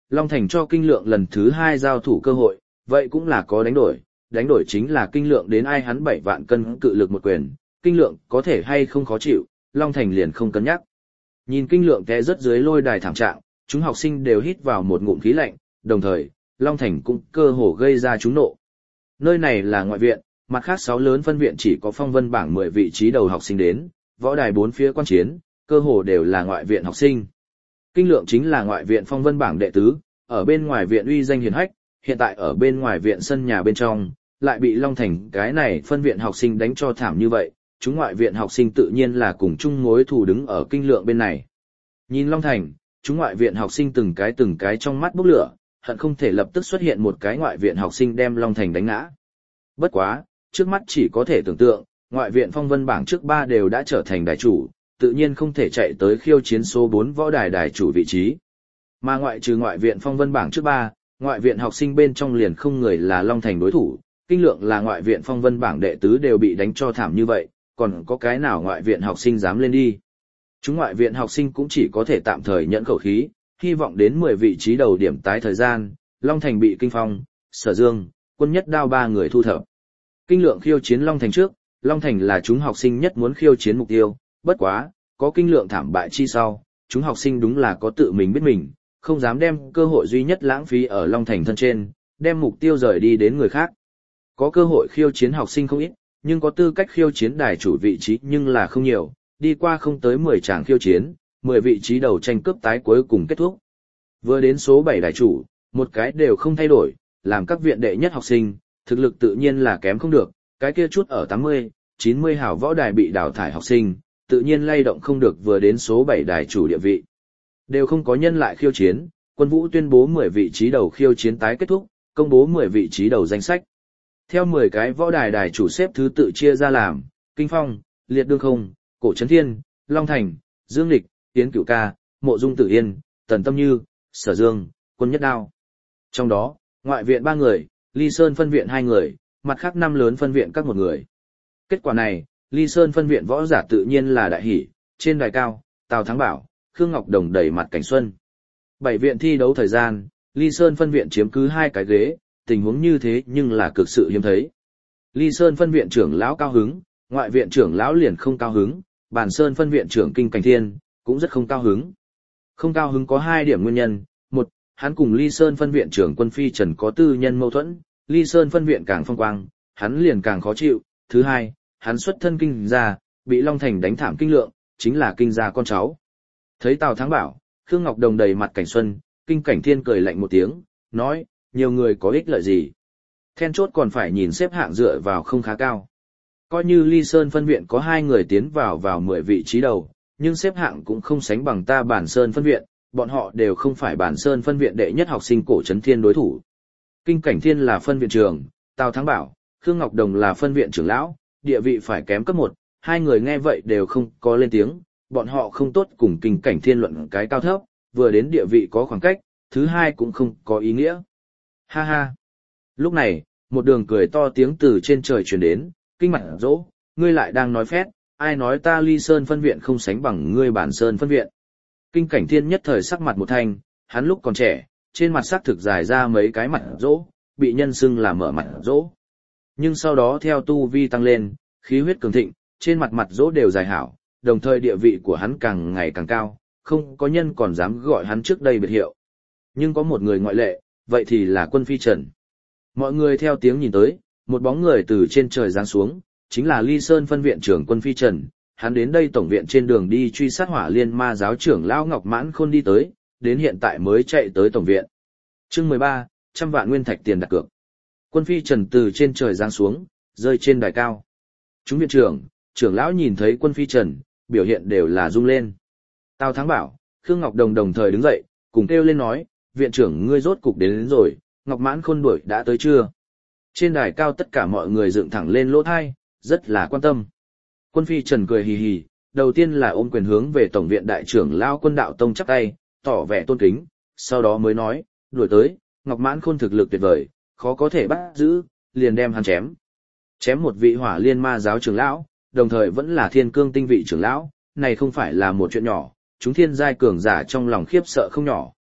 Long Thành cho Kinh Lượng lần thứ hai giao thủ cơ hội, vậy cũng là có đánh đổi, đánh đổi chính là Kinh Lượng đến ai hắn bảy vạn cân cự lực một quyền, Kinh Lượng có thể hay không khó chịu, Long Thành liền không cân nhắc. Nhìn Kinh Lượng té rất dưới lôi đài thảm trạng, chúng học sinh đều hít vào một ngụm khí lạnh, đồng thời, Long Thành cũng cơ hồ gây ra chúng nộ. Nơi này là ngoại viện, mặt khác sáu lớn phân viện chỉ có phong vân bảng mười vị trí đầu học sinh đến, võ đài bốn phía quan chiến, cơ hồ đều là ngoại viện học sinh. Kinh Lượng chính là ngoại viện phong vân bảng đệ tứ, ở bên ngoài viện uy danh hiển hách, hiện tại ở bên ngoài viện sân nhà bên trong, lại bị Long Thành cái này phân viện học sinh đánh cho thảm như vậy, chúng ngoại viện học sinh tự nhiên là cùng chung mối thù đứng ở Kinh Lượng bên này. Nhìn Long Thành, chúng ngoại viện học sinh từng cái từng cái trong mắt bốc lửa, hận không thể lập tức xuất hiện một cái ngoại viện học sinh đem Long Thành đánh ngã. Bất quá, trước mắt chỉ có thể tưởng tượng, ngoại viện phong vân bảng trước ba đều đã trở thành đài chủ, tự nhiên không thể chạy tới khiêu chiến số bốn võ đài đài chủ vị trí. Mà ngoại trừ ngoại viện phong vân bảng trước ba, ngoại viện học sinh bên trong liền không người là Long Thành đối thủ, Kinh Lượng là ngoại viện phong vân bảng đệ tứ đều bị đánh cho thảm như vậy, còn có cái nào ngoại viện học sinh dám lên đi. Chúng ngoại viện học sinh cũng chỉ có thể tạm thời nhẫn khẩu khí, hy vọng đến mười vị trí đầu điểm tái thời gian, Long Thành bị Kinh Phong, Sở Dương, Quân Nhất Đao ba người thu thập. Kinh Lượng khiêu chiến Long Thành trước, Long Thành là chúng học sinh nhất muốn khiêu chiến mục tiêu, bất quá, có Kinh Lượng thảm bại chi sau, chúng học sinh đúng là có tự mình biết mình, không dám đem cơ hội duy nhất lãng phí ở Long Thành thân trên, đem mục tiêu rời đi đến người khác. Có cơ hội khiêu chiến học sinh không ít, nhưng có tư cách khiêu chiến đài chủ vị trí nhưng là không nhiều, đi qua không tới mười tràng khiêu chiến, mười vị trí đầu tranh cướp tái cuối cùng kết thúc. Vừa đến số bảy đài chủ, một cái đều không thay đổi, làm các viện đệ nhất học sinh, thực lực tự nhiên là kém không được, cái kia chút ở tám mươi, chín mươi hào võ đài bị đào thải học sinh, tự nhiên lay động không được vừa đến số bảy đài chủ địa vị. Đều không có nhân lại khiêu chiến, Quân Vũ tuyên bố mười vị trí đầu khiêu chiến tái kết thúc, công bố mười vị trí đầu danh sách. Theo mười cái võ đài đài chủ xếp thứ tự chia ra làm, Kinh Phong, Liệt Đương Không, Cổ Trấn Thiên, Long Thành, Dương Lịch, Tiến Cửu Ca, Mộ Dung Tử Yên, Tần Tâm Như, Sở Dương, Quân Nhất Đao. Trong đó, ngoại viện ba người, Ly Sơn phân viện hai người, mặt khác năm lớn phân viện các một người. Kết quả này, Ly Sơn phân viện võ giả tự nhiên là đại hỷ, trên đài cao, Tào Thắng Bảo, Khương Ngọc Đồng đẩy mặt cảnh xuân. Bảy viện thi đấu thời gian, Ly Sơn phân viện chiếm cứ hai cái ghế, tình huống như thế nhưng là cực sự hiếm thấy. Ly Sơn phân viện trưởng lão cao hứng, ngoại viện trưởng lão liền không cao hứng, Bản Sơn phân viện trưởng Kinh Cảnh Thiên cũng rất không cao hứng. Không cao hứng có hai điểm nguyên nhân, một, hắn cùng Ly Sơn phân viện trưởng Quân Phi Trần có tư nhân mâu thuẫn, Ly Sơn phân viện càng phong quang, hắn liền càng khó chịu. Thứ hai, hắn xuất thân Kinh gia, bị Long Thành đánh thảm Kinh Lượng, chính là Kinh gia con cháu. Thấy Tào Thắng Bảo, Khương Ngọc Đồng đầy mặt cảnh xuân, Kinh Cảnh Thiên cười lạnh một tiếng, nói, nhiều người có ích lợi gì. Then chốt còn phải nhìn xếp hạng dựa vào không khá cao. Coi như Ly Sơn phân viện có hai người tiến vào vào mười vị trí đầu, nhưng xếp hạng cũng không sánh bằng ta Bản Sơn phân viện, bọn họ đều không phải Bản Sơn phân viện đệ nhất học sinh Cổ Trấn Thiên đối thủ. Kinh Cảnh Thiên là phân viện trưởng, Tào Thắng Bảo, Khương Ngọc Đồng là phân viện trưởng lão, địa vị phải kém cấp một, hai người nghe vậy đều không có lên tiếng, bọn họ không tốt cùng Kinh Cảnh Thiên luận cái cao thấp, vừa đến địa vị có khoảng cách, thứ hai cũng không có ý nghĩa. Ha ha. Lúc này, một đường cười to tiếng từ trên trời truyền đến, Kinh Mặt Dỗ, ngươi lại đang nói phét, ai nói ta Ly Sơn phân viện không sánh bằng ngươi Bản Sơn phân viện. Kinh Cảnh Thiên nhất thời sắc mặt một thanh, hắn lúc còn trẻ, trên mặt sắc thực dài ra mấy cái mặt dỗ, bị nhân xưng là mở mặt dỗ. Nhưng sau đó theo tu vi tăng lên, khí huyết cường thịnh, trên mặt mặt dỗ đều dài hảo, đồng thời địa vị của hắn càng ngày càng cao, không có nhân còn dám gọi hắn trước đây biệt hiệu. Nhưng có một người ngoại lệ, vậy thì là Quân Phi Trần. Mọi người theo tiếng nhìn tới, một bóng người từ trên trời giáng xuống, chính là Ly Sơn phân viện trưởng Quân Phi Trần. Hắn đến đây tổng viện trên đường đi truy sát Hỏa Liên Ma giáo trưởng lão Ngọc Mãn Khôn đi tới, đến hiện tại mới chạy tới tổng viện. Chương mười ba, trăm vạn nguyên thạch tiền đặt cược. Quân Phi Trần từ trên trời giáng xuống, rơi trên đài cao. Chúng viện trưởng, trưởng lão nhìn thấy Quân Phi Trần, biểu hiện đều là rung lên. Tào Thắng Bảo, Khương Ngọc Đồng đồng thời đứng dậy, cùng kêu lên nói, viện trưởng ngươi rốt cục đến, đến rồi, Ngọc Mãn Khôn đuổi đã tới chưa? Trên đài cao tất cả mọi người dựng thẳng lên lỗ tai, rất là quan tâm. Quân Phi Trần cười hì hì, đầu tiên là ôm quyền hướng về tổng viện đại trưởng lão Quân Đạo Tông chắp tay, tỏ vẻ tôn kính, sau đó mới nói, đuổi tới, Ngọc Mãn Khôn thực lực tuyệt vời, khó có thể bắt giữ, liền đem hắn chém. Chém một vị Hỏa Liên Ma giáo trưởng lão, đồng thời vẫn là Thiên Cương tinh vị trưởng lão, này không phải là một chuyện nhỏ, chúng thiên giai cường giả trong lòng khiếp sợ không nhỏ.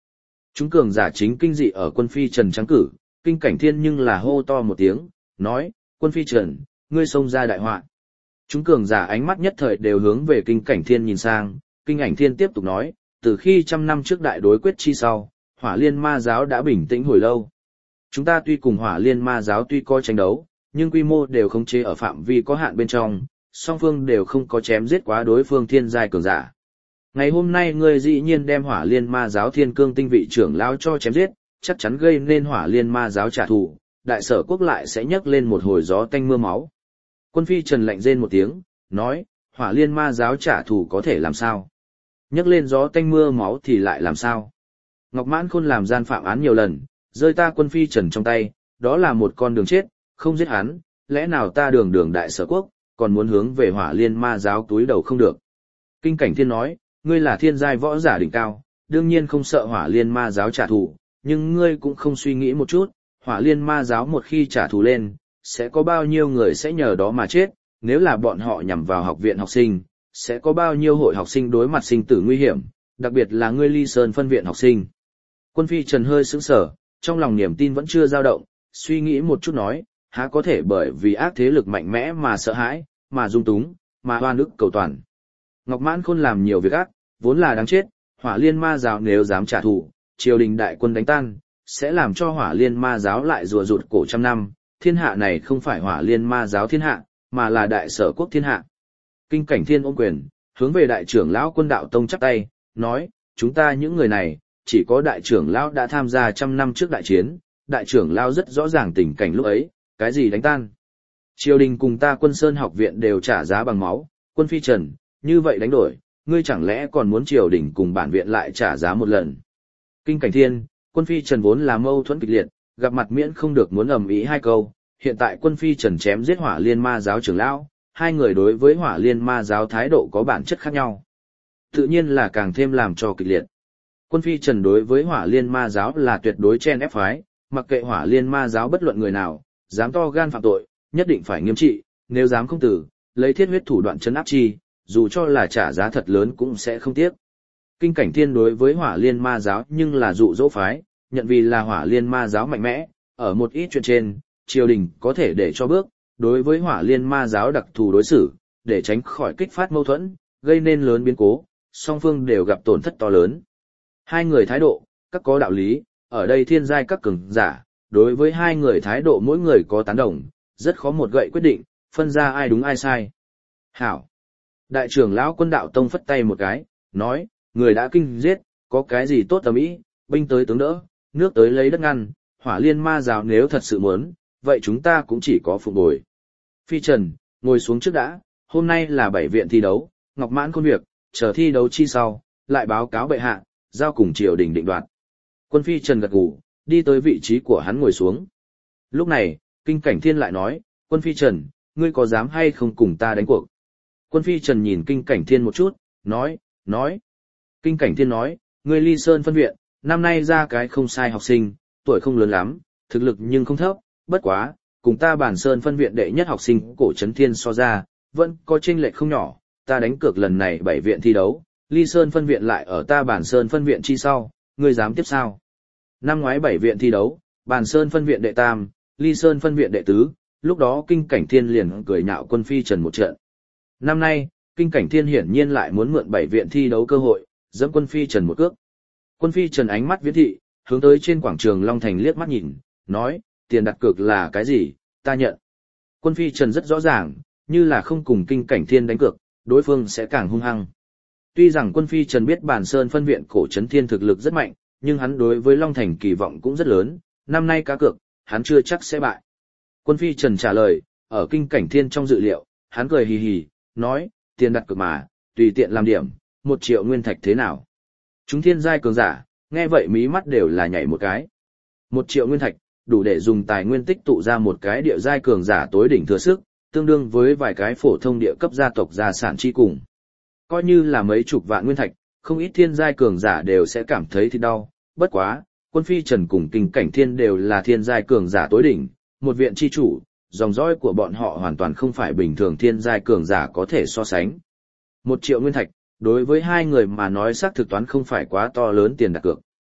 Chúng cường giả chính kinh dị ở quân phi trần trắng cử, kinh cảnh thiên nhưng là hô to một tiếng, nói, quân phi trần, ngươi xông ra đại họa. Chúng cường giả ánh mắt nhất thời đều hướng về kinh cảnh thiên nhìn sang, kinh ảnh thiên tiếp tục nói, từ khi trăm năm trước đại đối quyết chi sau, hỏa liên ma giáo đã bình tĩnh hồi lâu. Chúng ta tuy cùng hỏa liên ma giáo tuy có tranh đấu, nhưng quy mô đều khống chế ở phạm vi có hạn bên trong, song phương đều không có chém giết quá đối phương thiên giai cường giả. Ngày hôm nay ngươi dĩ nhiên đem hỏa liên ma giáo thiên cương tinh vị trưởng lão cho chém giết, chắc chắn gây nên hỏa liên ma giáo trả thù, đại sở quốc lại sẽ nhấc lên một hồi gió tanh mưa máu. Quân phi trần lạnh rên một tiếng, nói, hỏa liên ma giáo trả thù có thể làm sao? Nhấc lên gió tanh mưa máu thì lại làm sao? Ngọc Mãn Khôn làm gian phạm án nhiều lần, rơi ta quân phi trần trong tay, đó là một con đường chết, không giết hắn, lẽ nào ta đường đường đại sở quốc, còn muốn hướng về hỏa liên ma giáo túi đầu không được. Kinh cảnh thiên nói, ngươi là thiên giai võ giả đỉnh cao, đương nhiên không sợ hỏa liên ma giáo trả thù, nhưng ngươi cũng không suy nghĩ một chút, hỏa liên ma giáo một khi trả thù lên, sẽ có bao nhiêu người sẽ nhờ đó mà chết, nếu là bọn họ nhằm vào học viện học sinh, sẽ có bao nhiêu hội học sinh đối mặt sinh tử nguy hiểm, đặc biệt là ngươi Ly Sơn phân viện học sinh. Quân phi trần hơi sững sờ, trong lòng niềm tin vẫn chưa dao động, suy nghĩ một chút nói, há có thể bởi vì ác thế lực mạnh mẽ mà sợ hãi, mà dung túng, mà oan ức cầu toàn. Ngọc Mãn Khôn làm nhiều việc ác, vốn là đáng chết, hỏa liên ma giáo nếu dám trả thù, triều đình đại quân đánh tan, sẽ làm cho hỏa liên ma giáo lại rùa rụt cổ trăm năm, thiên hạ này không phải hỏa liên ma giáo thiên hạ, mà là đại sở quốc thiên hạ. Kinh cảnh thiên ôm quyền, hướng về đại trưởng lão quân đạo tông chắp tay, nói, chúng ta những người này, chỉ có đại trưởng lão đã tham gia trăm năm trước đại chiến, đại trưởng lão rất rõ ràng tình cảnh lúc ấy, cái gì đánh tan. Triều đình cùng ta quân sơn học viện đều trả giá bằng máu, quân phi trần, như vậy đánh đổi, ngươi chẳng lẽ còn muốn triều đình cùng bản viện lại trả giá một lần. Kinh cảnh thiên, quân phi trần vốn là mâu thuẫn kịch liệt, gặp mặt miễn không được muốn ầm ĩ hai câu, hiện tại quân phi trần chém giết hỏa liên ma giáo trưởng lão, hai người đối với hỏa liên ma giáo thái độ có bản chất khác nhau. Tự nhiên là càng thêm làm cho kịch liệt. Quân phi trần đối với hỏa liên ma giáo là tuyệt đối chen ép phái, mặc kệ hỏa liên ma giáo bất luận người nào, dám to gan phạm tội, nhất định phải nghiêm trị, nếu dám không tử, lấy thiết huyết thủ đoạn trấn áp chi, dù cho là trả giá thật lớn cũng sẽ không tiếc. Kinh cảnh thiên đối với hỏa liên ma giáo nhưng là dụ dỗ phái, nhận vì là hỏa liên ma giáo mạnh mẽ, ở một ít chuyện trên, triều đình có thể để cho bước, đối với hỏa liên ma giáo đặc thù đối xử, để tránh khỏi kích phát mâu thuẫn, gây nên lớn biến cố, song phương đều gặp tổn thất to lớn. Hai người thái độ, các có đạo lý, ở đây thiên giai các cường giả, đối với hai người thái độ mỗi người có tán đồng, rất khó một gậy quyết định, phân ra ai đúng ai sai. Hảo! Đại trưởng lão quân đạo tông phất tay một cái, nói, người đã kinh giết, có cái gì tốt tầm ý, binh tới tướng đỡ, nước tới lấy đất ngăn, hỏa liên ma giáo nếu thật sự muốn, vậy chúng ta cũng chỉ có phục bồi. Phi Trần, ngồi xuống trước đã, hôm nay là bảy viện thi đấu, Ngọc Mãn Khôn việc, chờ thi đấu chi sau, lại báo cáo bệ hạ, giao cùng triều đình định đoạt. Quân Phi Trần gật gù, đi tới vị trí của hắn ngồi xuống. Lúc này, Kinh Cảnh Thiên lại nói, Quân Phi Trần, ngươi có dám hay không cùng ta đánh cuộc? Quân Phi Trần nhìn Kinh Cảnh Thiên một chút, nói, nói. Kinh Cảnh Thiên nói, ngươi Ly Sơn phân viện, năm nay ra cái không sai học sinh, tuổi không lớn lắm, thực lực nhưng không thấp, bất quá, cùng ta Bản Sơn phân viện đệ nhất học sinh Cổ Trấn Thiên so ra, vẫn có chênh lệch không nhỏ, ta đánh cược lần này bảy viện thi đấu, Ly Sơn phân viện lại ở ta Bản Sơn phân viện chi sau, ngươi dám tiếp sao? Năm ngoái bảy viện thi đấu, Bản Sơn phân viện đệ tam, Ly Sơn phân viện đệ tứ, lúc đó Kinh Cảnh Thiên liền cười nhạo Quân Phi Trần một trận. Năm nay, Kinh Cảnh Thiên hiển nhiên lại muốn mượn bảy viện thi đấu cơ hội, dẫm Quân Phi Trần một cước. Quân Phi Trần ánh mắt viễn thị, hướng tới trên quảng trường Long Thành liếc mắt nhìn, nói, tiền đặt cược là cái gì, ta nhận. Quân Phi Trần rất rõ ràng, như là không cùng Kinh Cảnh Thiên đánh cược, đối phương sẽ càng hung hăng. Tuy rằng Quân Phi Trần biết Bản Sơn phân viện Cổ Trấn Thiên thực lực rất mạnh, nhưng hắn đối với Long Thành kỳ vọng cũng rất lớn, năm nay cá cược, hắn chưa chắc sẽ bại. Quân Phi Trần trả lời, ở Kinh Cảnh Thiên trong dự liệu, hắn cười hì hì, nói, tiền đặt cược mà, tùy tiện làm điểm, một triệu nguyên thạch thế nào. Chúng thiên giai cường giả, nghe vậy mí mắt đều là nhảy một cái. Một triệu nguyên thạch, đủ để dùng tài nguyên tích tụ ra một cái địa giai cường giả tối đỉnh thừa sức, tương đương với vài cái phổ thông địa cấp gia tộc gia sản chi cùng. Coi như là mấy chục vạn nguyên thạch, không ít thiên giai cường giả đều sẽ cảm thấy thịt đau, bất quá, Quân Phi Trần cùng Kinh Cảnh Thiên đều là thiên giai cường giả tối đỉnh, một viện chi chủ, dòng dõi của bọn họ hoàn toàn không phải bình thường thiên giai cường giả có thể so sánh. Một triệu nguyên thạch, đối với hai người mà nói xác thực toán không phải quá to lớn tiền đặt cược.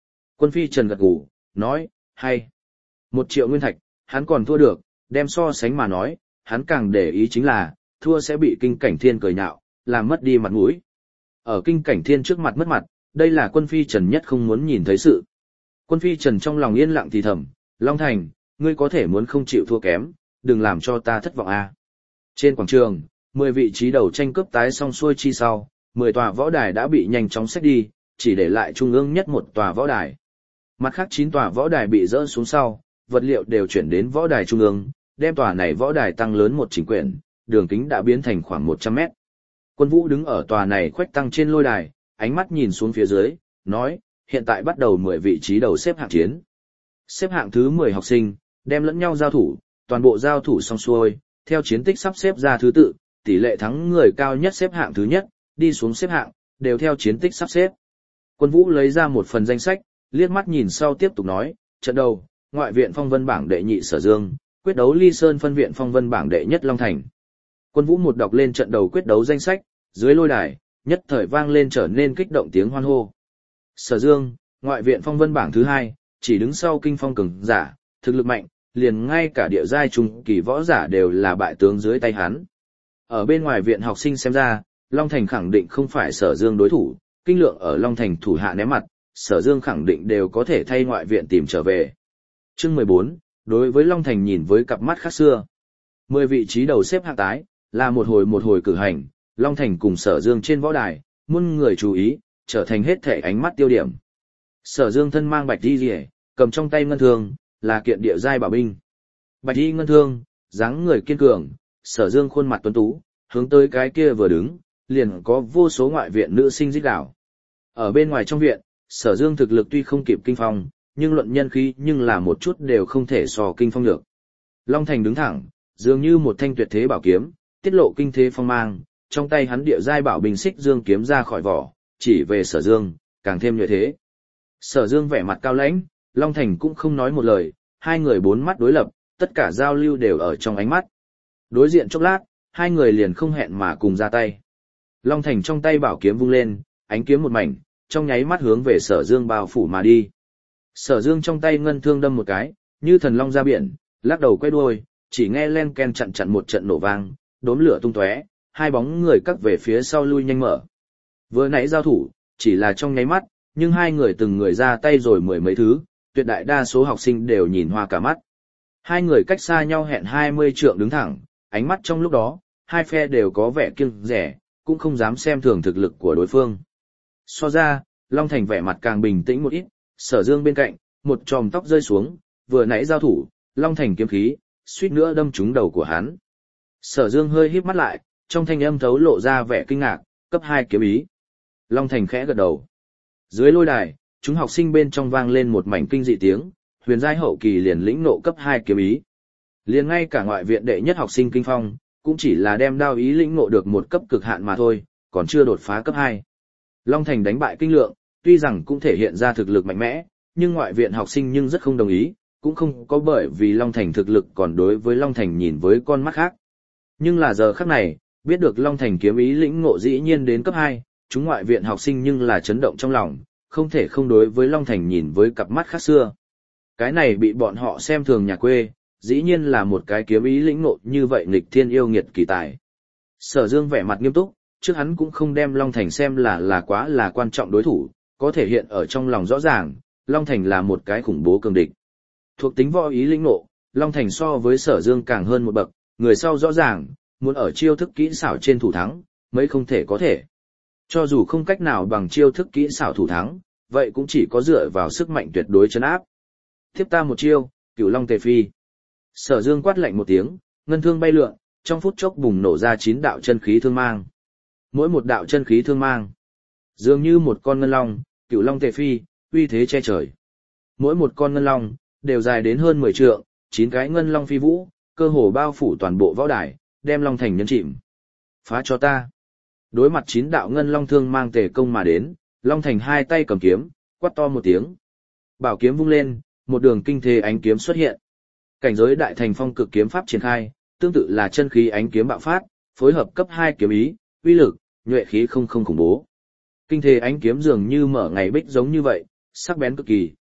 Quân phi Trần gật gù, nói, hay. Một triệu nguyên thạch, hắn còn thua được, đem so sánh mà nói, hắn càng để ý chính là, thua sẽ bị kinh cảnh thiên cười nhạo, làm mất đi mặt mũi. Ở kinh cảnh thiên trước mặt mất mặt, đây là quân phi Trần nhất không muốn nhìn thấy sự. Quân phi Trần trong lòng yên lặng thì thầm, Long Thành, ngươi có thể muốn không chịu thua kém, đừng làm cho ta thất vọng a. Trên quảng trường, mười vị trí đầu tranh cướp tái xong xuôi chi sau, mười tòa võ đài đã bị nhanh chóng xách đi, chỉ để lại trung ương nhất một tòa võ đài. Mặt khác chín tòa võ đài bị dỡ xuống sau, vật liệu đều chuyển đến võ đài trung ương, đem tòa này võ đài tăng lớn một chỉnh quyển, đường kính đã biến thành khoảng một trăm mét. Quân Vũ đứng ở tòa này khoách tăng trên lôi đài, ánh mắt nhìn xuống phía dưới, nói, hiện tại bắt đầu mười vị trí đầu xếp hạng chiến. Xếp hạng thứ mười học sinh, đem lẫn nhau giao thủ, toàn bộ giao thủ xong xuôi, theo chiến tích sắp xếp ra thứ tự, tỷ lệ thắng người cao nhất xếp hạng thứ nhất, đi xuống xếp hạng, đều theo chiến tích sắp xếp. Quân Vũ lấy ra một phần danh sách, liếc mắt nhìn sau tiếp tục nói, trận đầu, ngoại viện phong vân bảng đệ nhị Sở Dương, quyết đấu Ly Sơn phân viện phong vân bảng đệ nhất Long Thành. Quân Vũ một đọc lên trận đầu quyết đấu danh sách, dưới lôi đài, nhất thời vang lên trở nên kích động tiếng hoan hô. Sở Dương, ngoại viện phong vân bảng thứ hai, chỉ đứng sau kinh phong cường giả, thực lực mạnh, liền ngay cả địa giai trung kỳ võ giả đều là bại tướng dưới tay hắn. Ở bên ngoài viện học sinh xem ra, Long Thành khẳng định không phải Sở Dương đối thủ, kinh lượng ở Long Thành thủ hạ ném mặt, Sở Dương khẳng định đều có thể thay ngoại viện tìm trở về. Chương mười bốn, đối với Long Thành nhìn với cặp mắt khác xưa. Mười vị trí đầu xếp hạng tái, là một hồi một hồi cử hành, Long Thành cùng Sở Dương trên võ đài, muôn người chú ý, trở thành hết thể ánh mắt tiêu điểm. Sở Dương thân mang bạch y liễu, cầm trong tay ngân thương, là kiện địa giai bảo binh. Bạch y ngân thương, dáng người kiên cường, Sở Dương khuôn mặt tuấn tú, hướng tới cái kia vừa đứng, liền có vô số ngoại viện nữ sinh rít gào. Ở bên ngoài trong viện, Sở Dương thực lực tuy không kịp kinh phong, nhưng luận nhân khí nhưng là một chút đều không thể so kinh phong được. Long Thành đứng thẳng, dường như một thanh tuyệt thế bảo kiếm, tiết lộ kinh thế phong mang, trong tay hắn địa giai bảo bình xích dương kiếm ra khỏi vỏ, chỉ về Sở Dương, càng thêm nhuệ thế. Sở Dương vẻ mặt cao lãnh, Long Thành cũng không nói một lời, hai người bốn mắt đối lập, tất cả giao lưu đều ở trong ánh mắt. Đối diện chốc lát, hai người liền không hẹn mà cùng ra tay. Long Thành trong tay bảo kiếm vung lên, ánh kiếm một mảnh, trong nháy mắt hướng về Sở Dương bao phủ mà đi. Sở Dương trong tay ngân thương đâm một cái, như thần long ra biển, lắc đầu quay đuôi, chỉ nghe len ken chặn chặn một trận nổ vang, đốm lửa tung tóe, hai bóng người cắt về phía sau lui nhanh mở. Vừa nãy giao thủ, chỉ là trong nháy mắt, nhưng hai người từng người ra tay rồi mười mấy thứ, tuyệt đại đa số học sinh đều nhìn hoa cả mắt. Hai người cách xa nhau hẹn hai mươi trượng đứng thẳng, ánh mắt trong lúc đó, hai phe đều có vẻ kiêng rẻ, cũng không dám xem thường thực lực của đối phương. So ra, Long Thành vẻ mặt càng bình tĩnh một ít, Sở Dương bên cạnh, một chòm tóc rơi xuống, vừa nãy giao thủ, Long Thành kiếm khí, suýt nữa đâm trúng đầu của hắn. Sở Dương hơi híp mắt lại, trong thanh âm thấu lộ ra vẻ kinh ngạc, cấp hai kiếm ý. Long Thành khẽ gật đầu. Dưới lôi đài, chúng học sinh bên trong vang lên một mảnh kinh dị tiếng, huyền giai hậu kỳ liền lĩnh nộ cấp hai kiếm ý. Liền ngay cả ngoại viện đệ nhất học sinh kinh phong, cũng chỉ là đem đao ý lĩnh nộ được một cấp cực hạn mà thôi, còn chưa đột phá cấp hai. Long Thành đánh bại kinh lượng, tuy rằng cũng thể hiện ra thực lực mạnh mẽ, nhưng ngoại viện học sinh nhưng rất không đồng ý, cũng không có bởi vì Long Thành thực lực còn đối với Long Thành nhìn với con mắt khác. Nhưng là giờ khắc này, biết được Long Thành kiếm ý lĩnh ngộ dĩ nhiên đến cấp hai, chúng ngoại viện học sinh nhưng là chấn động trong lòng, không thể không đối với Long Thành nhìn với cặp mắt khác xưa. Cái này bị bọn họ xem thường nhà quê, dĩ nhiên là một cái kiếm ý lĩnh ngộ như vậy nghịch thiên yêu nghiệt kỳ tài. Sở Dương vẻ mặt nghiêm túc, trước hắn cũng không đem Long Thành xem là là quá là quan trọng đối thủ, có thể hiện ở trong lòng rõ ràng, Long Thành là một cái khủng bố cường địch. Thuộc tính võ ý lĩnh ngộ, Long Thành so với Sở Dương càng hơn một bậc, người sau rõ ràng, muốn ở chiêu thức kỹ xảo trên thủ thắng, mấy không thể có thể. Cho dù không cách nào bằng chiêu thức kỹ xảo thủ thắng, vậy cũng chỉ có dựa vào sức mạnh tuyệt đối chấn áp. Tiếp ta một chiêu, Cửu Long Tề Phi. Sở Dương quát lạnh một tiếng, ngân thương bay lượn, trong phút chốc bùng nổ ra chín đạo chân khí thương mang. Mỗi một đạo chân khí thương mang, dường như một con ngân long, Cửu Long Tề Phi, uy thế che trời. Mỗi một con ngân long đều dài đến hơn mười trượng, chín cái ngân long phi vũ, cơ hồ bao phủ toàn bộ võ đài, đem Long Thành nhấn chìm. Phá cho ta. Đối mặt chín đạo ngân long thương mang tề công mà đến, Long Thành hai tay cầm kiếm, quát to một tiếng. Bảo kiếm vung lên, một đường kinh thế ánh kiếm xuất hiện. Cảnh giới đại thành phong cực kiếm pháp triển khai, tương tự là chân khí ánh kiếm bạo phát, phối hợp cấp hai kiếm ý, uy lực, nhuệ khí không không khủng bố. Kinh thế ánh kiếm dường như mở ngày bích giống như vậy, sắc bén cực kỳ,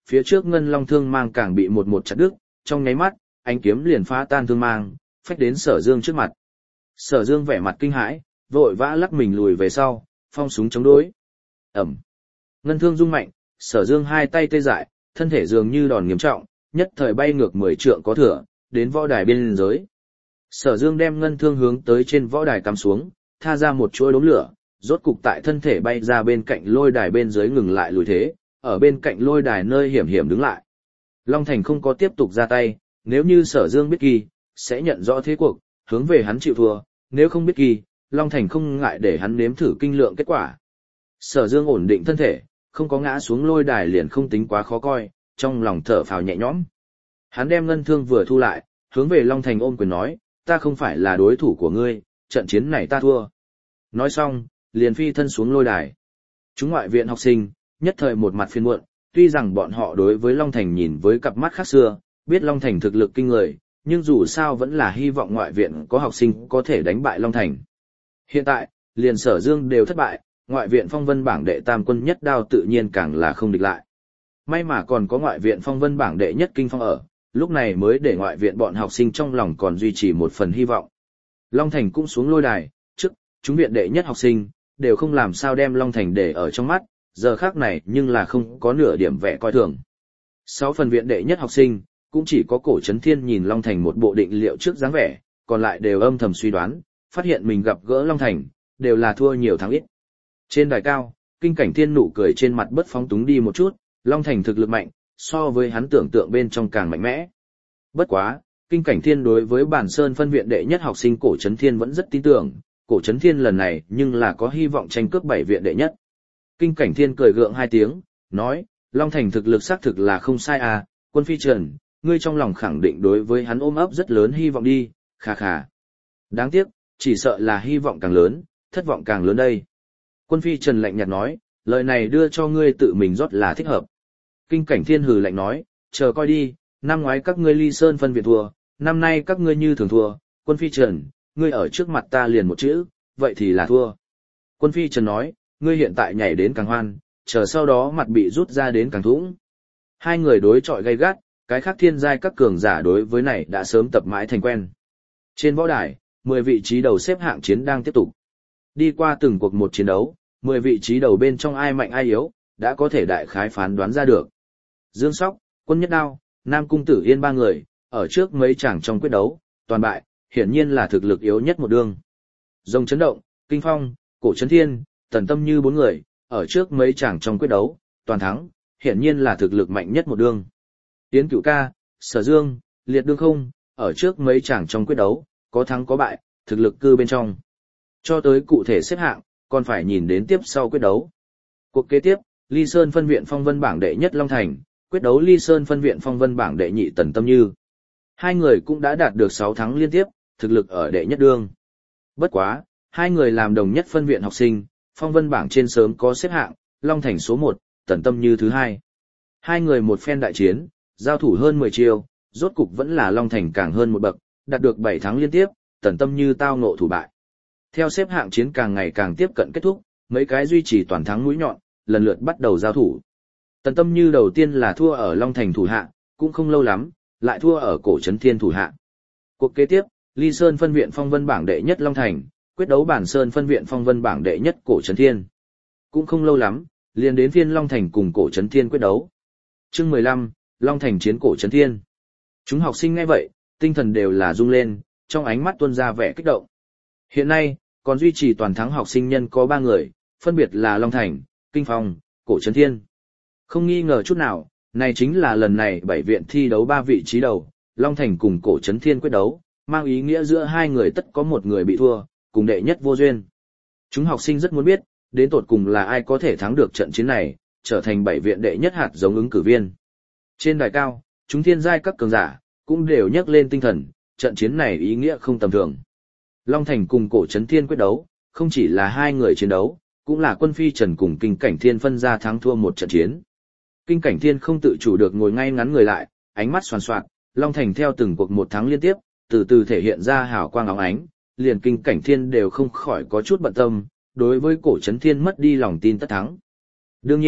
phía trước ngân long thương mang càng bị một một chặt đứt, trong nháy mắt, ánh kiếm liền phá tan thương mang, phách đến Sở Dương trước mặt. Sở Dương vẻ mặt kinh hãi, vội vã lắc mình lùi về sau, phong súng chống đối. Ẩm. Ngân thương rung mạnh, Sở Dương hai tay tê dại, thân thể dường như đòn nghiêm trọng, nhất thời bay ngược mười trượng có thừa, đến võ đài biên giới. Sở Dương đem ngân thương hướng tới trên võ đài cắm xuống, tha ra một chuỗi đốm lửa, rốt cục tại thân thể bay ra bên cạnh lôi đài bên dưới ngừng lại lùi thế, ở bên cạnh lôi đài nơi hiểm hiểm đứng lại. Long Thành không có tiếp tục ra tay, nếu như Sở Dương biết kỳ, sẽ nhận rõ thế cuộc, hướng về hắn chịu thua, nếu không biết kỳ, Long Thành không ngại để hắn nếm thử kinh lượng kết quả. Sở Dương ổn định thân thể, không có ngã xuống lôi đài liền không tính quá khó coi, trong lòng thở phào nhẹ nhõm. Hắn đem ngân thương vừa thu lại, hướng về Long Thành ôm quyền nói, ta không phải là đối thủ của ngươi, trận chiến này ta thua. Nói xong, liền phi thân xuống lôi đài. Chúng ngoại viện học sinh, nhất thời một mặt phiền muộn, tuy rằng bọn họ đối với Long Thành nhìn với cặp mắt khác xưa, biết Long Thành thực lực kinh người, nhưng dù sao vẫn là hy vọng ngoại viện có học sinh có thể đánh bại Long Thành. Hiện tại, liền Sở Dương đều thất bại, ngoại viện phong vân bảng đệ tam quân nhất đao tự nhiên càng là không địch lại. May mà còn có ngoại viện phong vân bảng đệ nhất kinh phong ở, lúc này mới để ngoại viện bọn học sinh trong lòng còn duy trì một phần hy vọng. Long Thành cũng xuống lôi đài, trước, chúng viện đệ nhất học sinh, đều không làm sao đem Long Thành để ở trong mắt, giờ khác này nhưng là không có nửa điểm vẻ coi thường. Sáu phần viện đệ nhất học sinh, cũng chỉ có Cổ Chấn Thiên nhìn Long Thành một bộ định liệu trước dáng vẻ, còn lại đều âm thầm suy đoán, phát hiện mình gặp gỡ Long Thành, đều là thua nhiều thắng ít. Trên đài cao, Kinh Cảnh Thiên nụ cười trên mặt bất phóng túng đi một chút, Long Thành thực lực mạnh, so với hắn tưởng tượng bên trong càng mạnh mẽ. Bất quá, Kinh Cảnh Thiên đối với Bản Sơn phân viện đệ nhất học sinh Cổ Chấn Thiên vẫn rất tin tưởng, Cổ Chấn Thiên lần này nhưng là có hy vọng tranh cướp bảy viện đệ nhất. Kinh Cảnh Thiên cười gượng hai tiếng, nói, Long Thành thực lực xác thực là không sai à, Quân Phi Trần, ngươi trong lòng khẳng định đối với hắn ôm ấp rất lớn hy vọng đi, khà khà. Đáng tiếc, chỉ sợ là hy vọng càng lớn, thất vọng càng lớn đây. Quân Phi Trần lạnh nhạt nói, lời này đưa cho ngươi tự mình rót là thích hợp. Kinh Cảnh Thiên hừ lạnh nói, chờ coi đi, năm ngoái các ngươi Ly Sơn phân viện thua, năm nay các ngươi như thường thua, Quân Phi Trần, ngươi ở trước mặt ta liền một chữ, vậy thì là thua. Quân Phi Trần nói, ngươi hiện tại nhảy đến càng hoan, chờ sau đó mặt bị rút ra đến càng thũng. Hai người đối chọi gay gắt, cái khác thiên giai các cường giả đối với này đã sớm tập mãi thành quen. Trên võ đài, mười vị trí đầu xếp hạng chiến đang tiếp tục. Đi qua từng cuộc một chiến đấu, mười vị trí đầu bên trong ai mạnh ai yếu, đã có thể đại khái phán đoán ra được. Dương Sóc, Quân Nhất Đao, Nam Cung Tử Yên ba người, ở trước mấy chàng trong quyết đấu, toàn bại, hiển nhiên là thực lực yếu nhất một đương. Rồng Chấn Động, Kinh Phong, Cổ Chấn Thiên, Tần Tâm Như bốn người, ở trước mấy chàng trong quyết đấu, toàn thắng, hiển nhiên là thực lực mạnh nhất một đương. Tiến Cửu Ca, Sở Dương, Liệt Đương Không, ở trước mấy chàng trong quyết đấu, có thắng có bại, thực lực cư bên trong. Cho tới cụ thể xếp hạng, còn phải nhìn đến tiếp sau quyết đấu. Cuộc kế tiếp, Ly Sơn phân viện phong vân bảng đệ nhất Long Thành, quyết đấu Ly Sơn phân viện phong vân bảng đệ nhị Tần Tâm Như. Hai người cũng đã đạt được sáu thắng liên tiếp, thực lực ở đệ nhất đương. Bất quá, hai người làm đồng nhất phân viện học sinh, phong vân bảng trên sớm có xếp hạng, Long Thành số một, Tần Tâm Như thứ hai. Hai người một phen đại chiến, giao thủ hơn mười chiêu, rốt cục vẫn là Long Thành càng hơn một bậc, đạt được bảy thắng liên tiếp, Tần Tâm Như tao ngộ thủ bại. Theo xếp hạng chiến càng ngày càng tiếp cận kết thúc, mấy cái duy trì toàn thắng mũi nhọn, lần lượt bắt đầu giao thủ. Tần Tâm Như đầu tiên là thua ở Long Thành thủ hạ, cũng không lâu lắm, lại thua ở Cổ Chấn Thiên thủ hạ. Cuộc kế tiếp, Ly Sơn phân viện phong vân bảng đệ nhất Long Thành, quyết đấu Bản Sơn phân viện phong vân bảng đệ nhất Cổ Chấn Thiên. Cũng không lâu lắm, liền đến phiên Long Thành cùng Cổ Chấn Thiên quyết đấu. Chương mười lăm, Long Thành chiến Cổ Chấn Thiên. Chúng học sinh nghe vậy, tinh thần đều là rung lên, trong ánh mắt tuôn ra vẻ kích động. Hiện nay, còn duy trì toàn thắng học sinh nhân có ba người, phân biệt là Long Thành, Kinh Phong, Cổ Chấn Thiên. Không nghi ngờ chút nào, này chính là lần này bảy viện thi đấu ba vị trí đầu, Long Thành cùng Cổ Chấn Thiên quyết đấu, mang ý nghĩa giữa hai người tất có một người bị thua, cùng đệ nhất vô duyên. Chúng học sinh rất muốn biết, đến tột cùng là ai có thể thắng được trận chiến này, trở thành bảy viện đệ nhất hạt giống ứng cử viên. Trên đài cao, chúng thiên giai các cường giả, cũng đều nhắc lên tinh thần, trận chiến này ý nghĩa không tầm thường. Long Thành cùng Cổ Chấn Thiên quyết đấu, không chỉ là hai người chiến đấu, cũng là Quân Phi Trần cùng Kinh Cảnh Thiên phân ra thắng thua một trận chiến. Kinh Cảnh Thiên không tự chủ được ngồi ngay ngắn người lại, ánh mắt xoàn xoạt, Long Thành theo từng cuộc một thắng liên tiếp, từ từ thể hiện ra hào quang óng ánh, liền Kinh Cảnh Thiên đều không khỏi có chút bận tâm, đối với Cổ Chấn Thiên mất đi lòng tin tất thắng. Đương nhiên,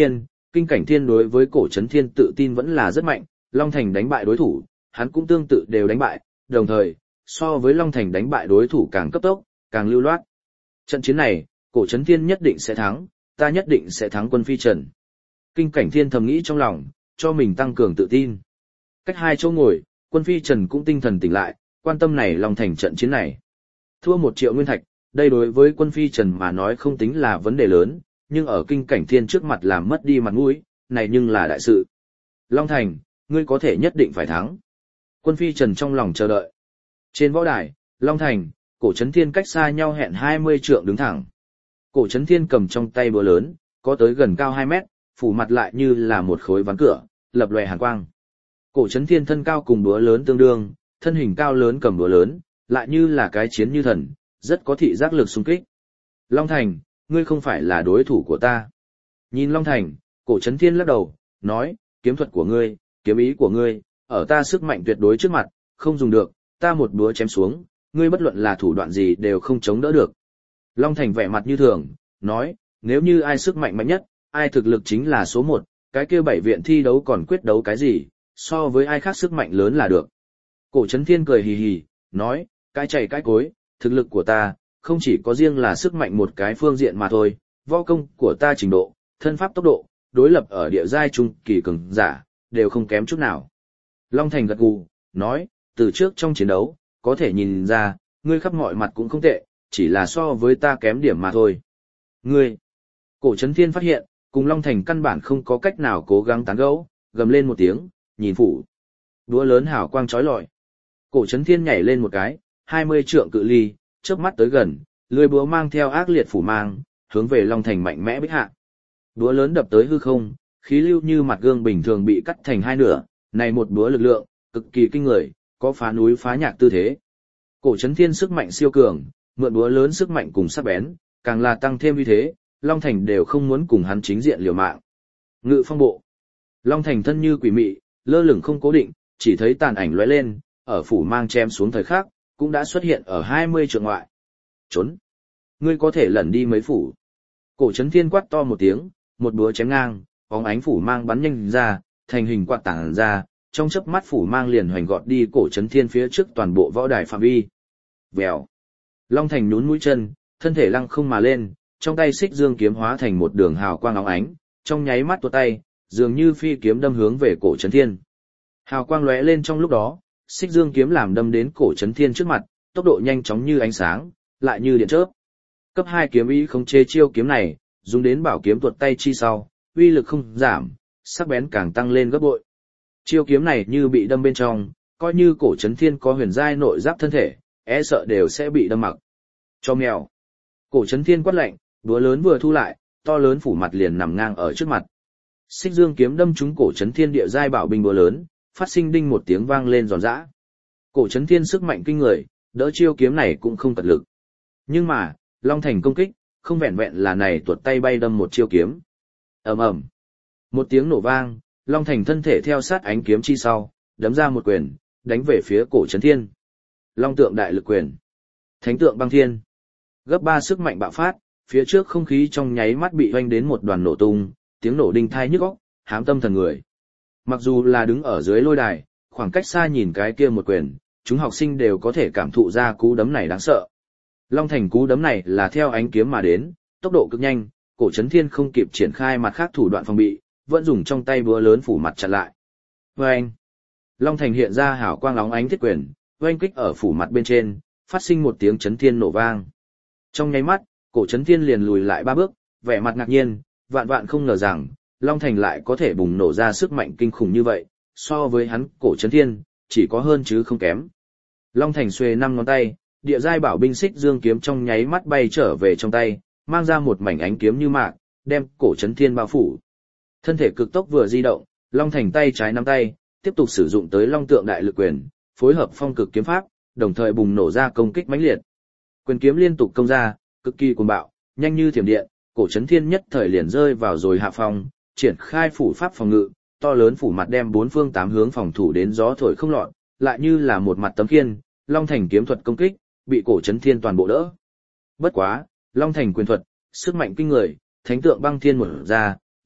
Kinh Cảnh Thiên đối với Cổ Chấn Thiên tự tin vẫn là rất mạnh, Long Thành đánh bại đối thủ, hắn cũng tương tự đều đánh bại, đồng thời, so với Long Thành đánh bại đối thủ càng cấp tốc, càng lưu loát. Trận chiến này, Cổ Chấn Thiên nhất định sẽ thắng, ta nhất định sẽ thắng Quân Phi Trần. Kinh Cảnh Thiên thầm nghĩ trong lòng, cho mình tăng cường tự tin. Cách hai chỗ ngồi, Quân Phi Trần cũng tinh thần tỉnh lại, quan tâm này Long Thành trận chiến này. Thua một triệu nguyên thạch, đây đối với Quân Phi Trần mà nói không tính là vấn đề lớn, nhưng ở Kinh Cảnh Thiên trước mặt làm mất đi mặt mũi, này nhưng là đại sự. Long Thành, ngươi có thể nhất định phải thắng. Quân Phi Trần trong lòng chờ đợi. Trên võ đài, Long Thành, Cổ Chấn Thiên cách xa nhau hẹn hai mươi trượng đứng thẳng. Cổ Chấn Thiên cầm trong tay búa lớn, có tới gần cao hai mét, phủ mặt lại như là một khối ván cửa, lập lòe hàn quang. Cổ Chấn Thiên thân cao cùng búa lớn tương đương, thân hình cao lớn cầm búa lớn, lại như là cái chiến như thần, rất có thị giác lực xung kích. Long Thành, ngươi không phải là đối thủ của ta. Nhìn Long Thành, Cổ Chấn Thiên lắc đầu, nói, kiếm thuật của ngươi, kiếm ý của ngươi, ở ta sức mạnh tuyệt đối trước mặt, không dùng được, ta một búa chém xuống, ngươi bất luận là thủ đoạn gì đều không chống đỡ được. Long Thành vẻ mặt như thường, nói, nếu như ai sức mạnh mạnh nhất, ai thực lực chính là số một, cái kia bảy viện thi đấu còn quyết đấu cái gì, so với ai khác sức mạnh lớn là được. Cổ Chấn Thiên cười hì hì, nói, cái chảy cái cối, thực lực của ta, không chỉ có riêng là sức mạnh một cái phương diện mà thôi, võ công của ta trình độ, thân pháp tốc độ, đối lập ở địa giai trung kỳ cường giả, đều không kém chút nào. Long Thành gật gù, nói, từ trước trong chiến đấu, có thể nhìn ra, ngươi khắp mọi mặt cũng không tệ, chỉ là so với ta kém điểm mà thôi. Ngươi, Cổ Chấn Thiên phát hiện, cùng Long Thành căn bản không có cách nào cố gắng tán gẫu, gầm lên một tiếng, nhìn phủ. Đũa lớn hào quang chói lọi. Cổ Chấn Thiên nhảy lên một cái, hai mươi trượng cự ly, chớp mắt tới gần, lưỡi búa mang theo ác liệt phủ mang, hướng về Long Thành mạnh mẽ bích hạ. Đũa lớn đập tới hư không, khí lưu như mặt gương bình thường bị cắt thành hai nửa, này một búa lực lượng, cực kỳ kinh người, có phá núi phá nhạc tư thế. Cổ Chấn Thiên sức mạnh siêu cường, mượn búa lớn sức mạnh cùng sắc bén, càng là tăng thêm uy thế, Long Thành đều không muốn cùng hắn chính diện liều mạng. Ngự phong bộ. Long Thành thân như quỷ mị, lơ lửng không cố định, chỉ thấy tàn ảnh lóe lên, ở phủ mang chém xuống thời khắc, cũng đã xuất hiện ở hai mươi trượng ngoại. Trốn! Ngươi có thể lẩn đi mấy phủ. Cổ Chấn Thiên quát to một tiếng, một búa chém ngang, bóng ánh phủ mang bắn nhanh ra, thành hình quạt tản ra, trong chớp mắt phủ mang liền hoành gọt đi Cổ Chấn Thiên phía trước toàn bộ võ đài phạm vi. Vèo. Long Thành nhún mũi chân, thân thể lăng không mà lên, trong tay xích dương kiếm hóa thành một đường hào quang óng ánh, trong nháy mắt tuột tay, dường như phi kiếm đâm hướng về Cổ Chấn Thiên. Hào quang lóe lên trong lúc đó, xích dương kiếm làm đâm đến Cổ Chấn Thiên trước mặt, tốc độ nhanh chóng như ánh sáng, lại như điện chớp. Cấp hai kiếm ý không chế chiêu kiếm này, dùng đến bảo kiếm tuột tay chi sau, uy lực không giảm, sắc bén càng tăng lên gấp bội. Chiêu kiếm này như bị đâm bên trong, coi như Cổ Chấn Thiên có huyền giai nội giáp thân thể, e sợ đều sẽ bị đâm mặc. Cho mèo. Cổ Chấn Thiên quát lạnh, búa lớn vừa thu lại, to lớn phủ mặt liền nằm ngang ở trước mặt. Xích dương kiếm đâm trúng Cổ Chấn Thiên địa giai bảo binh búa lớn, phát sinh đinh một tiếng vang lên giòn giã. Cổ Chấn Thiên sức mạnh kinh người, đỡ chiêu kiếm này cũng không cật lực. Nhưng mà, Long Thành công kích, không vẹn vẹn là này tuột tay bay đâm một chiêu kiếm. Ầm ầm. Một tiếng nổ vang, Long Thành thân thể theo sát ánh kiếm chi sau, đấm ra một quyền, đánh về phía Cổ Chấn Thiên. Long tượng đại lực quyền. Thánh tượng băng thiên. Gấp ba sức mạnh bạo phát, phía trước không khí trong nháy mắt bị hoanh đến một đoàn nổ tung, tiếng nổ đinh thai nhức óc, hám tâm thần người. Mặc dù là đứng ở dưới lôi đài, khoảng cách xa nhìn cái kia một quyền, chúng học sinh đều có thể cảm thụ ra cú đấm này đáng sợ. Long Thành cú đấm này là theo ánh kiếm mà đến, tốc độ cực nhanh, Cổ Chấn Thiên không kịp triển khai mặt khác thủ đoạn phòng bị, vẫn dùng trong tay búa lớn phủ mặt chặn lại. Oeng! Long Thành hiện ra hào quang óng ánh thiết quyền, oanh kích ở phủ mặt bên trên, phát sinh một tiếng chấn thiên nổ vang. Trong nháy mắt, Cổ Chấn Thiên liền lùi lại ba bước, vẻ mặt ngạc nhiên, vạn vạn không ngờ rằng, Long Thành lại có thể bùng nổ ra sức mạnh kinh khủng như vậy, so với hắn, Cổ Chấn Thiên, chỉ có hơn chứ không kém. Long Thành xuề năm ngón tay, địa giai bảo binh xích dương kiếm trong nháy mắt bay trở về trong tay, mang ra một mảnh ánh kiếm như mạc, đem Cổ Chấn Thiên bao phủ. Thân thể cực tốc vừa di động, Long Thành tay trái nắm tay, tiếp tục sử dụng tới Long tượng đại lực quyền, phối hợp phong cực kiếm pháp, đồng thời bùng nổ ra công kích mãnh liệt. Quyền kiếm liên tục công ra, cực kỳ cuồng bạo, nhanh như thiểm điện, Cổ Chấn Thiên nhất thời liền rơi vào rồi hạ phong, triển khai phủ pháp phòng ngự, to lớn phủ mặt đem bốn phương tám hướng phòng thủ đến gió thổi không lọt, lại như là một mặt tấm khiên, Long Thành kiếm thuật công kích, bị Cổ Chấn Thiên toàn bộ đỡ. Bất quá, Long Thành quyền thuật, sức mạnh kinh người, thánh tượng băng thiên một ra,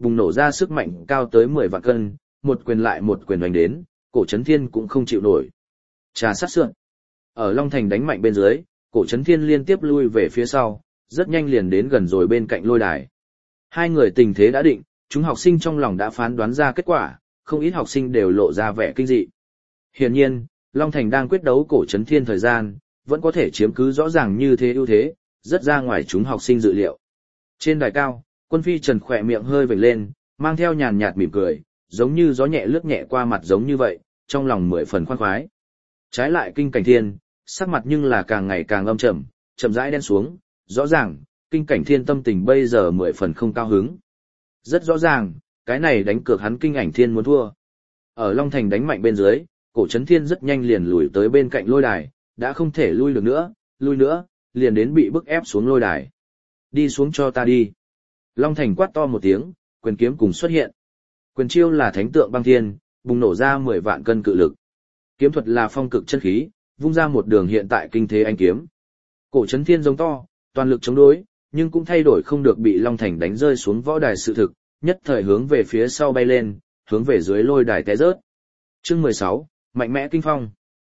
bùng nổ ra sức mạnh cao tới mười vạn cân, một quyền lại một quyền đánh đến, Cổ Chấn Thiên cũng không chịu nổi. Trà sát sượn. Ở Long Thành đánh mạnh bên dưới, Cổ Chấn Thiên liên tiếp lui về phía sau, rất nhanh liền đến gần rồi bên cạnh lôi đài. Hai người tình thế đã định, chúng học sinh trong lòng đã phán đoán ra kết quả, không ít học sinh đều lộ ra vẻ kinh dị. Hiển nhiên, Long Thành đang quyết đấu Cổ Chấn Thiên thời gian, vẫn có thể chiếm cứ rõ ràng như thế ưu thế, rất ra ngoài chúng học sinh dự liệu. Trên đài cao, Quân Phi Trần khỏe miệng hơi vểnh lên, mang theo nhàn nhạt mỉm cười, giống như gió nhẹ lướt nhẹ qua mặt giống như vậy, trong lòng mười phần khoan khoái. Trái lại Kinh Cảnh Thiên, sắc mặt nhưng là càng ngày càng âm trầm, chậm rãi đen xuống, rõ ràng, Kinh Cảnh Thiên tâm tình bây giờ mười phần không cao hứng. Rất rõ ràng, cái này đánh cược hắn Kinh Ảnh Thiên muốn thua. Ở Long Thành đánh mạnh bên dưới, Cổ Chấn Thiên rất nhanh liền lùi tới bên cạnh lôi đài, đã không thể lui được nữa, lui nữa, liền đến bị bức ép xuống lôi đài. Đi xuống cho ta đi. Long Thành quát to một tiếng, quyền kiếm cùng xuất hiện. Quyền chiêu là thánh tượng băng thiên, bùng nổ ra mười vạn cân cự lực. Kiếm thuật là phong cực chân khí, vung ra một đường hiện tại kinh thế anh kiếm. Cổ Chấn Thiên giống to, toàn lực chống đối, nhưng cũng thay đổi không được bị Long Thành đánh rơi xuống võ đài sự thực, nhất thời hướng về phía sau bay lên, hướng về dưới lôi đài té rớt. Chương mười sáu, mạnh mẽ kinh phong.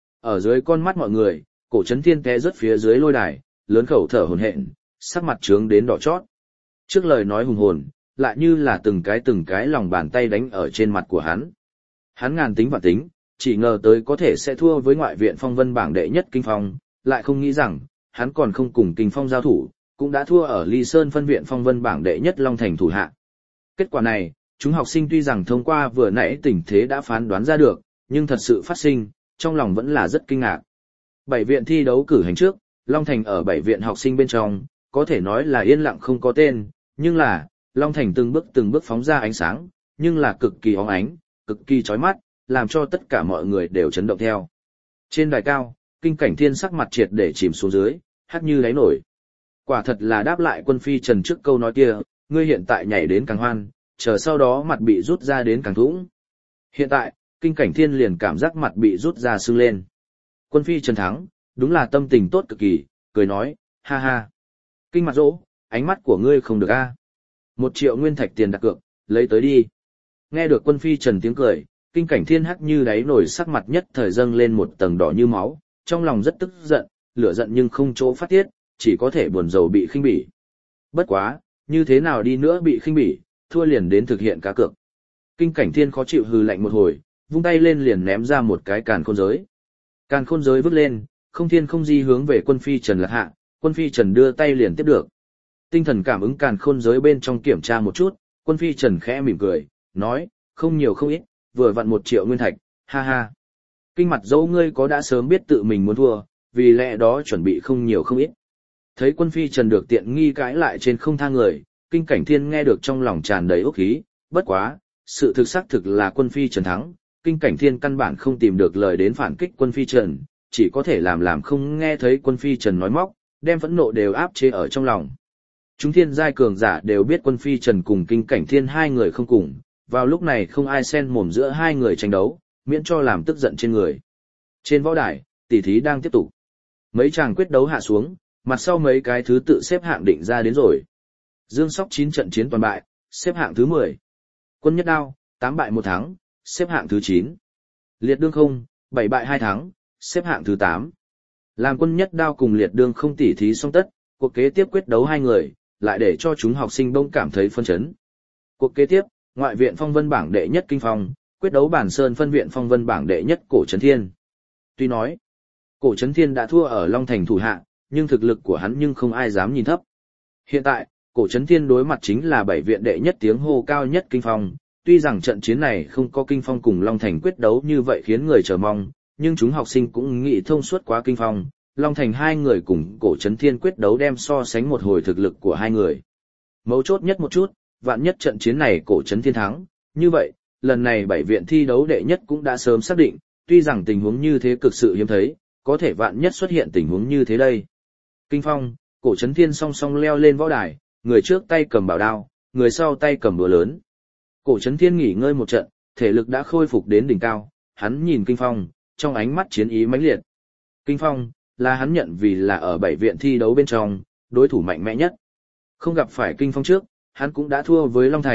Ở dưới con mắt mọi người, Cổ Chấn Thiên té rớt phía dưới lôi đài, lớn khẩu thở hổn hển, sắc mặt trướng đến đỏ chót. Trước lời nói hùng hồn, lại như là từng cái từng cái lòng bàn tay đánh ở trên mặt của hắn. Hắn ngàn tính và tính, chỉ ngờ tới có thể sẽ thua với ngoại viện phong vân bảng đệ nhất Kinh Phong, lại không nghĩ rằng, hắn còn không cùng Kinh Phong giao thủ, cũng đã thua ở Ly Sơn phân viện phong vân bảng đệ nhất Long Thành thủ hạ. Kết quả này, chúng học sinh tuy rằng thông qua vừa nãy tình thế đã phán đoán ra được, nhưng thật sự phát sinh, trong lòng vẫn là rất kinh ngạc. Bảy viện thi đấu cử hành trước, Long Thành ở bảy viện học sinh bên trong, có thể nói là yên lặng không có tên, nhưng là, Long Thành từng bước từng bước phóng ra ánh sáng, nhưng là cực kỳ óng ánh, cực kỳ chói mắt, làm cho tất cả mọi người đều chấn động theo. Trên đài cao, Kinh Cảnh Thiên sắc mặt triệt để chìm xuống dưới, hắt như đáy nổi. Quả thật là đáp lại Quân Phi Trần trước câu nói kia, ngươi hiện tại nhảy đến càng hoan, chờ sau đó mặt bị rút ra đến càng thũng. Hiện tại, Kinh Cảnh Thiên liền cảm giác mặt bị rút ra sưng lên. Quân Phi Trần thắng, đúng là tâm tình tốt cực kỳ, cười nói, ha ha. Kinh mặt dỗ, ánh mắt của ngươi không được a. Một triệu nguyên thạch tiền đặt cược, lấy tới đi. Nghe được Quân Phi Trần tiếng cười, Kinh Cảnh Thiên hắc như đáy nổi sắc mặt nhất thời dâng lên một tầng đỏ như máu, trong lòng rất tức giận, lửa giận nhưng không chỗ phát tiết, chỉ có thể buồn rầu bị khinh bỉ. Bất quá, như thế nào đi nữa bị khinh bỉ, thua liền đến thực hiện cá cược. Kinh Cảnh Thiên khó chịu hừ lạnh một hồi, vung tay lên liền ném ra một cái càn khôn giới. Càn khôn giới vứt lên, không thiên không di hướng về Quân Phi Trần lật hạ, Quân Phi Trần đưa tay liền tiếp được. Tinh thần cảm ứng càn khôn giới bên trong kiểm tra một chút, Quân Phi Trần khẽ mỉm cười, nói, không nhiều không ít, vừa vặn một triệu nguyên thạch, ha ha. Kinh mặt dẫu ngươi có đã sớm biết tự mình muốn thua, vì lẽ đó chuẩn bị không nhiều không ít. Thấy Quân Phi Trần được tiện nghi cãi lại trên không thang người, Kinh Cảnh Thiên nghe được trong lòng tràn đầy ốc khí, bất quá, sự thực xác thực là Quân Phi Trần thắng, Kinh Cảnh Thiên căn bản không tìm được lời đến phản kích Quân Phi Trần, chỉ có thể làm làm không nghe thấy Quân Phi Trần nói móc, đem phẫn nộ đều áp chế ở trong lòng. Chúng thiên giai cường giả đều biết Quân Phi Trần cùng Kinh Cảnh Thiên hai người không cùng, vào lúc này không ai xen mồm giữa hai người tranh đấu, miễn cho làm tức giận trên người. Trên võ đài, tỷ thí đang tiếp tục. Mấy chàng quyết đấu hạ xuống, mặt sau mấy cái thứ tự xếp hạng định ra đến rồi. Dương Sóc chín trận chiến toàn bại, xếp hạng thứ mười. Quân Nhất Đao, tám bại một thắng, xếp hạng thứ chín. Liệt Đương Không, bảy bại hai thắng, xếp hạng thứ tám. Làm Quân Nhất Đao cùng Liệt Đương Không tỉ thí xong tất, cuộc kế tiếp quyết đấu hai người, lại để cho chúng học sinh bỗng cảm thấy phân chấn. Cuộc kế tiếp, ngoại viện phong vân bảng đệ nhất Kinh Phong, quyết đấu bản sơn phân viện phong vân bảng đệ nhất Cổ Chấn Thiên. Tuy nói, Cổ Chấn Thiên đã thua ở Long Thành thủ hạ, nhưng thực lực của hắn nhưng không ai dám nhìn thấp. Hiện tại, Cổ Chấn Thiên đối mặt chính là bảy viện đệ nhất tiếng hô cao nhất Kinh Phong, tuy rằng trận chiến này không có Kinh Phong cùng Long Thành quyết đấu như vậy khiến người chờ mong, nhưng chúng học sinh cũng nghĩ thông suốt quá Kinh Phong, Long Thành hai người cùng Cổ Chấn Thiên quyết đấu đem so sánh một hồi thực lực của hai người. Mấu chốt nhất một chút, vạn nhất trận chiến này Cổ Chấn Thiên thắng, như vậy, lần này bảy viện thi đấu đệ nhất cũng đã sớm xác định, tuy rằng tình huống như thế cực sự hiếm thấy, có thể vạn nhất xuất hiện tình huống như thế đây. Kinh Phong, Cổ Chấn Thiên song song leo lên võ đài, người trước tay cầm bảo đao, người sau tay cầm búa lớn. Cổ Chấn Thiên nghỉ ngơi một trận, thể lực đã khôi phục đến đỉnh cao, hắn nhìn Kinh Phong, trong ánh mắt chiến ý mãnh liệt. Kinh Phong, là hắn nhận vì là ở bảy viện thi đấu bên trong, đối thủ mạnh mẽ nhất. Không gặp phải Kinh Phong trước, hắn cũng đã thua với Long Thành,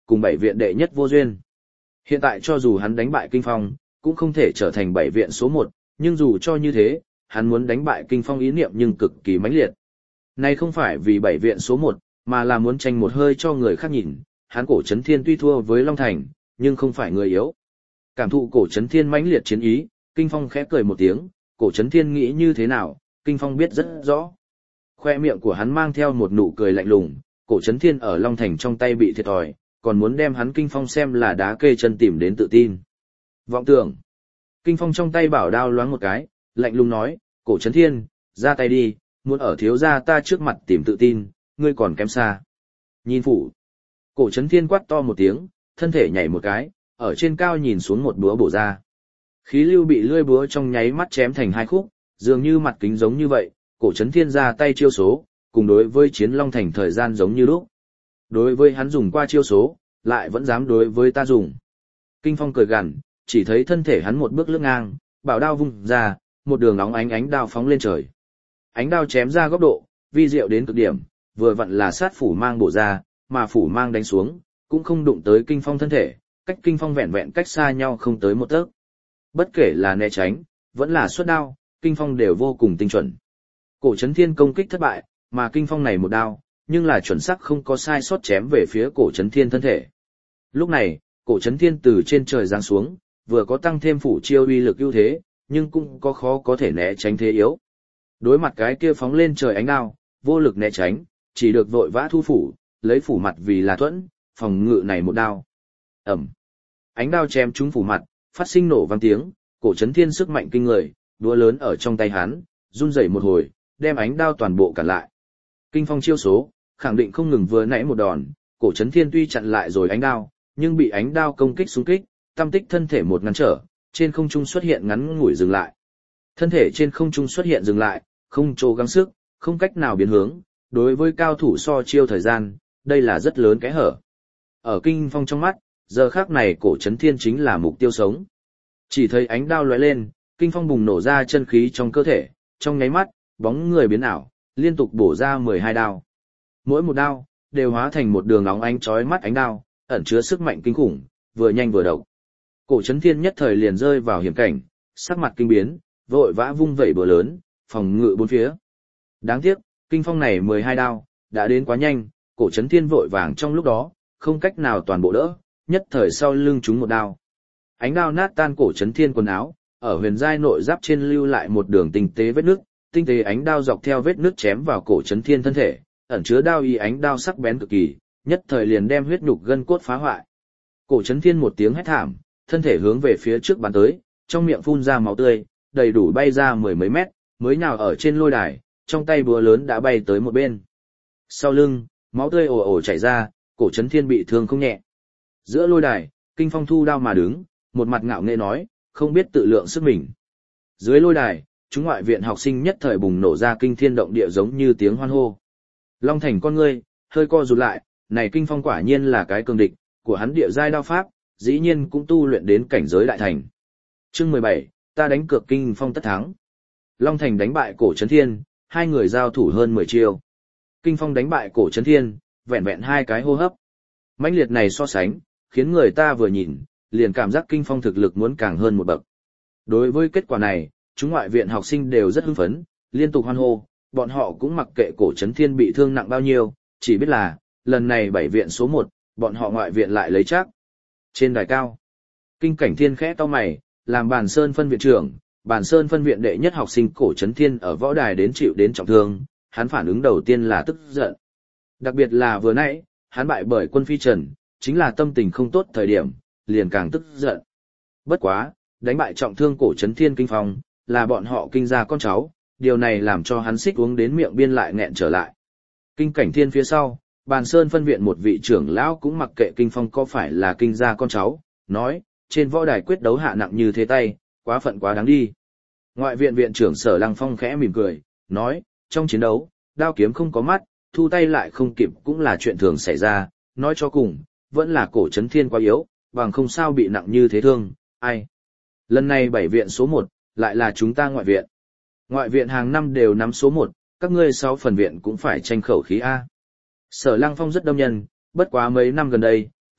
cùng bảy viện đệ nhất vô duyên. Hiện tại cho dù hắn đánh bại Kinh Phong, cũng không thể trở thành bảy viện số một, nhưng dù cho như thế, hắn muốn đánh bại Kinh Phong ý niệm nhưng cực kỳ mãnh liệt. Này không phải vì bảy viện số một, mà là muốn tranh một hơi cho người khác nhìn, hắn Cổ Chấn Thiên tuy thua với Long Thành, nhưng không phải người yếu. Cảm thụ Cổ Chấn Thiên mãnh liệt chiến ý, Kinh Phong khẽ cười một tiếng, Cổ Chấn Thiên nghĩ như thế nào, Kinh Phong biết rất rõ. Khoe miệng của hắn mang theo một nụ cười lạnh lùng, Cổ Chấn Thiên ở Long Thành trong tay bị thiệt thòi, còn muốn đem hắn Kinh Phong xem là đá kê chân tìm đến tự tin. Vọng tưởng. Kinh Phong trong tay bảo đao loáng một cái, lạnh lùng nói, Cổ Chấn Thiên, ra tay đi, muốn ở thiếu gia ta trước mặt tìm tự tin, ngươi còn kém xa. Nhìn phủ. Cổ Chấn Thiên quát to một tiếng, thân thể nhảy một cái, ở trên cao nhìn xuống một búa bổ ra. Khí lưu bị lưỡi búa trong nháy mắt chém thành hai khúc, dường như mặt kính giống như vậy, Cổ Chấn Thiên ra tay chiêu số, cùng đối với Chiến Long Thành thời gian giống như lúc. Đối với hắn dùng qua chiêu số, lại vẫn dám đối với ta dùng. Kinh Phong cười gằn, chỉ thấy thân thể hắn một bước lướt ngang, bảo đao vung ra, một đường nóng ánh ánh đao phóng lên trời. Ánh đao chém ra góc độ, vi diệu đến cực điểm, vừa vặn là sát phủ mang bổ ra, mà phủ mang đánh xuống, cũng không đụng tới Kinh Phong thân thể, cách Kinh Phong vẹn vẹn cách xa nhau không tới một tấc. Bất kể là né tránh, vẫn là xuất đao, Kinh Phong đều vô cùng tinh chuẩn. Cổ Chấn Thiên công kích thất bại, mà Kinh Phong này một đao, nhưng là chuẩn xác không có sai sót chém về phía Cổ Chấn Thiên thân thể. Lúc này, Cổ Chấn Thiên từ trên trời giáng xuống, vừa có tăng thêm phủ chiêu uy lực ưu thế, nhưng cũng có khó có thể né tránh thế yếu. Đối mặt cái kia phóng lên trời ánh đao, vô lực né tránh, chỉ được vội vã thu phủ, lấy phủ mặt vì là thuẫn, phòng ngự này một đao. Ẩm. Ánh đao chém trúng phủ mặt, phát sinh nổ vang tiếng, Cổ Chấn Thiên sức mạnh kinh người, đũa lớn ở trong tay hắn, run rẩy một hồi, đem ánh đao toàn bộ cản lại. Kinh Phong chiêu số, khẳng định không ngừng vừa nãy một đòn, Cổ Chấn Thiên tuy chặn lại rồi ánh đao, nhưng bị ánh đao công kích xung kích, tâm tích thân thể một ngăn trở, trên không trung xuất hiện ngắn ngủi dừng lại. Thân thể trên không trung xuất hiện dừng lại, không trô gắng sức, không cách nào biến hướng, đối với cao thủ so chiêu thời gian, đây là rất lớn cái hở. Ở Kinh Phong trong mắt, giờ khắc này Cổ Chấn Thiên chính là mục tiêu sống. Chỉ thấy ánh đao lóe lên, Kinh Phong bùng nổ ra chân khí trong cơ thể, trong nháy mắt, bóng người biến ảo, liên tục bổ ra mười hai đao. Mỗi một đao đều hóa thành một đường óng ánh chói mắt ánh đao, ẩn chứa sức mạnh kinh khủng, vừa nhanh vừa độc. Cổ Chấn Thiên nhất thời liền rơi vào hiểm cảnh, sắc mặt kinh biến, vội vã vung vẩy búa lớn, phòng ngự bốn phía. Đáng tiếc, Kinh Phong này mười hai đao đã đến quá nhanh, Cổ Chấn Thiên vội vàng trong lúc đó, không cách nào toàn bộ đỡ, nhất thời sau lưng trúng một đao. Ánh đao nát tan Cổ Chấn Thiên quần áo, ở huyền giai nội giáp trên lưu lại một đường tinh tế vết nước, tinh tế ánh đao dọc theo vết nước chém vào Cổ Chấn Thiên thân thể, ẩn chứa đao y ánh đao sắc bén cực kỳ, nhất thời liền đem huyết nhục gân cốt phá hoại. Cổ Chấn Thiên một tiếng hét thảm, thân thể hướng về phía trước bắn tới, trong miệng phun ra máu tươi, đầy đủ bay ra mười mấy mét, mới nào ở trên lôi đài, trong tay búa lớn đã bay tới một bên. Sau lưng, máu tươi ồ ồ chảy ra, Cổ Chấn Thiên bị thương không nhẹ. Giữa lôi đài, Kinh Phong thu đao mà đứng, một mặt ngạo nghễ nói, không biết tự lượng sức mình. Dưới lôi đài, chúng ngoại viện học sinh nhất thời bùng nổ ra kinh thiên động địa giống như tiếng hoan hô. Long Thành con ngươi hơi co rụt lại, này Kinh Phong quả nhiên là cái cường địch, của hắn địa giai đao pháp, dĩ nhiên cũng tu luyện đến cảnh giới đại thành. Chương mười bảy, ta đánh cược Kinh Phong tất thắng. Long Thành đánh bại Cổ Chấn Thiên, hai người giao thủ hơn mười chiêu. Kinh Phong đánh bại Cổ Chấn Thiên, vẹn vẹn hai cái hô hấp. Mãnh liệt này so sánh, khiến người ta vừa nhìn, liền cảm giác Kinh Phong thực lực muốn càng hơn một bậc. Đối với kết quả này, chúng ngoại viện học sinh đều rất hưng phấn, liên tục hoan hô, bọn họ cũng mặc kệ Cổ Chấn Thiên bị thương nặng bao nhiêu, chỉ biết là, lần này bảy viện số một, bọn họ ngoại viện lại lấy chắc. Trên đài cao, Kinh Cảnh Thiên khẽ cau mày, làm Bàn Sơn phân viện trưởng, Bàn Sơn phân viện đệ nhất học sinh Cổ Chấn Thiên ở võ đài đến chịu đến trọng thương, hắn phản ứng đầu tiên là tức giận. Đặc biệt là vừa nãy, hắn bại bởi Quân Phi Trần, chính là tâm tình không tốt thời điểm, liền càng tức giận. Bất quá, đánh bại trọng thương Cổ Chấn Thiên Kinh Phong, là bọn họ Kinh gia con cháu, điều này làm cho hắn xích uống đến miệng biên lại nghẹn trở lại. Kinh Cảnh Thiên phía sau, Bàn Sơn phân viện một vị trưởng lão cũng mặc kệ Kinh Phong có phải là Kinh gia con cháu, nói, trên võ đài quyết đấu hạ nặng như thế tay, quá phận quá đáng đi. Ngoại viện viện trưởng Sở Lăng Phong khẽ mỉm cười, nói, trong chiến đấu, đao kiếm không có mắt, thu tay lại không kịp cũng là chuyện thường xảy ra, nói cho cùng, vẫn là Cổ Chấn Thiên quá yếu, bằng không sao bị nặng như thế thương, ai. Lần này bảy viện số một, lại là chúng ta ngoại viện. Ngoại viện hàng năm đều nắm số một, các ngươi sáu phần viện cũng phải tranh khẩu khí A. Sở Lăng Phong rất đông nhân, bất quá mấy năm gần đây,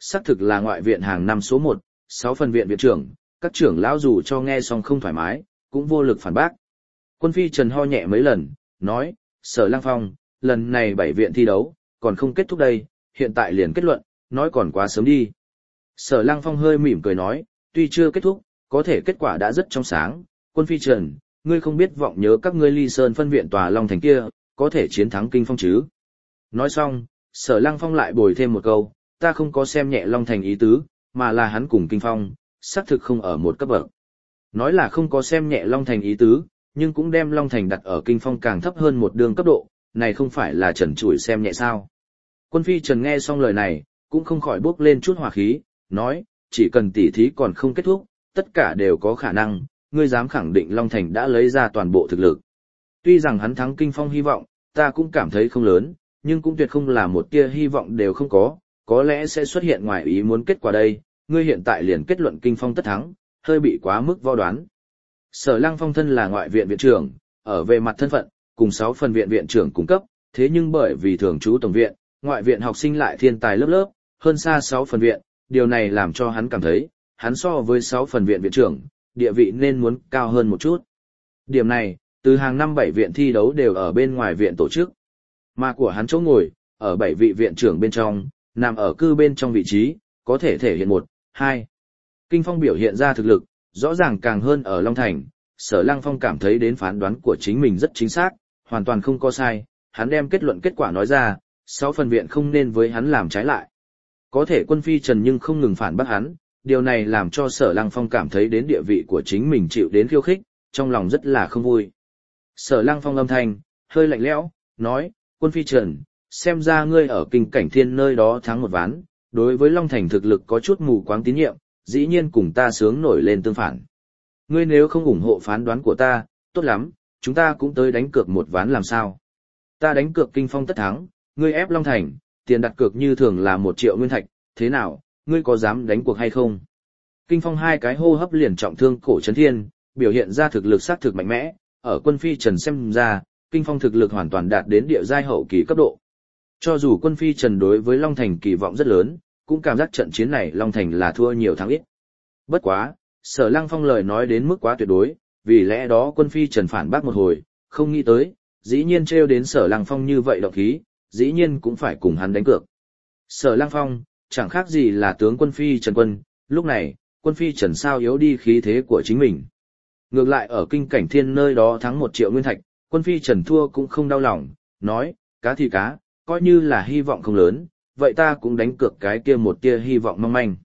xác thực là ngoại viện hàng năm số một, sáu phần viện viện trưởng, các trưởng lão dù cho nghe xong không thoải mái, cũng vô lực phản bác. Quân phi Trần ho nhẹ mấy lần, nói, Sở Lăng Phong, lần này bảy viện thi đấu, còn không kết thúc đây, hiện tại liền kết luận, nói còn quá sớm đi. Sở Lăng Phong hơi mỉm cười nói, tuy chưa kết thúc, có thể kết quả đã rất trong sáng, Quân phi Trần, ngươi không biết vọng nhớ các ngươi Ly Sơn phân viện tòa Long Thành kia, có thể chiến thắng Kinh Phong chứ. Nói xong, Sở Lăng Phong lại bồi thêm một câu, ta không có xem nhẹ Long Thành ý tứ, mà là hắn cùng Kinh Phong, xác thực không ở một cấp bậc. Nói là không có xem nhẹ Long Thành ý tứ, nhưng cũng đem Long Thành đặt ở Kinh Phong càng thấp hơn một đường cấp độ, này không phải là trần trụi xem nhẹ sao. Quân phi Trần nghe xong lời này, cũng không khỏi bốc lên chút hỏa khí, nói, chỉ cần tỉ thí còn không kết thúc, tất cả đều có khả năng, ngươi dám khẳng định Long Thành đã lấy ra toàn bộ thực lực. Tuy rằng hắn thắng Kinh Phong hy vọng, ta cũng cảm thấy không lớn, nhưng cũng tuyệt không là một tia hy vọng đều không có, có lẽ sẽ xuất hiện ngoài ý muốn kết quả đây, ngươi hiện tại liền kết luận Kinh Phong tất thắng, hơi bị quá mức vo đoán. Sở Lăng Phong thân là ngoại viện viện trưởng, ở về mặt thân phận, cùng sáu phần viện viện trưởng cung cấp, thế nhưng bởi vì thường trú tổng viện, ngoại viện học sinh lại thiên tài lớp lớp, hơn xa sáu phần viện, điều này làm cho hắn cảm thấy, hắn so với sáu phần viện viện trưởng, địa vị nên muốn cao hơn một chút. Điểm này, từ hàng năm bảy viện thi đấu đều ở bên ngoài viện tổ chức, mà của hắn chỗ ngồi, ở bảy vị viện trưởng bên trong, nằm ở cư bên trong vị trí, có thể thể hiện một, hai. Kinh Phong biểu hiện ra thực lực, rõ ràng càng hơn ở Long Thành, Sở Lăng Phong cảm thấy đến phán đoán của chính mình rất chính xác, hoàn toàn không có sai, hắn đem kết luận kết quả nói ra, sáu phần viện không nên với hắn làm trái lại. Có thể Quân phi Trần nhưng không ngừng phản bác hắn, điều này làm cho Sở Lăng Phong cảm thấy đến địa vị của chính mình chịu đến khiêu khích, trong lòng rất là không vui. Sở Lăng Phong âm thanh, hơi lạnh lẽo, nói, Quân phi Trần, xem ra ngươi ở kinh cảnh thiên nơi đó thắng một ván, đối với Long Thành thực lực có chút mù quáng tín nhiệm, dĩ nhiên cùng ta sướng nổi lên tương phản. Ngươi nếu không ủng hộ phán đoán của ta, tốt lắm, chúng ta cũng tới đánh cược một ván làm sao. Ta đánh cược Kinh Phong tất thắng, ngươi ép Long Thành, tiền đặt cược như thường là một triệu nguyên thạch, thế nào, ngươi có dám đánh cuộc hay không? Kinh Phong hai cái hô hấp liền trọng thương Cổ Chấn Thiên, biểu hiện ra thực lực sát thực mạnh mẽ, ở Quân phi Trần xem ra, Kinh Phong thực lực hoàn toàn đạt đến địa giai hậu kỳ cấp độ. Cho dù Quân phi Trần đối với Long Thành kỳ vọng rất lớn, cũng cảm giác trận chiến này Long Thành là thua nhiều thắng ít. Bất quá, Sở Lăng Phong lời nói đến mức quá tuyệt đối, vì lẽ đó Quân phi Trần phản bác một hồi, không nghĩ tới, dĩ nhiên trêu đến Sở Lăng Phong như vậy động khí, dĩ nhiên cũng phải cùng hắn đánh cược. Sở Lăng Phong, chẳng khác gì là tướng Quân phi Trần quân, lúc này, Quân phi Trần sao yếu đi khí thế của chính mình. Ngược lại ở kinh cảnh thiên nơi đó thắng một triệu nguyên thạch, Quân phi Trần thua cũng không đau lòng, nói, cá thì cá, coi như là hy vọng không lớn, vậy ta cũng đánh cược cái kia một tia hy vọng mong manh.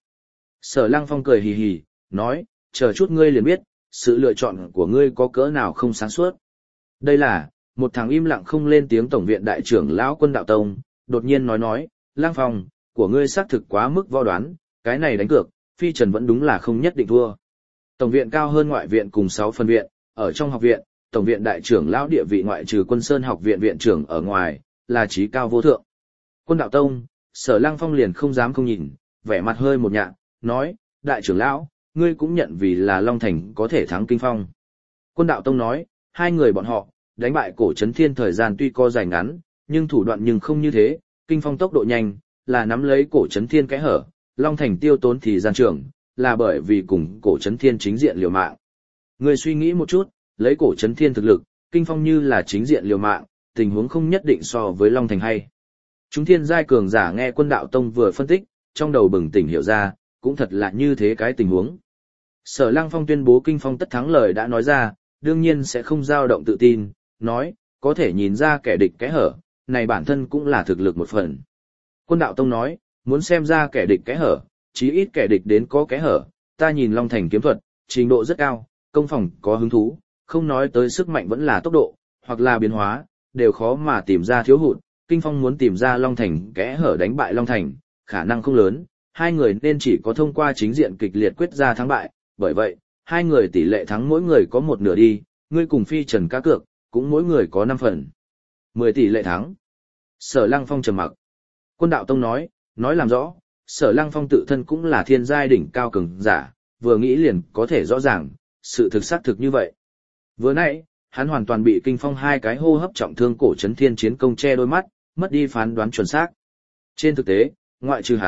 Sở Lăng Phong cười hì hì, nói, chờ chút ngươi liền biết, sự lựa chọn của ngươi có cỡ nào không sáng suốt. Đây là, một thằng im lặng không lên tiếng tổng viện đại trưởng lão Quân Đạo Tông, đột nhiên nói nói, Lăng Phong, của ngươi xác thực quá mức vo đoán, cái này đánh cược, phi Trần vẫn đúng là không nhất định thua. Tổng viện cao hơn ngoại viện cùng sáu phần viện, ở trong học viện, tổng viện đại trưởng lão địa vị ngoại trừ Quân Sơn học viện viện trưởng ở ngoài, là trí cao vô thượng. Quân Đạo Tông, Sở Lăng Phong liền không dám không nhìn, vẻ mặt hơi một nhạ, nói, đại trưởng lão, ngươi cũng nhận vì là Long Thành có thể thắng Kinh Phong. Quân Đạo Tông nói, hai người bọn họ, đánh bại Cổ Chấn Thiên thời gian tuy có dài ngắn, nhưng thủ đoạn nhưng không như thế, Kinh Phong tốc độ nhanh, là nắm lấy Cổ Chấn Thiên cái hở, Long Thành tiêu tốn thì gian trưởng, là bởi vì cùng Cổ Chấn Thiên chính diện liều mạng. Ngươi suy nghĩ một chút, lấy Cổ Chấn Thiên thực lực, Kinh Phong như là chính diện liều mạng, tình huống không nhất định so với Long Thành hay. Chúng thiên giai cường giả nghe Quân Đạo Tông vừa phân tích, trong đầu bừng tỉnh hiểu ra, cũng thật là như thế cái tình huống. Sở Lăng Phong tuyên bố Kinh Phong tất thắng lời đã nói ra, đương nhiên sẽ không dao động tự tin, nói, có thể nhìn ra kẻ địch cái hở, này bản thân cũng là thực lực một phần. Quân Đạo Tông nói, muốn xem ra kẻ địch cái hở, chí ít kẻ địch đến có cái hở, ta nhìn Long Thành kiếm thuật, trình độ rất cao, công phòng có hứng thú, không nói tới sức mạnh vẫn là tốc độ, hoặc là biến hóa, đều khó mà tìm ra thiếu hụt. Kinh Phong muốn tìm ra Long Thành kẽ hở đánh bại Long Thành, khả năng không lớn, hai người nên chỉ có thông qua chính diện kịch liệt quyết ra thắng bại, bởi vậy, hai người tỷ lệ thắng mỗi người có một nửa đi, ngươi cùng phi Trần cá cược, cũng mỗi người có năm phần. mười tỷ lệ thắng. Sở Lăng Phong trầm mặc. Quân Đạo Tông nói, nói làm rõ, Sở Lăng Phong tự thân cũng là thiên giai đỉnh cao cường giả, vừa nghĩ liền có thể rõ ràng, sự thực xác thực như vậy. Vừa nãy, hắn hoàn toàn bị Kinh Phong hai cái hô hấp trọng thương Cổ Chấn Thiên chiến công che đôi mắt, mất đi phán đoán chuẩn xác. Trên thực tế, ngoại trừ hắn,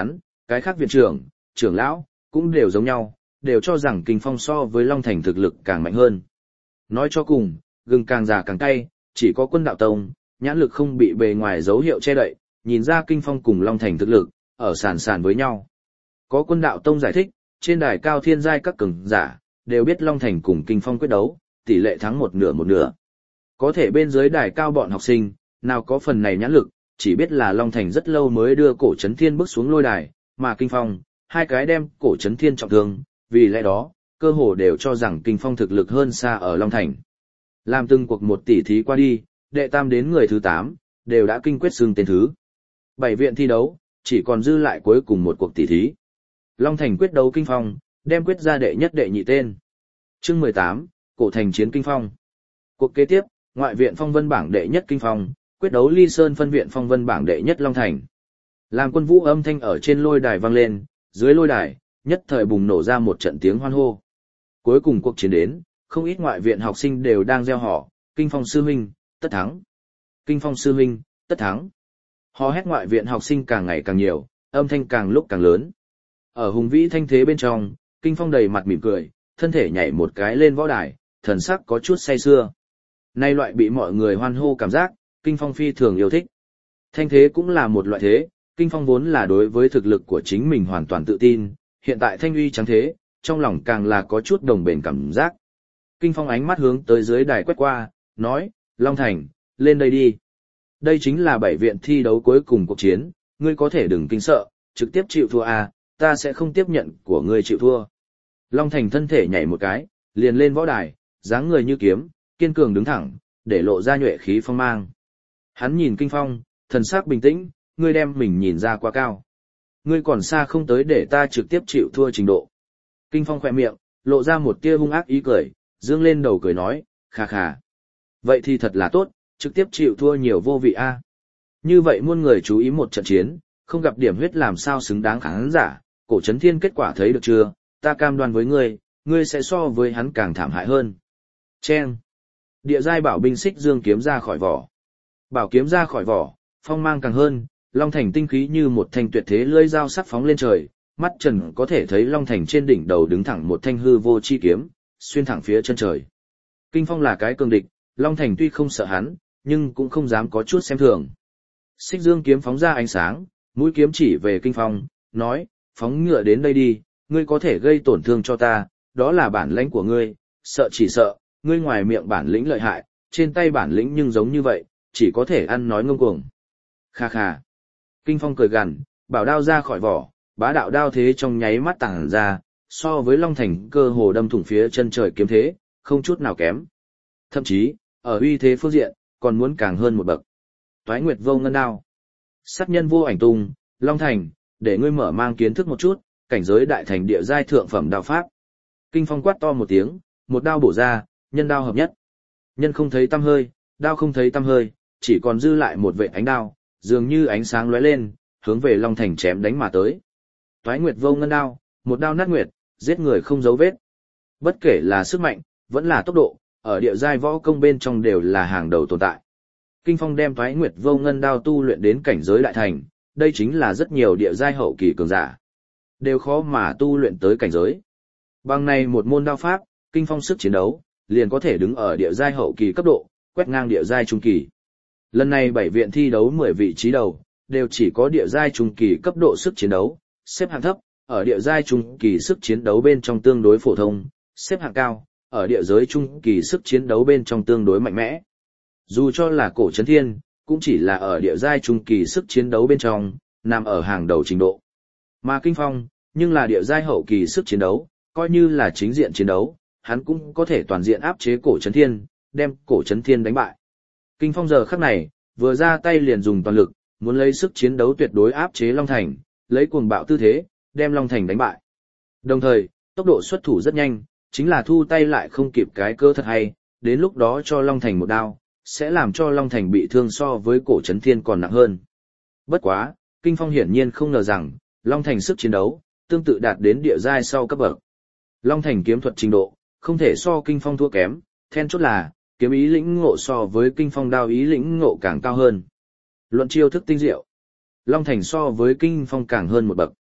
Cái khác viện trưởng, trưởng lão, cũng đều giống nhau, đều cho rằng Kinh Phong so với Long Thành thực lực càng mạnh hơn. Nói cho cùng, gừng càng già càng cay, chỉ có Quân Đạo Tông, nhãn lực không bị bề ngoài dấu hiệu che đậy, nhìn ra Kinh Phong cùng Long Thành thực lực, ở sàn sàn với nhau. Có Quân Đạo Tông giải thích, trên đài cao thiên giai các cường giả, đều biết Long Thành cùng Kinh Phong quyết đấu, tỷ lệ thắng một nửa một nửa. Có thể bên dưới đài cao bọn học sinh, nào có phần này nhãn lực, chỉ biết là Long Thành rất lâu mới đưa cổ Chấn Thiên bước xuống lôi đài, mà Kinh Phong, hai cái đem cổ Chấn Thiên trọng thương, vì lẽ đó, cơ hồ đều cho rằng Kinh Phong thực lực hơn xa ở Long Thành. Làm từng cuộc một tỷ thí qua đi, đệ tam đến người thứ tám, đều đã kinh quyết xưng tên thứ. Bảy viện thi đấu, chỉ còn dư lại cuối cùng một cuộc tỷ thí. Long Thành quyết đấu Kinh Phong, đem quyết ra đệ nhất đệ nhị tên. Chương mười tám, cổ thành chiến Kinh Phong. Cuộc kế tiếp, ngoại viện phong vân bảng đệ nhất Kinh Phong, quyết đấu Ly Sơn phân viện phong vân bảng đệ nhất Long Thành. Làm quân vũ âm thanh ở trên lôi đài vang lên, dưới lôi đài, nhất thời bùng nổ ra một trận tiếng hoan hô. Cuối cùng cuộc chiến đến, không ít ngoại viện học sinh đều đang reo hò, Kinh Phong sư huynh, tất thắng. Kinh Phong sư huynh, tất thắng. Hò hét ngoại viện học sinh càng ngày càng nhiều, âm thanh càng lúc càng lớn. Ở hùng vĩ thanh thế bên trong, Kinh Phong đầy mặt mỉm cười, thân thể nhảy một cái lên võ đài, thần sắc có chút say sưa. Nay loại bị mọi người hoan hô cảm giác, Kinh Phong phi thường yêu thích. Thanh thế cũng là một loại thế, Kinh Phong vốn là đối với thực lực của chính mình hoàn toàn tự tin, hiện tại thanh uy trắng thế, trong lòng càng là có chút đồng bền cảm giác. Kinh Phong ánh mắt hướng tới dưới đài quét qua, nói, Long Thành, lên đây đi. Đây chính là bảy viện thi đấu cuối cùng cuộc chiến, ngươi có thể đừng kinh sợ, trực tiếp chịu thua à, ta sẽ không tiếp nhận của ngươi chịu thua. Long Thành thân thể nhảy một cái, liền lên võ đài, dáng người như kiếm, kiên cường đứng thẳng, để lộ ra nhuệ khí phong mang. Hắn nhìn Kinh Phong, thần sắc bình tĩnh, ngươi đem mình nhìn ra quá cao. Ngươi còn xa không tới để ta trực tiếp chịu thua trình độ. Kinh Phong khỏe miệng, lộ ra một tia hung ác ý cười, dương lên đầu cười nói, khà khà. Vậy thì thật là tốt, trực tiếp chịu thua nhiều vô vị a. Như vậy muôn người chú ý một trận chiến, không gặp điểm huyết làm sao xứng đáng khán giả, cổ Chấn Thiên kết quả thấy được chưa, ta cam đoan với ngươi, ngươi sẽ so với hắn càng thảm hại hơn. Chen. Địa giai bảo binh xích dương kiếm ra khỏi vỏ. Bảo kiếm ra khỏi vỏ, phong mang càng hơn, Long Thành tinh khí như một thanh tuyệt thế lưỡi dao sắc phóng lên trời, mắt trần có thể thấy Long Thành trên đỉnh đầu đứng thẳng một thanh hư vô chi kiếm, xuyên thẳng phía chân trời. Kinh Phong là cái cường địch, Long Thành tuy không sợ hắn, nhưng cũng không dám có chút xem thường. Xích dương kiếm phóng ra ánh sáng, mũi kiếm chỉ về Kinh Phong, nói, phóng ngựa đến đây đi, ngươi có thể gây tổn thương cho ta, đó là bản lĩnh của ngươi, sợ chỉ sợ, ngươi ngoài miệng bản lĩnh lợi hại, trên tay bản lĩnh nhưng giống như vậy, chỉ có thể ăn nói ngông cuồng. Kha kha. Kinh Phong cười gằn, bảo đao ra khỏi vỏ, bá đạo đao thế trong nháy mắt tàng ra, so với Long Thành cơ hồ đâm thủng phía chân trời kiếm thế, không chút nào kém. Thậm chí, ở uy thế phương diện, còn muốn càng hơn một bậc. Toái Nguyệt Vô Ngân Đao. Sát nhân vô ảnh tung, Long Thành, để ngươi mở mang kiến thức một chút, cảnh giới đại thành địa giai thượng phẩm đao pháp. Kinh Phong quát to một tiếng, một đao bổ ra, nhân đao hợp nhất. Nhân không thấy tăm hơi, đao không thấy tăm hơi, chỉ còn dư lại một vệt ánh đao, dường như ánh sáng lóe lên, hướng về Long Thành chém đánh mà tới. Toái Nguyệt Vô Ngân Đao, một đao nát nguyệt, giết người không dấu vết. Bất kể là sức mạnh, vẫn là tốc độ, ở địa giai võ công bên trong đều là hàng đầu tồn tại. Kinh Phong đem Toái Nguyệt Vô Ngân Đao tu luyện đến cảnh giới đại thành, đây chính là rất nhiều địa giai hậu kỳ cường giả đều khó mà tu luyện tới cảnh giới. Bằng này một môn đao pháp, Kinh Phong sức chiến đấu liền có thể đứng ở địa giai hậu kỳ cấp độ, quét ngang địa giai trung kỳ. Lần này bảy viện thi đấu mười vị trí đầu, đều chỉ có địa giai trung kỳ cấp độ sức chiến đấu, xếp hạng thấp, ở địa giai trung kỳ sức chiến đấu bên trong tương đối phổ thông, xếp hạng cao, ở địa giới trung kỳ sức chiến đấu bên trong tương đối mạnh mẽ. Dù cho là cổ Chấn Thiên, cũng chỉ là ở địa giai trung kỳ sức chiến đấu bên trong, nằm ở hàng đầu trình độ. Mà Kinh Phong, nhưng là địa giai hậu kỳ sức chiến đấu, coi như là chính diện chiến đấu, hắn cũng có thể toàn diện áp chế cổ Chấn Thiên, đem cổ Chấn Thiên đánh bại. Kinh Phong giờ khắc này, vừa ra tay liền dùng toàn lực, muốn lấy sức chiến đấu tuyệt đối áp chế Long Thành, lấy cuồng bạo tư thế, đem Long Thành đánh bại. Đồng thời, tốc độ xuất thủ rất nhanh, chính là thu tay lại không kịp cái cơ thật hay, đến lúc đó cho Long Thành một đao, sẽ làm cho Long Thành bị thương so với cổ Chấn Thiên còn nặng hơn. Bất quá, Kinh Phong hiển nhiên không ngờ rằng, Long Thành sức chiến đấu, tương tự đạt đến địa giai sau cấp bậc. Long Thành kiếm thuật trình độ, không thể so Kinh Phong thua kém, then chốt là, kiếm ý lĩnh ngộ so với Kinh Phong đao ý lĩnh ngộ càng cao hơn. Luận chiêu thức tinh diệu, Long Thành so với Kinh Phong càng hơn một bậc.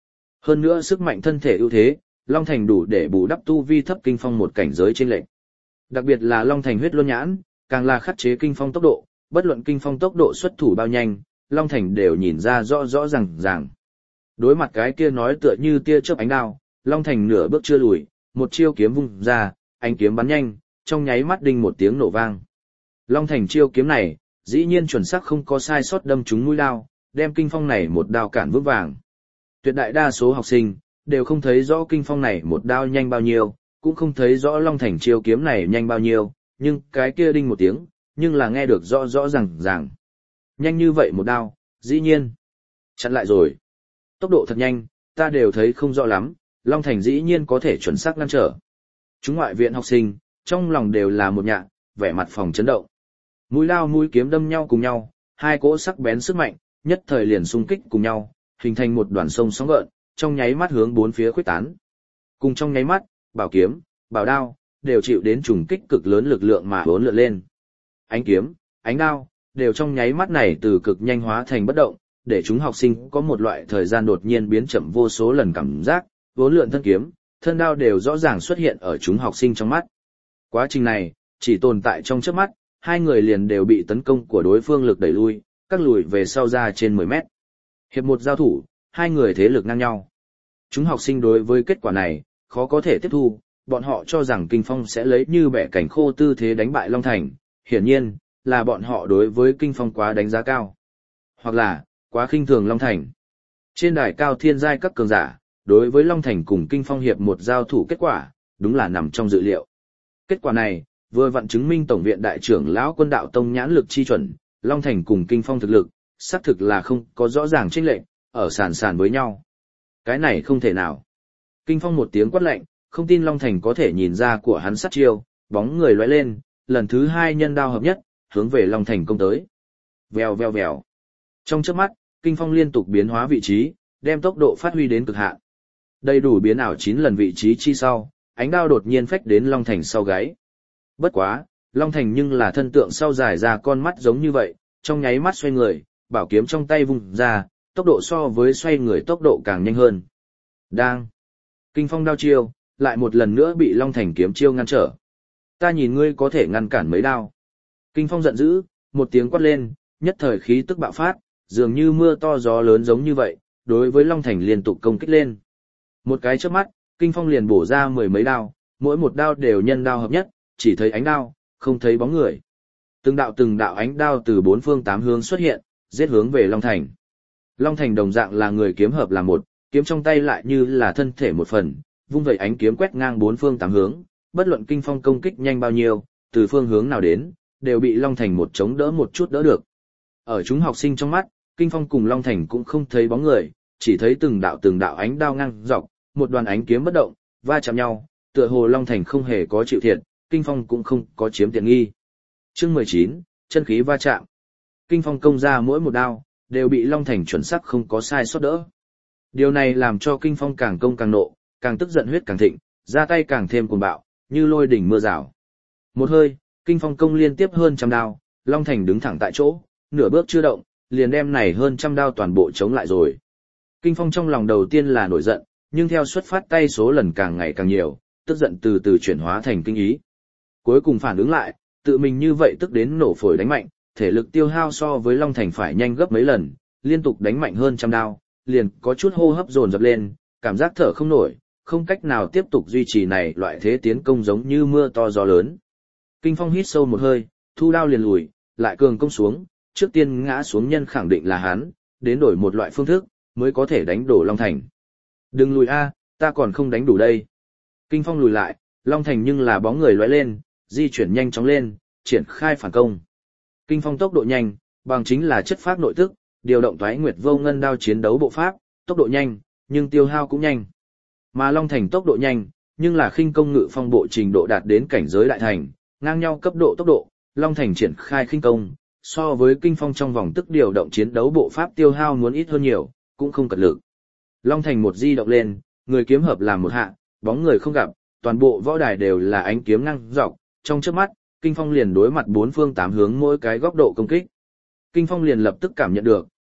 Hơn nữa sức mạnh thân thể ưu thế, Long Thành đủ để bù đắp tu vi thấp Kinh Phong một cảnh giới chênh lệch. Đặc biệt là Long Thành huyết luân nhãn, càng là khắc chế Kinh Phong tốc độ, bất luận Kinh Phong tốc độ xuất thủ bao nhanh, Long Thành đều nhìn ra rõ rõ ràng ràng. Đối mặt cái kia nói tựa như tia chớp ánh đao, Long Thành nửa bước chưa lùi, một chiêu kiếm vung ra, ánh kiếm bắn nhanh, trong nháy mắt đinh một tiếng nổ vang. Long Thành chiêu kiếm này, dĩ nhiên chuẩn xác không có sai sót đâm trúng mũi đao, đem Kinh Phong này một đao cản vững vàng. Tuyệt đại đa số học sinh đều không thấy rõ Kinh Phong này một đao nhanh bao nhiêu, cũng không thấy rõ Long Thành chiêu kiếm này nhanh bao nhiêu, nhưng cái kia đinh một tiếng, nhưng là nghe được rõ rõ ràng ràng. Nhanh như vậy một đao, dĩ nhiên chặn lại rồi. Tốc độ thật nhanh, ta đều thấy không rõ lắm, Long Thành dĩ nhiên có thể chuẩn xác ngăn trở. Chúng ngoại viện học sinh, trong lòng đều là một nhạ, vẻ mặt phòng chấn động. Mũi đao mũi kiếm đâm nhau cùng nhau, hai cỗ sắc bén sức mạnh, nhất thời liền xung kích cùng nhau, hình thành một đoàn sông sóng gợn, trong nháy mắt hướng bốn phía khuếch tán. Cùng trong nháy mắt, bảo kiếm, bảo đao, đều chịu đến trùng kích cực lớn lực lượng mà hỗn lượn lên. Ánh kiếm, ánh đao, đều trong nháy mắt này từ cực nhanh hóa thành bất động, để chúng học sinh có một loại thời gian đột nhiên biến chậm vô số lần cảm giác, vốn lượn thân kiếm, thân đao đều rõ ràng xuất hiện ở chúng học sinh trong mắt. Quá trình này, chỉ tồn tại trong chớp mắt, hai người liền đều bị tấn công của đối phương lực đẩy lui, các lùi về sau ra trên mười mét. Hiệp một giao thủ, hai người thế lực ngang nhau. Chúng học sinh đối với kết quả này, khó có thể tiếp thu, bọn họ cho rằng Kinh Phong sẽ lấy như bẻ cảnh khô tư thế đánh bại Long Thành, hiển nhiên, là bọn họ đối với Kinh Phong quá đánh giá cao. Hoặc là, quá khinh thường Long Thành. Trên đài cao thiên giai các cường giả, đối với Long Thành cùng Kinh Phong hiệp một giao thủ kết quả, đúng là nằm trong dự liệu. Kết quả này, vừa vặn chứng minh Tổng viện đại trưởng lão Quân Đạo Tông nhãn lực chi chuẩn, Long Thành cùng Kinh Phong thực lực, xác thực là không có rõ ràng chênh lệch, ở sàn sàn với nhau. Cái này không thể nào. Kinh Phong một tiếng quát lạnh, không tin Long Thành có thể nhìn ra của hắn sát chiêu, bóng người lóe lên, lần thứ hai nhân đao hợp nhất, hướng về Long Thành công tới. Vèo vèo vèo. Trong chớp mắt, Kinh Phong liên tục biến hóa vị trí, đem tốc độ phát huy đến cực hạn. Đầy đủ biến ảo chín lần vị trí chi sau, ánh đao đột nhiên phách đến Long Thành sau gáy. Bất quá, Long Thành nhưng là thân tượng sau dài ra con mắt giống như vậy, trong nháy mắt xoay người, bảo kiếm trong tay vung ra, tốc độ so với xoay người tốc độ càng nhanh hơn. Đang. Kinh Phong đao chiêu, lại một lần nữa bị Long Thành kiếm chiêu ngăn trở. Ta nhìn ngươi có thể ngăn cản mấy đao. Kinh Phong giận dữ, một tiếng quát lên, nhất thời khí tức bạo phát, dường như mưa to gió lớn giống như vậy, đối với Long Thành liên tục công kích lên. Một cái chớp mắt, Kinh Phong liền bổ ra mười mấy đao, mỗi một đao đều nhân đao hợp nhất, chỉ thấy ánh đao, không thấy bóng người. Từng đạo từng đạo ánh đao từ bốn phương tám hướng xuất hiện, giết hướng về Long Thành. Long Thành đồng dạng là người kiếm hợp là một, kiếm trong tay lại như là thân thể một phần, vung vẩy ánh kiếm quét ngang bốn phương tám hướng, bất luận Kinh Phong công kích nhanh bao nhiêu, từ phương hướng nào đến, đều bị Long Thành một chống đỡ một chút đỡ được. Ở chúng học sinh trong mắt, Kinh Phong cùng Long Thành cũng không thấy bóng người, chỉ thấy từng đạo từng đạo ánh đao ngang dọc, một đoàn ánh kiếm bất động, va chạm nhau, tựa hồ Long Thành không hề có chịu thiệt, Kinh Phong cũng không có chiếm tiện nghi. Chương mười chín, chân khí va chạm. Kinh Phong công ra mỗi một đao, đều bị Long Thành chuẩn xác không có sai sót đỡ. Điều này làm cho Kinh Phong càng công càng nộ, càng tức giận huyết càng thịnh, ra tay càng thêm cuồng bạo, như lôi đỉnh mưa rào. Một hơi, Kinh Phong công liên tiếp hơn trăm đao, Long Thành đứng thẳng tại chỗ, nửa bước chưa động, liền đem này hơn trăm đao toàn bộ chống lại rồi. Kinh Phong trong lòng đầu tiên là nổi giận, nhưng theo xuất phát tay số lần càng ngày càng nhiều, tức giận từ từ chuyển hóa thành kinh ý. Cuối cùng phản ứng lại, tự mình như vậy tức đến nổ phổi đánh mạnh, thể lực tiêu hao so với Long Thành phải nhanh gấp mấy lần, liên tục đánh mạnh hơn trăm đao, liền có chút hô hấp dồn dập lên, cảm giác thở không nổi, không cách nào tiếp tục duy trì này loại thế tiến công giống như mưa to gió lớn. Kinh Phong hít sâu một hơi, thu đao liền lùi, lại cường công xuống, trước tiên ngã xuống nhân khẳng định là hắn, đến đổi một loại phương thức, mới có thể đánh đổ Long Thành. Đừng lùi a, ta còn không đánh đủ đây. Kinh Phong lùi lại, Long Thành nhưng là bóng người lóe lên, di chuyển nhanh chóng lên, triển khai phản công. Kinh Phong tốc độ nhanh, bằng chính là chất phác nội tức, điều động Toái Nguyệt Vô Ngân đao chiến đấu bộ pháp, tốc độ nhanh, nhưng tiêu hao cũng nhanh. Mà Long Thành tốc độ nhanh, nhưng là khinh công ngự phong bộ trình độ đạt đến cảnh giới đại thành, ngang nhau cấp độ tốc độ, Long Thành triển khai khinh công, so với Kinh Phong trong vòng tức điều động chiến đấu bộ pháp tiêu hao muốn ít hơn nhiều, cũng không cật lực. Long Thành một di động lên, người kiếm hợp làm một hạ, bóng người không gặp, toàn bộ võ đài đều là ánh kiếm ngang dọc, trong chớp mắt, Kinh Phong liền đối mặt bốn phương tám hướng mỗi cái góc độ công kích. Kinh Phong liền lập tức cảm nhận được,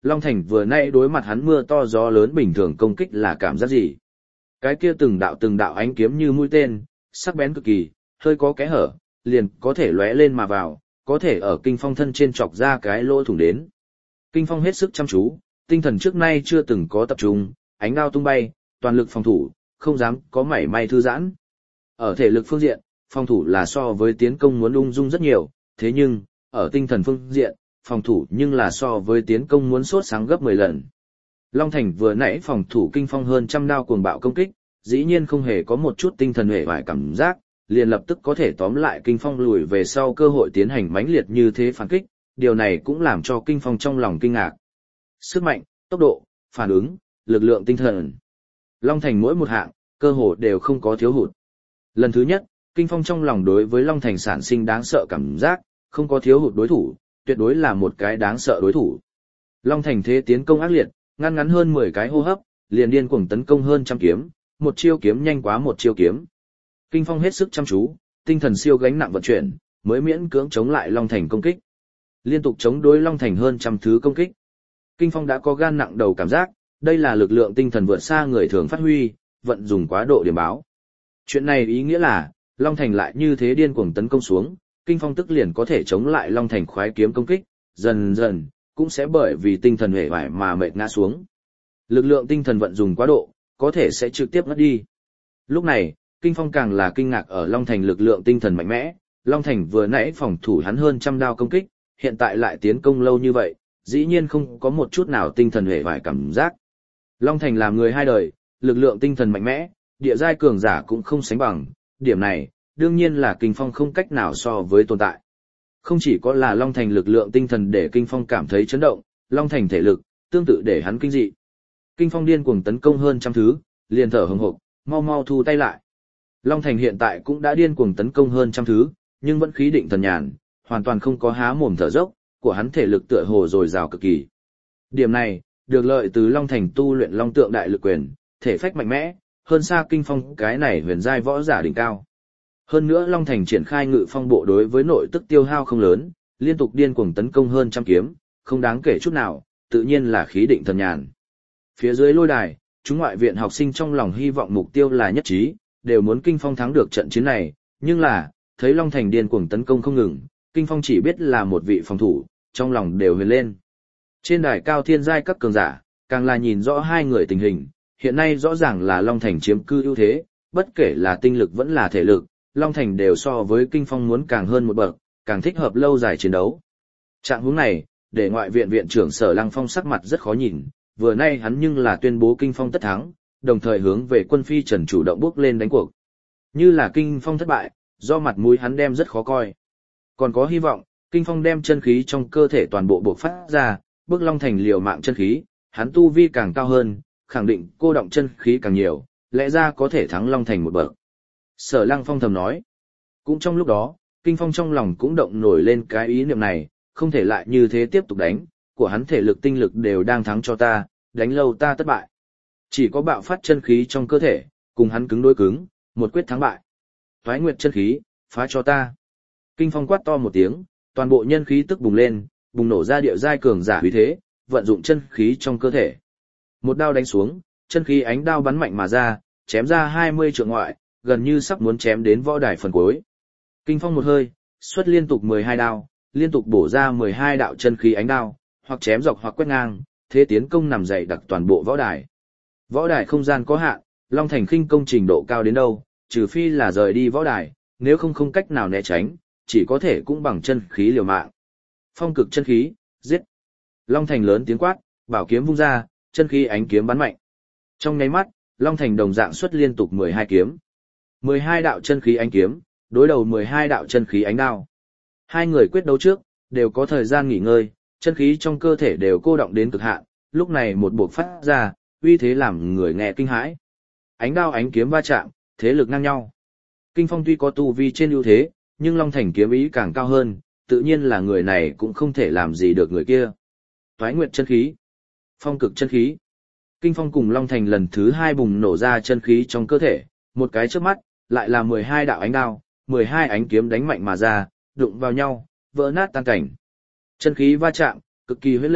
Long Thành vừa nãy đối mặt hắn mưa to gió lớn bình thường công kích là cảm giác gì? Cái kia từng đạo từng đạo ánh kiếm như mũi tên, sắc bén cực kỳ, hơi có kẽ hở, liền có thể lóe lên mà vào, có thể ở Kinh Phong thân trên chọc ra cái lỗ thủng đến. Kinh Phong hết sức chăm chú, tinh thần trước nay chưa từng có tập trung, ánh đao tung bay, toàn lực phòng thủ, không dám có mảy may thư giãn. Ở thể lực phương diện, phòng thủ là so với tiến công muốn ung dung rất nhiều, thế nhưng, ở tinh thần phương diện, phòng thủ nhưng là so với tiến công muốn sốt sáng gấp mười lần. Long Thành vừa nãy phòng thủ Kinh Phong hơn trăm đao cuồng bạo công kích, dĩ nhiên không hề có một chút tinh thần hề vải cảm giác, liền lập tức có thể tóm lại Kinh Phong lùi về sau cơ hội tiến hành mãnh liệt như thế phản kích, điều này cũng làm cho Kinh Phong trong lòng kinh ngạc. Sức mạnh, tốc độ, phản ứng, lực lượng tinh thần. Long Thành mỗi một hạng, cơ hội đều không có thiếu hụt. Lần thứ nhất, Kinh Phong trong lòng đối với Long Thành sản sinh đáng sợ cảm giác, không có thiếu hụt đối thủ, tuyệt đối là một cái đáng sợ đối thủ. Long Thành thế tiến công ác liệt, ngăn ngắn hơn mười cái hô hấp, liền điên cuồng tấn công hơn trăm kiếm, một chiêu kiếm nhanh quá một chiêu kiếm. Kinh Phong hết sức chăm chú, tinh thần siêu gánh nặng vận chuyển, mới miễn cưỡng chống lại Long Thành công kích. Liên tục chống đối Long Thành hơn trăm thứ công kích. Kinh Phong đã có gan nặng đầu cảm giác, đây là lực lượng tinh thần vượt xa người thường phát huy, vận dùng quá độ điểm báo. Chuyện này ý nghĩa là, Long Thành lại như thế điên cuồng tấn công xuống, Kinh Phong tức liền có thể chống lại Long Thành khoái kiếm công kích, dần dần, cũng sẽ bởi vì tinh thần hề vải mà mệt ngã xuống. Lực lượng tinh thần vận dùng quá độ, có thể sẽ trực tiếp ngất đi. Lúc này, Kinh Phong càng là kinh ngạc ở Long Thành lực lượng tinh thần mạnh mẽ, Long Thành vừa nãy phòng thủ hắn hơn trăm đao công kích, hiện tại lại tiến công lâu như vậy, dĩ nhiên không có một chút nào tinh thần hề vải cảm giác. Long Thành làm người hai đời, lực lượng tinh thần mạnh mẽ, địa giai cường giả cũng không sánh bằng, điểm này, đương nhiên là Kinh Phong không cách nào so với tồn tại. Không chỉ có là Long Thành lực lượng tinh thần để Kinh Phong cảm thấy chấn động, Long Thành thể lực, tương tự để hắn kinh dị. Kinh Phong điên cuồng tấn công hơn trăm thứ, liền thở hừng hực, mau mau thu tay lại. Long Thành hiện tại cũng đã điên cuồng tấn công hơn trăm thứ, nhưng vẫn khí định thần nhàn, hoàn toàn không có há mồm thở dốc, của hắn thể lực tựa hồ dồi dào cực kỳ. Điểm này, được lợi từ Long Thành tu luyện Long Tượng Đại Lực Quyền, thể phách mạnh mẽ, hơn xa Kinh Phong cái này huyền giai võ giả đỉnh cao. Hơn nữa Long Thành triển khai ngự phong bộ đối với nội tức tiêu hao không lớn, liên tục điên cuồng tấn công hơn trăm kiếm, không đáng kể chút nào, tự nhiên là khí định thần nhàn. Phía dưới lôi đài, chúng ngoại viện học sinh trong lòng hy vọng mục tiêu là nhất trí, đều muốn Kinh Phong thắng được trận chiến này, nhưng là, thấy Long Thành điên cuồng tấn công không ngừng, Kinh Phong chỉ biết là một vị phòng thủ, trong lòng đều huyền lên. Trên đài cao thiên giai các cường giả, càng là nhìn rõ hai người tình hình, hiện nay rõ ràng là Long Thành chiếm cư ưu thế, bất kể là tinh lực vẫn là thể lực, Long Thành đều so với Kinh Phong muốn càng hơn một bậc, càng thích hợp lâu dài chiến đấu. Trạng huống này, để ngoại viện viện trưởng Sở Lăng Phong sắc mặt rất khó nhìn, vừa nay hắn nhưng là tuyên bố Kinh Phong tất thắng, đồng thời hướng về quân phi Trần chủ động bước lên đánh cuộc. Như là Kinh Phong thất bại, do mặt mũi hắn đem rất khó coi. Còn có hy vọng, Kinh Phong đem chân khí trong cơ thể toàn bộ bộc phát ra, bước Long Thành liều mạng chân khí, hắn tu vi càng cao hơn, khẳng định cô động chân khí càng nhiều, lẽ ra có thể thắng Long Thành một bậc. Sở Lăng Phong thầm nói. Cũng trong lúc đó, Kinh Phong trong lòng cũng động nổi lên cái ý niệm này, không thể lại như thế tiếp tục đánh, của hắn thể lực tinh lực đều đang thắng cho ta, đánh lâu ta thất bại. Chỉ có bạo phát chân khí trong cơ thể, cùng hắn cứng đối cứng, một quyết thắng bại. Toái nguyệt chân khí, phá cho ta. Kinh Phong quát to một tiếng, toàn bộ nhân khí tức bùng lên, bùng nổ ra địa giai cường giả uy thế, vận dụng chân khí trong cơ thể. Một đao đánh xuống, chân khí ánh đao bắn mạnh mà ra, chém ra hai mươi trượng ngoại, gần như sắp muốn chém đến võ đài phần cuối. Kinh Phong một hơi, xuất liên tục mười hai đao, liên tục bổ ra mười hai đạo chân khí ánh đao, hoặc chém dọc hoặc quét ngang, thế tiến công nằm dày đặc toàn bộ võ đài. Võ đài không gian có hạn, Long Thành khinh công trình độ cao đến đâu, trừ phi là rời đi võ đài, nếu không không cách nào né tránh, chỉ có thể cũng bằng chân khí liều mạng. Phong cực chân khí, giết. Long Thành lớn tiếng quát, bảo kiếm vung ra, chân khí ánh kiếm bắn mạnh. Trong nháy mắt, Long Thành đồng dạng xuất liên tục mười hai kiếm. mười hai đạo chân khí ánh kiếm, đối đầu mười hai đạo chân khí ánh đao. Hai người quyết đấu trước, đều có thời gian nghỉ ngơi, chân khí trong cơ thể đều cô động đến cực hạn, lúc này một buộc phát ra, uy thế làm người nghe kinh hãi. Ánh đao ánh kiếm va chạm, thế lực ngang nhau. Kinh Phong tuy có tu vi trên ưu thế, nhưng Long Thành kiếm ý càng cao hơn, tự nhiên là người này cũng không thể làm gì được người kia. Toái nguyệt chân khí, phong cực chân khí. Kinh Phong cùng Long Thành lần thứ hai bùng nổ ra chân khí trong cơ thể, một cái chớp mắt, lại là mười hai đạo ánh đao, mười hai ánh kiếm đánh mạnh mà ra, đụng vào nhau, vỡ nát tan cảnh. Chân khí va chạm, cực kỳ huyết lệ,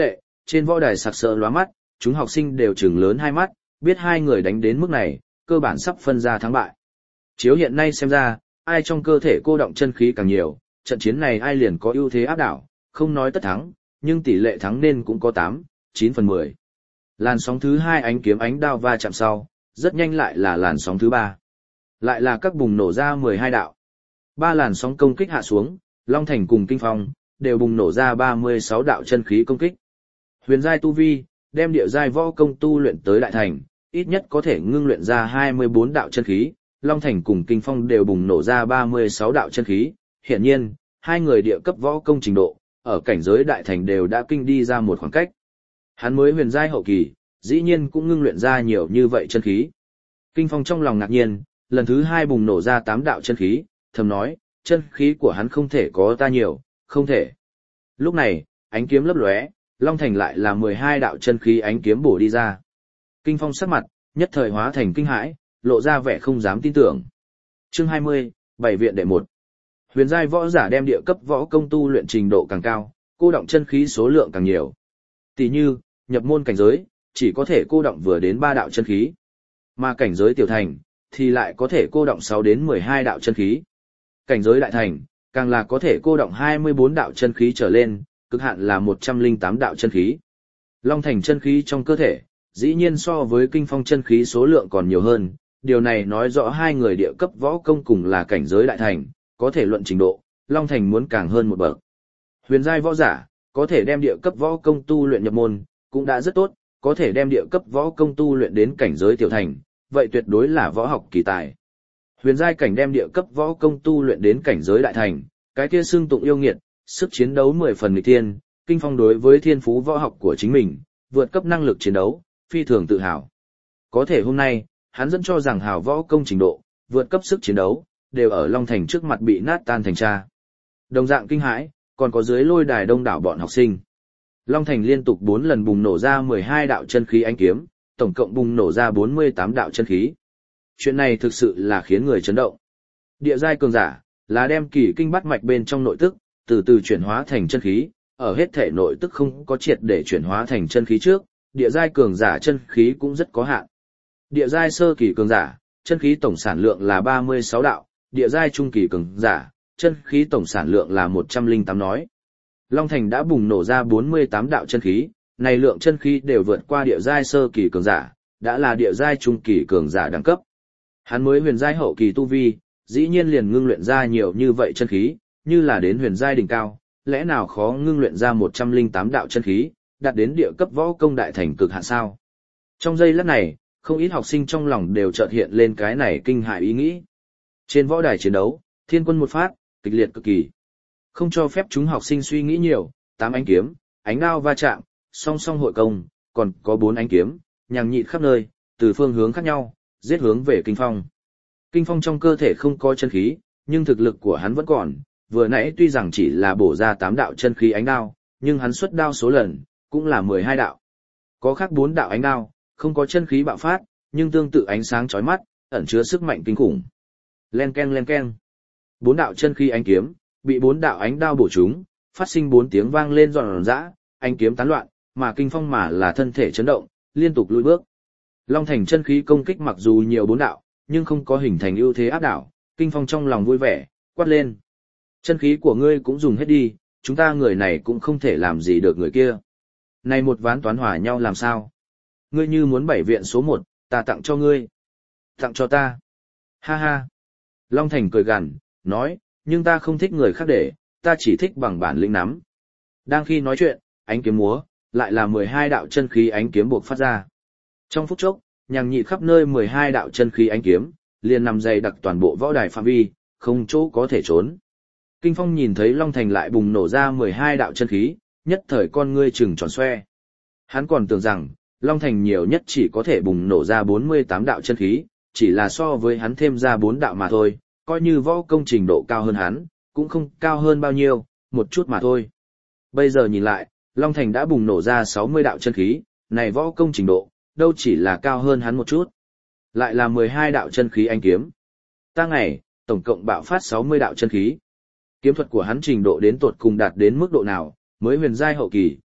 trên võ đài sặc sỡ lóa mắt, chúng học sinh đều trừng lớn hai mắt, biết hai người đánh đến mức này, cơ bản sắp phân ra thắng bại. Chiếu hiện nay xem ra, ai trong cơ thể cô động chân khí càng nhiều, trận chiến này ai liền có ưu thế áp đảo, không nói tất thắng, nhưng tỷ lệ thắng nên cũng có tám, chín phần mười. Làn sóng thứ hai ánh kiếm ánh đao va chạm sau, rất nhanh lại là làn sóng thứ ba. Lại là các bùng nổ ra mười hai đạo. Ba làn sóng công kích hạ xuống, Long Thành cùng Kinh Phong đều bùng nổ ra ba mươi sáu đạo chân khí công kích. Huyền giai tu vi, đem địa giai võ công tu luyện tới đại thành, ít nhất có thể ngưng luyện ra hai mươi bốn đạo chân khí, Long Thành cùng Kinh Phong đều bùng nổ ra ba mươi sáu đạo chân khí. Hiển nhiên, hai người địa cấp võ công trình độ, ở cảnh giới đại thành đều đã kinh đi ra một khoảng cách. Hắn mới huyền giai hậu kỳ, dĩ nhiên cũng ngưng luyện ra nhiều như vậy chân khí. Kinh Phong trong lòng ngạc nhiên, lần thứ hai bùng nổ ra tám đạo chân khí, thầm nói, chân khí của hắn không thể có ta nhiều, không thể. Lúc này, ánh kiếm lấp lóe, Long Thành lại là mười hai đạo chân khí ánh kiếm bổ đi ra. Kinh Phong sắc mặt, nhất thời hóa thành kinh hãi, lộ ra vẻ không dám tin tưởng. Chương hai mươi, Bảy viện đệ một. Huyền giai võ giả đem địa cấp võ công tu luyện trình độ càng cao, cô động chân khí số lượng càng nhiều. Tỷ như, nhập môn cảnh giới, chỉ có thể cô động vừa đến ba đạo chân khí. Mà cảnh giới tiểu thành, thì lại có thể cô động sáu đến mười hai đạo chân khí. Cảnh giới đại thành, càng là có thể cô động hai mươi bốn đạo chân khí trở lên, cực hạn là một trăm lẻ tám đạo chân khí. Long Thành chân khí trong cơ thể, dĩ nhiên so với Kinh Phong chân khí số lượng còn nhiều hơn, điều này nói rõ hai người địa cấp võ công cùng là cảnh giới đại thành, có thể luận trình độ, Long Thành muốn càng hơn một bậc. Huyền giai võ giả, có thể đem địa cấp võ công tu luyện nhập môn, cũng đã rất tốt, có thể đem địa cấp võ công tu luyện đến cảnh giới tiểu thành, vậy tuyệt đối là võ học kỳ tài. Huyền giai cảnh đem địa cấp võ công tu luyện đến cảnh giới đại thành, cái kia xưng tụng yêu nghiệt, sức chiến đấu mười phần nghịch thiên, Kinh Phong đối với thiên phú võ học của chính mình, vượt cấp năng lực chiến đấu, phi thường tự hào. Có thể hôm nay, hắn dẫn cho rằng hào võ công trình độ, vượt cấp sức chiến đấu, đều ở Long Thành trước mặt bị nát tan thành tra. Đồng dạng kinh hãi, còn có dưới lôi đài đông đảo bọn học sinh. Long Thành liên tục bốn lần bùng nổ ra mười hai đạo chân khí ánh kiếm, tổng cộng bùng nổ ra bốn mươi tám đạo chân khí. Chuyện này thực sự là khiến người chấn động. Địa giai cường giả, là đem kỳ kinh bát mạch bên trong nội tức, từ từ chuyển hóa thành chân khí, ở hết thể nội tức không có triệt để chuyển hóa thành chân khí trước, địa giai cường giả chân khí cũng rất có hạn. Địa giai sơ kỳ cường giả, chân khí tổng sản lượng là ba mươi sáu đạo, địa giai trung kỳ cường giả, chân khí tổng sản lượng là một trăm lẻ tám nói. Long Thành đã bùng nổ ra bốn mươi tám đạo chân khí, này lượng chân khí đều vượt qua địa giai sơ kỳ cường giả, đã là địa giai trung kỳ cường giả đẳng cấp. Hắn mới huyền giai hậu kỳ tu vi, dĩ nhiên liền ngưng luyện ra nhiều như vậy chân khí, như là đến huyền giai đỉnh cao, lẽ nào khó ngưng luyện ra một trăm lẻ tám đạo chân khí, đạt đến địa cấp võ công đại thành cực hạn sao? Trong giây lát này, không ít học sinh trong lòng đều chợt hiện lên cái này kinh hại ý nghĩ. Trên võ đài chiến đấu, thiên quân một phát, kịch liệt cực kỳ. Không cho phép chúng học sinh suy nghĩ nhiều, tám ánh kiếm, ánh đao va chạm, song song hội công, còn có bốn ánh kiếm, nhằng nhịt khắp nơi, từ phương hướng khác nhau, giết hướng về Kinh Phong. Kinh Phong trong cơ thể không có chân khí, nhưng thực lực của hắn vẫn còn, vừa nãy tuy rằng chỉ là bổ ra tám đạo chân khí ánh đao, nhưng hắn xuất đao số lần, cũng là mười hai đạo. Có khác bốn đạo ánh đao, không có chân khí bạo phát, nhưng tương tự ánh sáng chói mắt, ẩn chứa sức mạnh kinh khủng. Len ken len ken. Bốn đạo chân khí ánh kiếm, bị bốn đạo ánh đao bổ trúng, phát sinh bốn tiếng vang lên giòn giã, ánh kiếm tán loạn, mà Kinh Phong mà là thân thể chấn động, liên tục lùi bước. Long Thành chân khí công kích mặc dù nhiều bốn đạo, nhưng không có hình thành ưu thế áp đảo, Kinh Phong trong lòng vui vẻ, quát lên. Chân khí của ngươi cũng dùng hết đi, chúng ta người này cũng không thể làm gì được người kia. Này một ván toán hòa nhau làm sao? Ngươi như muốn bảy viện số một, ta tặng cho ngươi. Tặng cho ta. Ha ha. Long Thành cười gằn, nói, nhưng ta không thích người khác để, ta chỉ thích bằng bản lĩnh nắm. Đang khi nói chuyện, ánh kiếm múa, lại là mười hai đạo chân khí ánh kiếm buộc phát ra. Trong phút chốc, nhằng nhị khắp nơi mười hai đạo chân khí ánh kiếm, liền nằm dày đặc toàn bộ võ đài phạm vi, không chỗ có thể trốn. Kinh Phong nhìn thấy Long Thành lại bùng nổ ra mười hai đạo chân khí, nhất thời con ngươi trừng tròn xoe. Hắn còn tưởng rằng, Long Thành nhiều nhất chỉ có thể bùng nổ ra bốn mươi tám đạo chân khí, chỉ là so với hắn thêm ra bốn đạo mà thôi, coi như võ công trình độ cao hơn hắn, cũng không cao hơn bao nhiêu, một chút mà thôi. Bây giờ nhìn lại, Long Thành đã bùng nổ ra sáu mươi đạo chân khí, này võ công trình độ, đâu chỉ là cao hơn hắn một chút. Lại là mười hai đạo chân khí anh kiếm. Ta ngày, tổng cộng bạo phát sáu mươi đạo chân khí. Kiếm thuật của hắn trình độ đến tột cùng đạt đến mức độ nào, mới huyền giai hậu kỳ,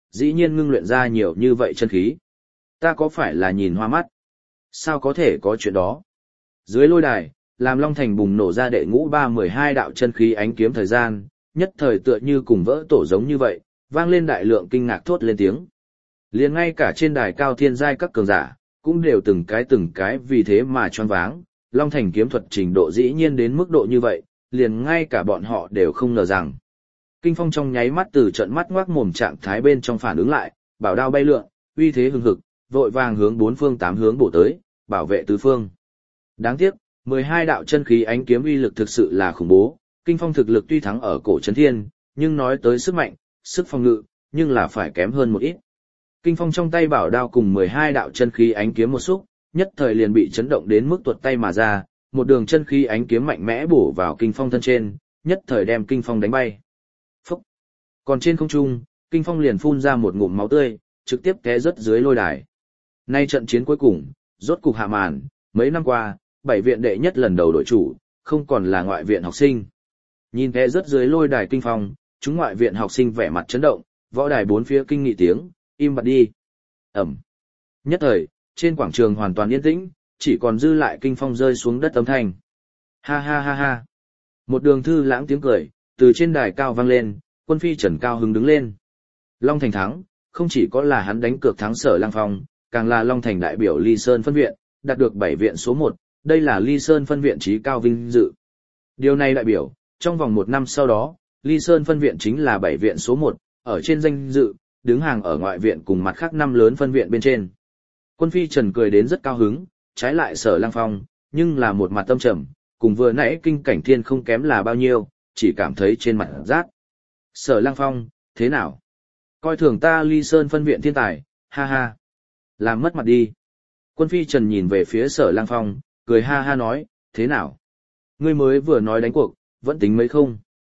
dĩ nhiên ngưng luyện ra nhiều như vậy chân khí. Ta có phải là nhìn hoa mắt? Sao có thể có chuyện đó? Dưới lôi đài, làm Long Thành bùng nổ ra đệ ngũ ba mười hai đạo chân khí ánh kiếm thời gian, nhất thời tựa như cùng vỡ tổ giống như vậy, vang lên đại lượng kinh ngạc thốt lên tiếng. Liền ngay cả trên đài cao thiên giai các cường giả, cũng đều từng cái từng cái vì thế mà choáng váng, Long Thành kiếm thuật trình độ dĩ nhiên đến mức độ như vậy, liền ngay cả bọn họ đều không ngờ rằng. Kinh Phong trong nháy mắt từ trận mắt ngoác mồm trạng thái bên trong phản ứng lại, bảo đao bay lượn, uy thế hừng hực, vội vàng hướng bốn phương tám hướng bổ tới, bảo vệ tứ phương. Đáng tiếc, mười hai đạo chân khí ánh kiếm uy lực thực sự là khủng bố, Kinh Phong thực lực tuy thắng ở cổ Trấn Thiên, nhưng nói tới sức mạnh, sức phòng ngự, nhưng là phải kém hơn một ít. Kinh Phong trong tay bảo đao cùng mười hai đạo chân khí ánh kiếm một xúc, nhất thời liền bị chấn động đến mức tuột tay mà ra, một đường chân khí ánh kiếm mạnh mẽ bổ vào Kinh Phong thân trên, nhất thời đem Kinh Phong đánh bay. Phúc! Còn trên không trung, Kinh Phong liền phun ra một ngụm máu tươi, trực tiếp té rớt dưới lôi đài. Nay trận chiến cuối cùng, rốt cục hạ màn, mấy năm qua, bảy viện đệ nhất lần đầu đội chủ, không còn là ngoại viện học sinh. Nhìn té rớt dưới lôi đài Kinh Phong, chúng ngoại viện học sinh vẻ mặt chấn động, võ đài bốn phía kinh nghị tiếng, im bặt đi. Ẩm. Nhất thời, trên quảng trường hoàn toàn yên tĩnh, chỉ còn dư lại Kinh Phong rơi xuống đất âm thanh. Ha ha ha ha. Một đường thư lãng tiếng cười, từ trên đài cao vang lên, Quân Phi Trần cao hứng đứng lên. Long Thành thắng, không chỉ có là hắn đánh cược thắng Sở Lang Phong, càng là Long Thành đại biểu Ly Sơn phân viện, đạt được bảy viện số một, đây là Ly Sơn phân viện chí cao vinh dự. Điều này đại biểu, trong vòng một năm sau đó, Ly Sơn phân viện chính là bảy viện số một, ở trên danh dự, đứng hàng ở ngoại viện cùng mặt khác năm lớn phân viện bên trên. Quân Phi Trần cười đến rất cao hứng, trái lại Sở Lang Phong, nhưng là một mặt tâm trầm, cùng vừa nãy Kinh Cảnh Thiên không kém là bao nhiêu, chỉ cảm thấy trên mặt rát. Sở Lang Phong, thế nào? Coi thường ta Ly Sơn phân viện thiên tài, ha ha. Làm mất mặt đi. Quân Phi Trần nhìn về phía Sở Lang Phong, cười ha ha nói, thế nào? Ngươi mới vừa nói đánh cuộc, vẫn tính mấy không?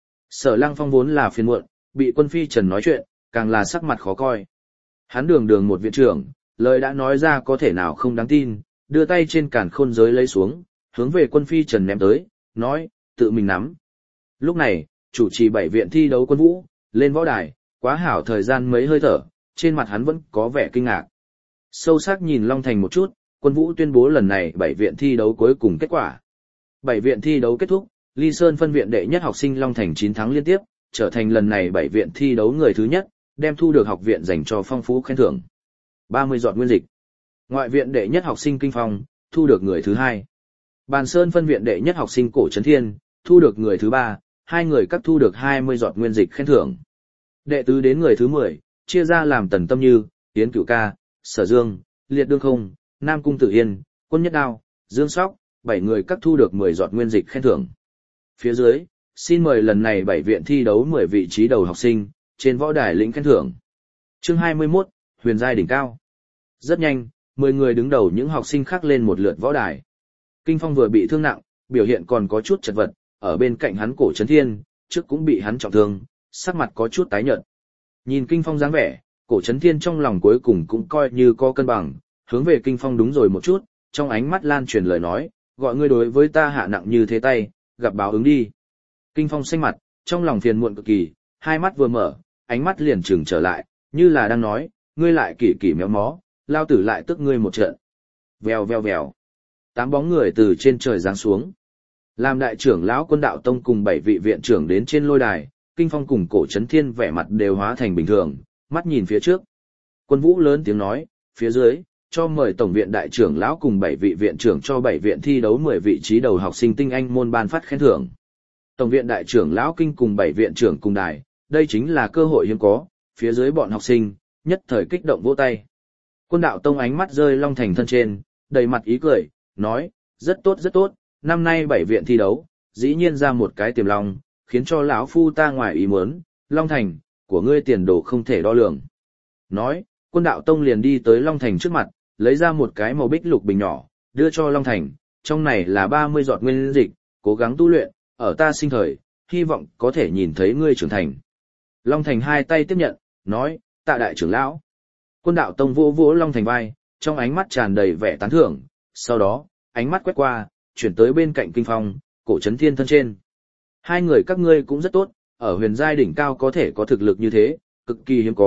Sở Lang Phong vốn là phiền muộn, bị Quân Phi Trần nói chuyện, càng là sắc mặt khó coi. Hắn đường đường một viện trưởng, lời đã nói ra có thể nào không đáng tin, đưa tay trên càn khôn giới lấy xuống, hướng về Quân Phi Trần ném tới, nói, tự mình nắm. Lúc này, chủ trì bảy viện thi đấu Quân Vũ, lên võ đài, quá hảo thời gian mấy hơi thở, trên mặt hắn vẫn có vẻ kinh ngạc. Sâu sắc nhìn Long Thành một chút, Quân Vũ tuyên bố lần này bảy viện thi đấu cuối cùng kết quả. Bảy viện thi đấu kết thúc, Ly Sơn phân viện đệ nhất học sinh Long Thành chín thắng liên tiếp, trở thành lần này bảy viện thi đấu người thứ nhất, đem thu được học viện dành cho phong phú khen thưởng. ba mươi giọt nguyên dịch. Ngoại viện đệ nhất học sinh Kinh Phong, thu được người thứ hai. Bàn Sơn phân viện đệ nhất học sinh Cổ Trấn Thiên, thu được người thứ ba, hai người các thu được hai mươi giọt nguyên dịch khen thưởng. Đệ tứ đến người thứ mười, chia ra làm Tần Tâm Như, Yến Cửu Ca, Sở Dương, Liệt Đương Không, Nam Cung Tử Yên, Quân Nhất Đao, Dương Sóc, bảy người các thu được mười giọt nguyên dịch khen thưởng. Phía dưới, xin mời lần này bảy viện thi đấu mười vị trí đầu học sinh, trên võ đài lĩnh khen thưởng. Chương hai mươi mốt, Huyền giai đỉnh cao. Rất nhanh, mười người đứng đầu những học sinh khác lên một lượt võ đài. Kinh Phong vừa bị thương nặng, biểu hiện còn có chút chật vật, ở bên cạnh hắn Cổ Trấn Thiên, trước cũng bị hắn trọng thương, sắc mặt có chút tái nhợt. Nhìn Kinh Phong dáng vẻ, Cổ Trấn Thiên trong lòng cuối cùng cũng coi như có cân bằng, hướng về Kinh Phong đúng rồi một chút, trong ánh mắt lan truyền lời nói, gọi ngươi đối với ta hạ nặng như thế tay, gặp báo ứng đi. Kinh Phong xanh mặt, trong lòng phiền muộn cực kỳ, hai mắt vừa mở, ánh mắt liền trừng trở lại, như là đang nói, ngươi lại kỳ kỳ méo mó, lao tử lại tức ngươi một trận. Vèo vèo vèo. Tám bóng người từ trên trời giáng xuống. Làm đại trưởng lão Quân Đạo Tông cùng bảy vị viện trưởng đến trên lôi đài, Kinh Phong cùng Cổ Trấn Thiên vẻ mặt đều hóa thành bình thường, mắt nhìn phía trước. Quân Vũ lớn tiếng nói, phía dưới, cho mời tổng viện đại trưởng lão cùng bảy vị viện trưởng cho bảy viện thi đấu mười vị trí đầu học sinh tinh anh môn ban phát khen thưởng. Tổng viện đại trưởng lão Kinh cùng bảy viện trưởng cùng đài, đây chính là cơ hội hiếm có, phía dưới bọn học sinh, nhất thời kích động vỗ tay. Quân Đạo Tông ánh mắt rơi Long Thành thân trên, đầy mặt ý cười, nói, rất tốt rất tốt, năm nay bảy viện thi đấu, dĩ nhiên ra một cái tiềm long, khiến cho lão phu ta ngoài ý muốn, Long Thành, của ngươi tiền đồ không thể đo lường. Nói, Quân Đạo Tông liền đi tới Long Thành trước mặt, lấy ra một cái màu bích lục bình nhỏ, đưa cho Long Thành, trong này là ba mươi giọt nguyên dịch, cố gắng tu luyện, ở ta sinh thời, hy vọng có thể nhìn thấy ngươi trưởng thành. Long Thành hai tay tiếp nhận, nói, tạ đại trưởng lão. Quân Đạo Tông vỗ vỗ Long Thành vai, trong ánh mắt tràn đầy vẻ tán thưởng, sau đó, ánh mắt quét qua, chuyển tới bên cạnh Kinh Phong, Cổ Trấn Thiên thân trên. Hai người các ngươi cũng rất tốt, ở huyền giai đỉnh cao có thể có thực lực như thế, cực kỳ hiếm có,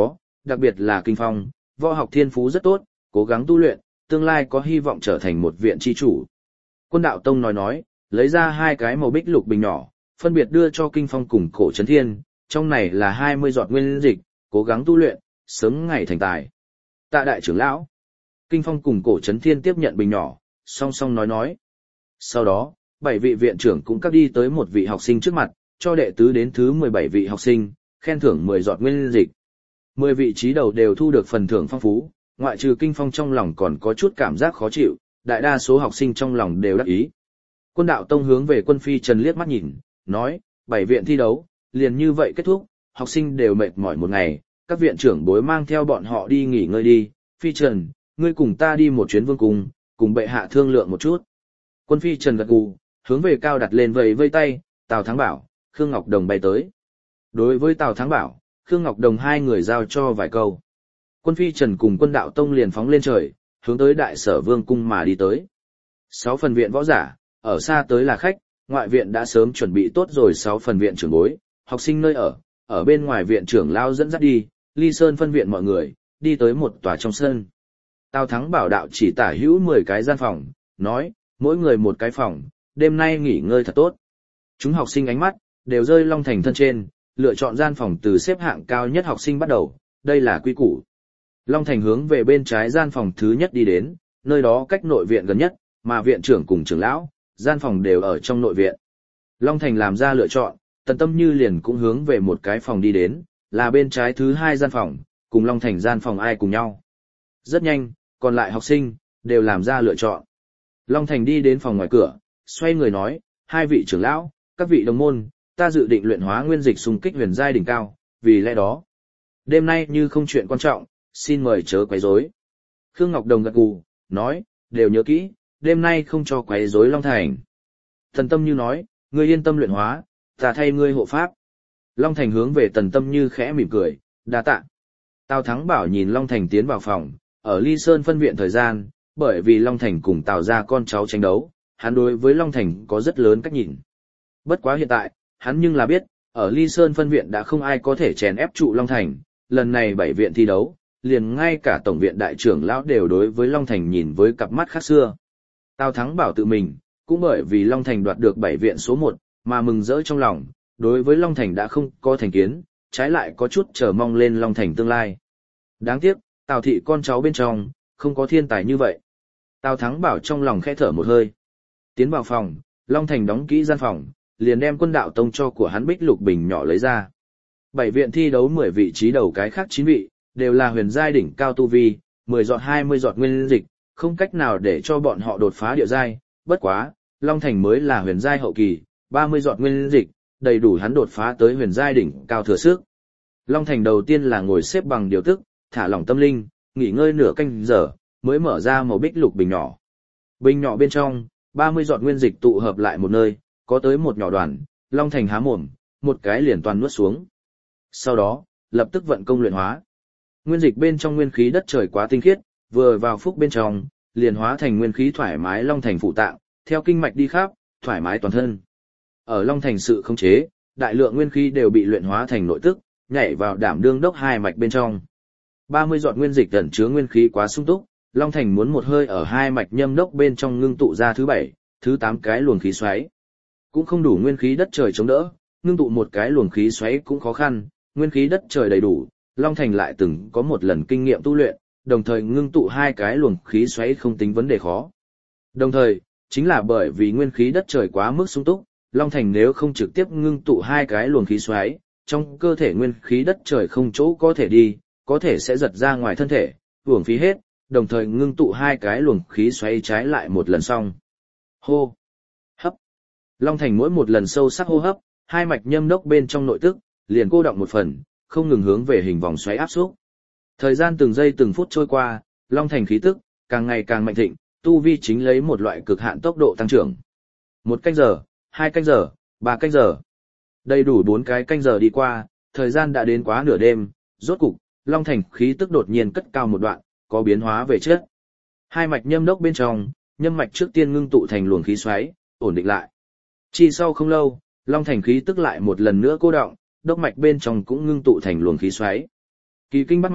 đặc biệt là Kinh Phong, võ học thiên phú rất tốt, cố gắng tu luyện, tương lai có hy vọng trở thành một viện chi chủ. Quân đạo tông nói nói, lấy ra hai cái màu bích lục bình nhỏ, phân biệt đưa cho Kinh Phong cùng Cổ Chấn Thiên, trong này là hai mươi giọt nguyên dịch, cố gắng tu luyện, sớm ngày thành tài. Tạ đại trưởng lão. Kinh Phong cùng Cổ Chấn Thiên tiếp nhận bình nhỏ, song song nói nói. Sau đó, bảy vị viện trưởng cũng cắt đi tới một vị học sinh trước mặt, cho đệ tứ đến thứ mười bảy vị học sinh, khen thưởng mười giọt nguyên dịch. mười vị trí đầu đều thu được phần thưởng phong phú, ngoại trừ Kinh Phong trong lòng còn có chút cảm giác khó chịu, đại đa số học sinh trong lòng đều đắc ý. Quân đạo tông hướng về Quân Phi Trần liếc mắt nhìn, nói, bảy viện thi đấu, liền như vậy kết thúc, học sinh đều mệt mỏi một ngày, các viện trưởng bối mang theo bọn họ đi nghỉ ngơi đi. Phi Trần, ngươi cùng ta đi một chuyến vương cung, cùng bệ hạ thương lượng một chút. Quân Phi Trần gật gù, hướng về cao đặt lên vầy vây tay, Tào Thắng Bảo, Khương Ngọc Đồng bay tới. Đối với Tào Thắng Bảo, Khương Ngọc Đồng hai người giao cho vài câu. Quân Phi Trần cùng Quân Đạo Tông liền phóng lên trời, hướng tới đại sở vương cung mà đi tới. Sáu phần viện võ giả, ở xa tới là khách, ngoại viện đã sớm chuẩn bị tốt rồi sáu phần viện trưởng bối, học sinh nơi ở, ở bên ngoài viện trưởng lao dẫn dắt đi, Ly Sơn phân viện mọi người, đi tới một tòa trong sân. Tào Thắng Bảo đạo chỉ tả hữu mười cái gian phòng, nói, mỗi người một cái phòng, đêm nay nghỉ ngơi thật tốt. Chúng học sinh ánh mắt, đều rơi Long Thành thân trên, lựa chọn gian phòng từ xếp hạng cao nhất học sinh bắt đầu, đây là quy củ. Long Thành hướng về bên trái gian phòng thứ nhất đi đến, nơi đó cách nội viện gần nhất, mà viện trưởng cùng trưởng lão, gian phòng đều ở trong nội viện. Long Thành làm ra lựa chọn, Tần Tâm Như liền cũng hướng về một cái phòng đi đến, là bên trái thứ hai gian phòng, cùng Long Thành gian phòng ai cùng nhau. Rất nhanh, còn lại học sinh, đều làm ra lựa chọn. Long Thành đi đến phòng ngoài cửa, xoay người nói, hai vị trưởng lão, các vị đồng môn, ta dự định luyện hóa nguyên dịch xung kích huyền giai đỉnh cao, vì lẽ đó. Đêm nay như không chuyện quan trọng, xin mời chớ quấy rối. Khương Ngọc Đồng gật gù, nói, đều nhớ kỹ, đêm nay không cho quấy rối Long Thành. Tần Tâm Như nói, ngươi yên tâm luyện hóa, ta thay ngươi hộ pháp. Long Thành hướng về Tần Tâm Như khẽ mỉm cười, đa tạ. Tào Thắng Bảo nhìn Long Thành tiến vào phòng, ở Ly Sơn phân viện thời gian, bởi vì Long Thành cùng Tào gia con cháu tranh đấu, hắn đối với Long Thành có rất lớn cách nhìn. Bất quá hiện tại, hắn nhưng là biết, ở Ly Sơn phân viện đã không ai có thể chèn ép trụ Long Thành, lần này bảy viện thi đấu, liền ngay cả tổng viện đại trưởng lão đều đối với Long Thành nhìn với cặp mắt khác xưa. Tào Thắng Bảo tự mình, cũng bởi vì Long Thành đoạt được bảy viện số một, mà mừng rỡ trong lòng, đối với Long Thành đã không có thành kiến, trái lại có chút chờ mong lên Long Thành tương lai. Đáng tiếc, Tào thị con cháu bên trong, không có thiên tài như vậy. Tào Thắng Bảo trong lòng khẽ thở một hơi. Tiến vào phòng, Long Thành đóng kỹ gian phòng, liền đem Quân Đạo Tông cho của hắn bích lục bình nhỏ lấy ra. Bảy viện thi đấu mười vị trí đầu cái khác chín vị, đều là huyền giai đỉnh cao tu vi, mười giọt hai mươi giọt nguyên dịch, không cách nào để cho bọn họ đột phá địa giai, bất quá, Long Thành mới là huyền giai hậu kỳ, ba mươi giọt nguyên dịch, đầy đủ hắn đột phá tới huyền giai đỉnh cao thừa sức. Long Thành đầu tiên là ngồi xếp bằng điều tức, thả lỏng tâm linh, nghỉ ngơi nửa canh giờ, mới mở ra màu bích lục bình nhỏ. Bình nhỏ bên trong, ba mươi giọt nguyên dịch tụ hợp lại một nơi, có tới một nhỏ đoàn, Long Thành há mồm, một cái liền toàn nuốt xuống. Sau đó, lập tức vận công luyện hóa. Nguyên dịch bên trong nguyên khí đất trời quá tinh khiết, vừa vào phúc bên trong, liền hóa thành nguyên khí thoải mái Long Thành phụ tạng, theo kinh mạch đi khắp, thoải mái toàn thân. Ở Long Thành sự khống chế, đại lượng nguyên khí đều bị luyện hóa thành nội tức, nhảy vào đảm đương đốc hai mạch bên trong. ba mươi giọt nguyên dịch ẩn chứa nguyên khí quá sung túc, Long Thành muốn một hơi ở hai mạch nhâm đốc bên trong ngưng tụ ra thứ bảy, thứ tám cái luồng khí xoáy. Cũng không đủ nguyên khí đất trời chống đỡ, ngưng tụ một cái luồng khí xoáy cũng khó khăn, nguyên khí đất trời đầy đủ, Long Thành lại từng có một lần kinh nghiệm tu luyện, đồng thời ngưng tụ hai cái luồng khí xoáy không tính vấn đề khó. Đồng thời, chính là bởi vì nguyên khí đất trời quá mức sung túc, Long Thành nếu không trực tiếp ngưng tụ hai cái luồng khí xoáy, trong cơ thể nguyên khí đất trời không chỗ có thể đi, có thể sẽ giật ra ngoài thân thể, uổng phí hết, đồng thời ngưng tụ hai cái luồng khí xoáy trái lại một lần xong. Hô! Hấp! Long Thành mỗi một lần sâu sắc hô hấp, hai mạch nhâm đốc bên trong nội tức, liền cô động một phần, không ngừng hướng về hình vòng xoáy áp xúc. Thời gian từng giây từng phút trôi qua, Long Thành khí tức, càng ngày càng mạnh thịnh, tu vi chính lấy một loại cực hạn tốc độ tăng trưởng. Một canh giờ, hai canh giờ, ba canh giờ. Đầy đủ bốn cái canh giờ đi qua, thời gian đã đến quá nửa đêm, rốt cục, Long Thành khí tức đột nhiên cất cao một đoạn, có biến hóa về chất. Hai mạch nhâm đốc bên trong, nhâm mạch trước tiên ngưng tụ thành luồng khí xoáy, ổn định lại. Chỉ sau không lâu, Long Thành khí tức lại một lần nữa cô động, đốc mạch bên trong cũng ngưng tụ thành luồng khí xoáy. Kỳ kinh bát mạch,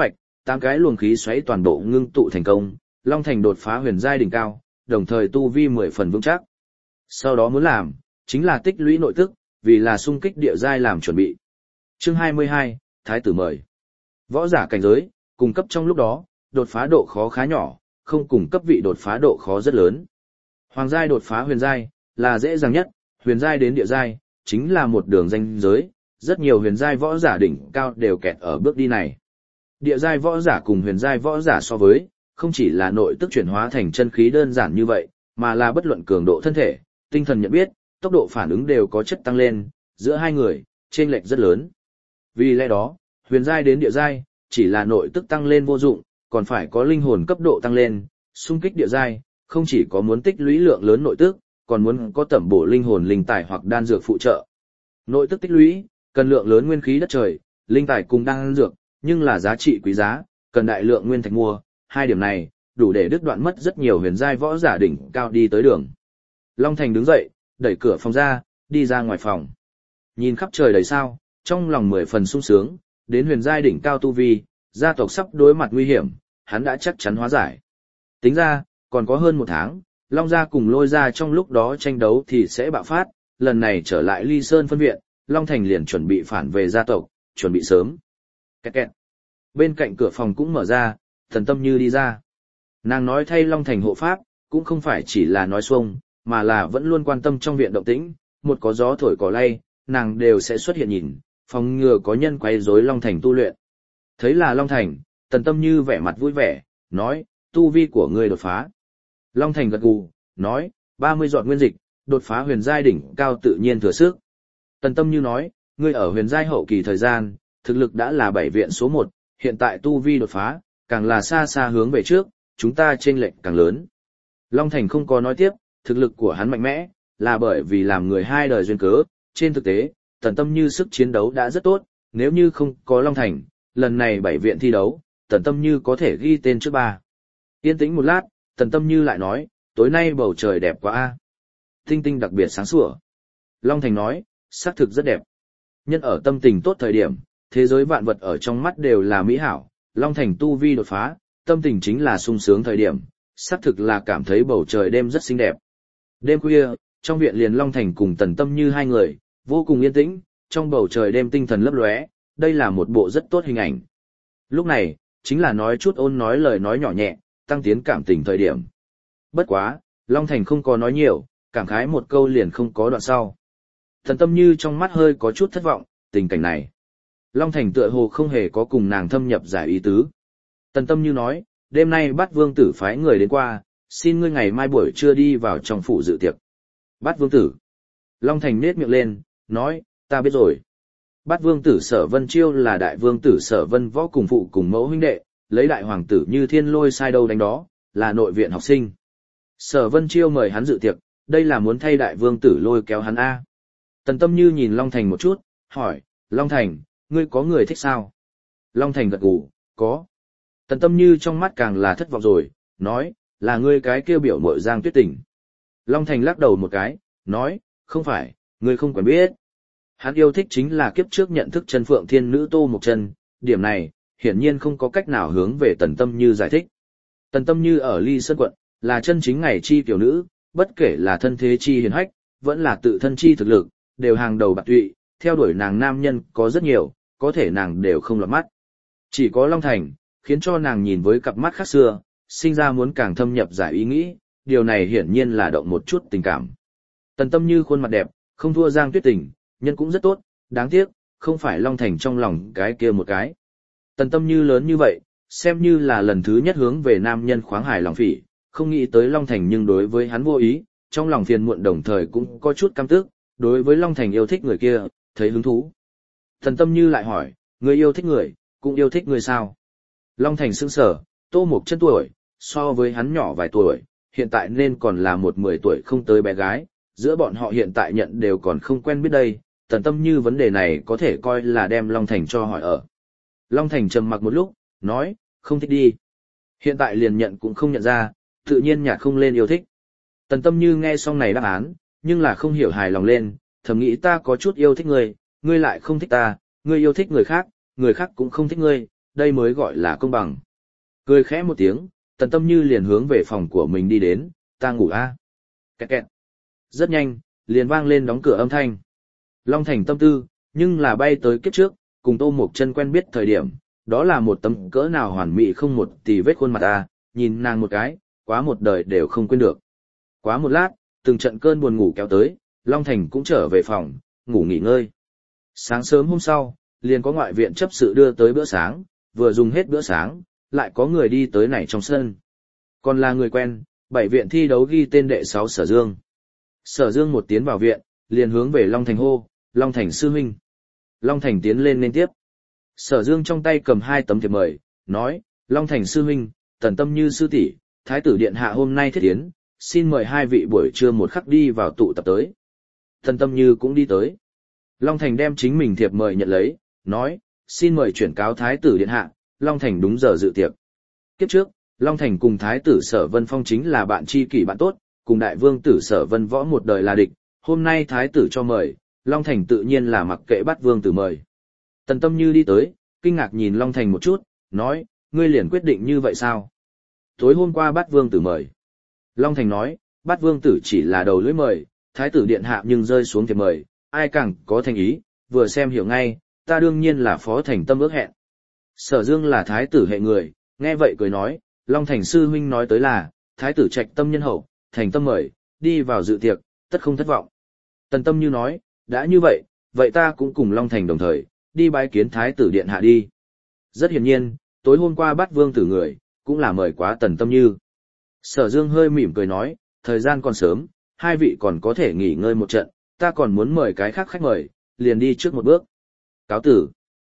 tám cái luồng khí xoáy toàn bộ ngưng tụ thành công, Long Thành đột phá huyền giai đỉnh cao, đồng thời tu vi mười phần vững chắc. Sau đó muốn làm, chính là tích lũy nội tức, vì là xung kích địa giai làm chuẩn bị. Chương hai mươi hai, Thái tử mời. Võ giả cảnh giới, cung cấp trong lúc đó, đột phá độ khó khá nhỏ, không cung cấp vị đột phá độ khó rất lớn. Hoàng giai đột phá huyền giai, là dễ dàng nhất, huyền giai đến địa giai, chính là một đường ranh giới, rất nhiều huyền giai võ giả đỉnh cao đều kẹt ở bước đi này. Địa giai võ giả cùng huyền giai võ giả so với, không chỉ là nội tức chuyển hóa thành chân khí đơn giản như vậy, mà là bất luận cường độ thân thể, tinh thần nhận biết, tốc độ phản ứng đều có chất tăng lên, giữa hai người, chênh lệch rất lớn. Vì lẽ đó, huyền giai đến địa giai, chỉ là nội tức tăng lên vô dụng, còn phải có linh hồn cấp độ tăng lên, xung kích địa giai, không chỉ có muốn tích lũy lượng lớn nội tức, còn muốn có tẩm bổ linh hồn linh tài hoặc đan dược phụ trợ. Nội tức tích lũy, cần lượng lớn nguyên khí đất trời, linh tài cùng đan dược, nhưng là giá trị quý giá, cần đại lượng nguyên thạch mua, hai điểm này, đủ để đứt đoạn mất rất nhiều huyền giai võ giả đỉnh cao đi tới đường. Long Thành đứng dậy, đẩy cửa phòng ra, đi ra ngoài phòng. Nhìn khắp trời đầy sao, trong lòng mười phần sung sướng, đến huyền giai đỉnh cao tu vi, gia tộc sắp đối mặt nguy hiểm, hắn đã chắc chắn hóa giải. Tính ra, còn có hơn một tháng, Long gia cùng Lôi gia trong lúc đó tranh đấu thì sẽ bạo phát, lần này trở lại Ly Sơn phân viện, Long Thành liền chuẩn bị phản về gia tộc, chuẩn bị sớm. Kẹt kẹt. Bên cạnh cửa phòng cũng mở ra, Thần Tâm Như đi ra. Nàng nói thay Long Thành hộ pháp, cũng không phải chỉ là nói xuông, mà là vẫn luôn quan tâm trong viện động tĩnh, một có gió thổi cỏ lay, nàng đều sẽ xuất hiện nhìn, phòng ngừa có nhân quấy rối Long Thành tu luyện. Thấy là Long Thành, Tần Tâm Như vẻ mặt vui vẻ, nói, tu vi của ngươi đột phá. Long Thành gật gù, nói, ba mươi giọt nguyên dịch, đột phá huyền giai đỉnh cao tự nhiên thừa sức. Tần Tâm Như nói, ngươi ở huyền giai hậu kỳ thời gian, thực lực đã là bảy viện số một, hiện tại tu vi đột phá, càng là xa xa hướng về trước, chúng ta chênh lệch càng lớn. Long Thành không có nói tiếp, thực lực của hắn mạnh mẽ, là bởi vì làm người hai đời duyên cớ, trên thực tế, Tần Tâm Như sức chiến đấu đã rất tốt, nếu như không có Long Thành, lần này bảy viện thi đấu, Tần Tâm Như có thể ghi tên trước ba. Yên tĩnh một lát, Tần Tâm Như lại nói, tối nay bầu trời đẹp quá a, tinh tinh đặc biệt sáng sủa. Long Thành nói, xác thực rất đẹp. Nhân ở tâm tình tốt thời điểm, thế giới vạn vật ở trong mắt đều là mỹ hảo, Long Thành tu vi đột phá, tâm tình chính là sung sướng thời điểm, xác thực là cảm thấy bầu trời đêm rất xinh đẹp. Đêm khuya, trong viện liền Long Thành cùng Tần Tâm Như hai người, vô cùng yên tĩnh, trong bầu trời đêm tinh thần lấp lóe, đây là một bộ rất tốt hình ảnh. Lúc này, chính là nói chút ôn nói lời nói nhỏ nhẹ, tăng tiến cảm tình thời điểm. Bất quá, Long Thành không có nói nhiều, cảm khái một câu liền không có đoạn sau. Tần Tâm Như trong mắt hơi có chút thất vọng, tình cảnh này. Long Thành tựa hồ không hề có cùng nàng thâm nhập giải ý tứ. Tần Tâm Như nói, đêm nay Bát Vương Tử phái người đến qua, xin ngươi ngày mai buổi trưa đi vào trong phủ dự tiệc. Bát Vương Tử. Long Thành nết miệng lên, nói, ta biết rồi. Bát Vương Tử Sở Vân Chiêu là đại vương tử Sở Vân Võ cùng phụ cùng mẫu huynh đệ, lấy đại hoàng tử Như Thiên Lôi sai đâu đánh đó, là nội viện học sinh. Sở Vân Chiêu mời hắn dự tiệc, đây là muốn thay đại vương tử lôi kéo hắn A. Tần Tâm Như nhìn Long Thành một chút, hỏi, Long Thành, ngươi có người thích sao? Long Thành gật gù, có. Tần Tâm Như trong mắt càng là thất vọng rồi, nói, là ngươi cái kêu biểu mội Giang Tuyết Tình. Long Thành lắc đầu một cái, nói, không phải, ngươi không quen biết. Hắn yêu thích chính là kiếp trước nhận thức chân phượng thiên nữ Tô Mộc Chân, điểm này, hiển nhiên không có cách nào hướng về Tần Tâm Như giải thích. Tần Tâm Như ở Ly Sơn quận, là chân chính ngày chi tiểu nữ, bất kể là thân thế chi hiền hách, vẫn là tự thân chi thực lực, đều hàng đầu bạc tụy, theo đuổi nàng nam nhân có rất nhiều, có thể nàng đều không lọt mắt. Chỉ có Long Thành, khiến cho nàng nhìn với cặp mắt khác xưa, sinh ra muốn càng thâm nhập giải ý nghĩ, điều này hiển nhiên là động một chút tình cảm. Tần Tâm Như khuôn mặt đẹp, không thua Giang Tuyết Tình, nhân cũng rất tốt, đáng tiếc, không phải Long Thành trong lòng cái kia một cái. Tần Tâm Như lớn như vậy, xem như là lần thứ nhất hướng về nam nhân khoáng hài lòng phỉ, không nghĩ tới Long Thành nhưng đối với hắn vô ý, trong lòng phiền muộn đồng thời cũng có chút căm tức, đối với Long Thành yêu thích người kia, thấy hứng thú. Tần Tâm Như lại hỏi, người yêu thích người, cũng yêu thích người sao? Long Thành sững sờ, Tô Mộc Chân tuổi, so với hắn nhỏ vài tuổi, hiện tại nên còn là một mười tuổi không tới bé gái, giữa bọn họ hiện tại nhận đều còn không quen biết đây, Tần Tâm Như vấn đề này có thể coi là đem Long Thành cho hỏi ở. Long Thành trầm mặc một lúc, nói, không thích đi. Hiện tại liền nhận cũng không nhận ra, tự nhiên nhạt không lên yêu thích. Tần Tâm Như nghe xong này đáp án, nhưng là không hiểu hài lòng lên, thầm nghĩ ta có chút yêu thích ngươi, ngươi lại không thích ta, ngươi yêu thích người khác, người khác cũng không thích ngươi, đây mới gọi là công bằng. Cười khẽ một tiếng, Tần Tâm Như liền hướng về phòng của mình đi đến, ta ngủ a. À? Kẹt kẹt. Rất nhanh, liền vang lên đóng cửa âm thanh. Long Thành tâm tư, nhưng là bay tới kiếp trước, cùng Tô Mộc Chân quen biết thời điểm, đó là một tấm cỡ nào hoàn mỹ không một tì vết khuôn mặt a, nhìn nàng một cái, quá một đời đều không quên được. Quá một lát, từng trận cơn buồn ngủ kéo tới, Long Thành cũng trở về phòng, ngủ nghỉ ngơi. Sáng sớm hôm sau, liền có ngoại viện chấp sự đưa tới bữa sáng, vừa dùng hết bữa sáng, lại có người đi tới này trong sân. Còn là người quen, bảy viện thi đấu ghi tên đệ sáu Sở Dương. Sở Dương một tiến vào viện, liền hướng về Long Thành hô, Long Thành sư huynh. Long Thành tiến lên nên tiếp. Sở Dương trong tay cầm hai tấm thiệp mời, nói, Long Thành sư huynh, Tần Tâm Như sư tỷ, Thái tử điện hạ hôm nay thiết tiến, xin mời hai vị buổi trưa một khắc đi vào tụ tập tới. Tần Tâm Như cũng đi tới. Long Thành đem chính mình thiệp mời nhận lấy, nói, xin mời chuyển cáo Thái tử điện hạ, Long Thành đúng giờ dự tiệc. Kiếp trước, Long Thành cùng Thái tử Sở Vân Phong chính là bạn tri kỷ bạn tốt, cùng đại vương tử Sở Vân Võ một đời là địch, hôm nay Thái tử cho mời, Long Thành tự nhiên là mặc kệ bắt vương tử mời. Tần Tâm Như đi tới, kinh ngạc nhìn Long Thành một chút, nói, ngươi liền quyết định như vậy sao? Tối hôm qua bắt vương tử mời. Long Thành nói, bắt vương tử chỉ là đầu lưỡi mời, Thái tử điện hạ nhưng rơi xuống thiệp mời, ai càng có thành ý, vừa xem hiểu ngay, ta đương nhiên là phó thành tâm ước hẹn. Sở Dương là Thái tử hệ người, nghe vậy cười nói, Long Thành sư huynh nói tới là, Thái tử trạch tâm nhân hậu, thành tâm mời, đi vào dự tiệc, tất không thất vọng. Tần Tâm Như nói, đã như vậy, vậy ta cũng cùng Long Thành đồng thời, đi bái kiến Thái tử điện hạ đi. Rất hiển nhiên, tối hôm qua bắt vương tử người, cũng là mời quá Tần Tâm Như. Sở Dương hơi mỉm cười nói, thời gian còn sớm, hai vị còn có thể nghỉ ngơi một trận, ta còn muốn mời cái khác khách mời, liền đi trước một bước. Cáo tử.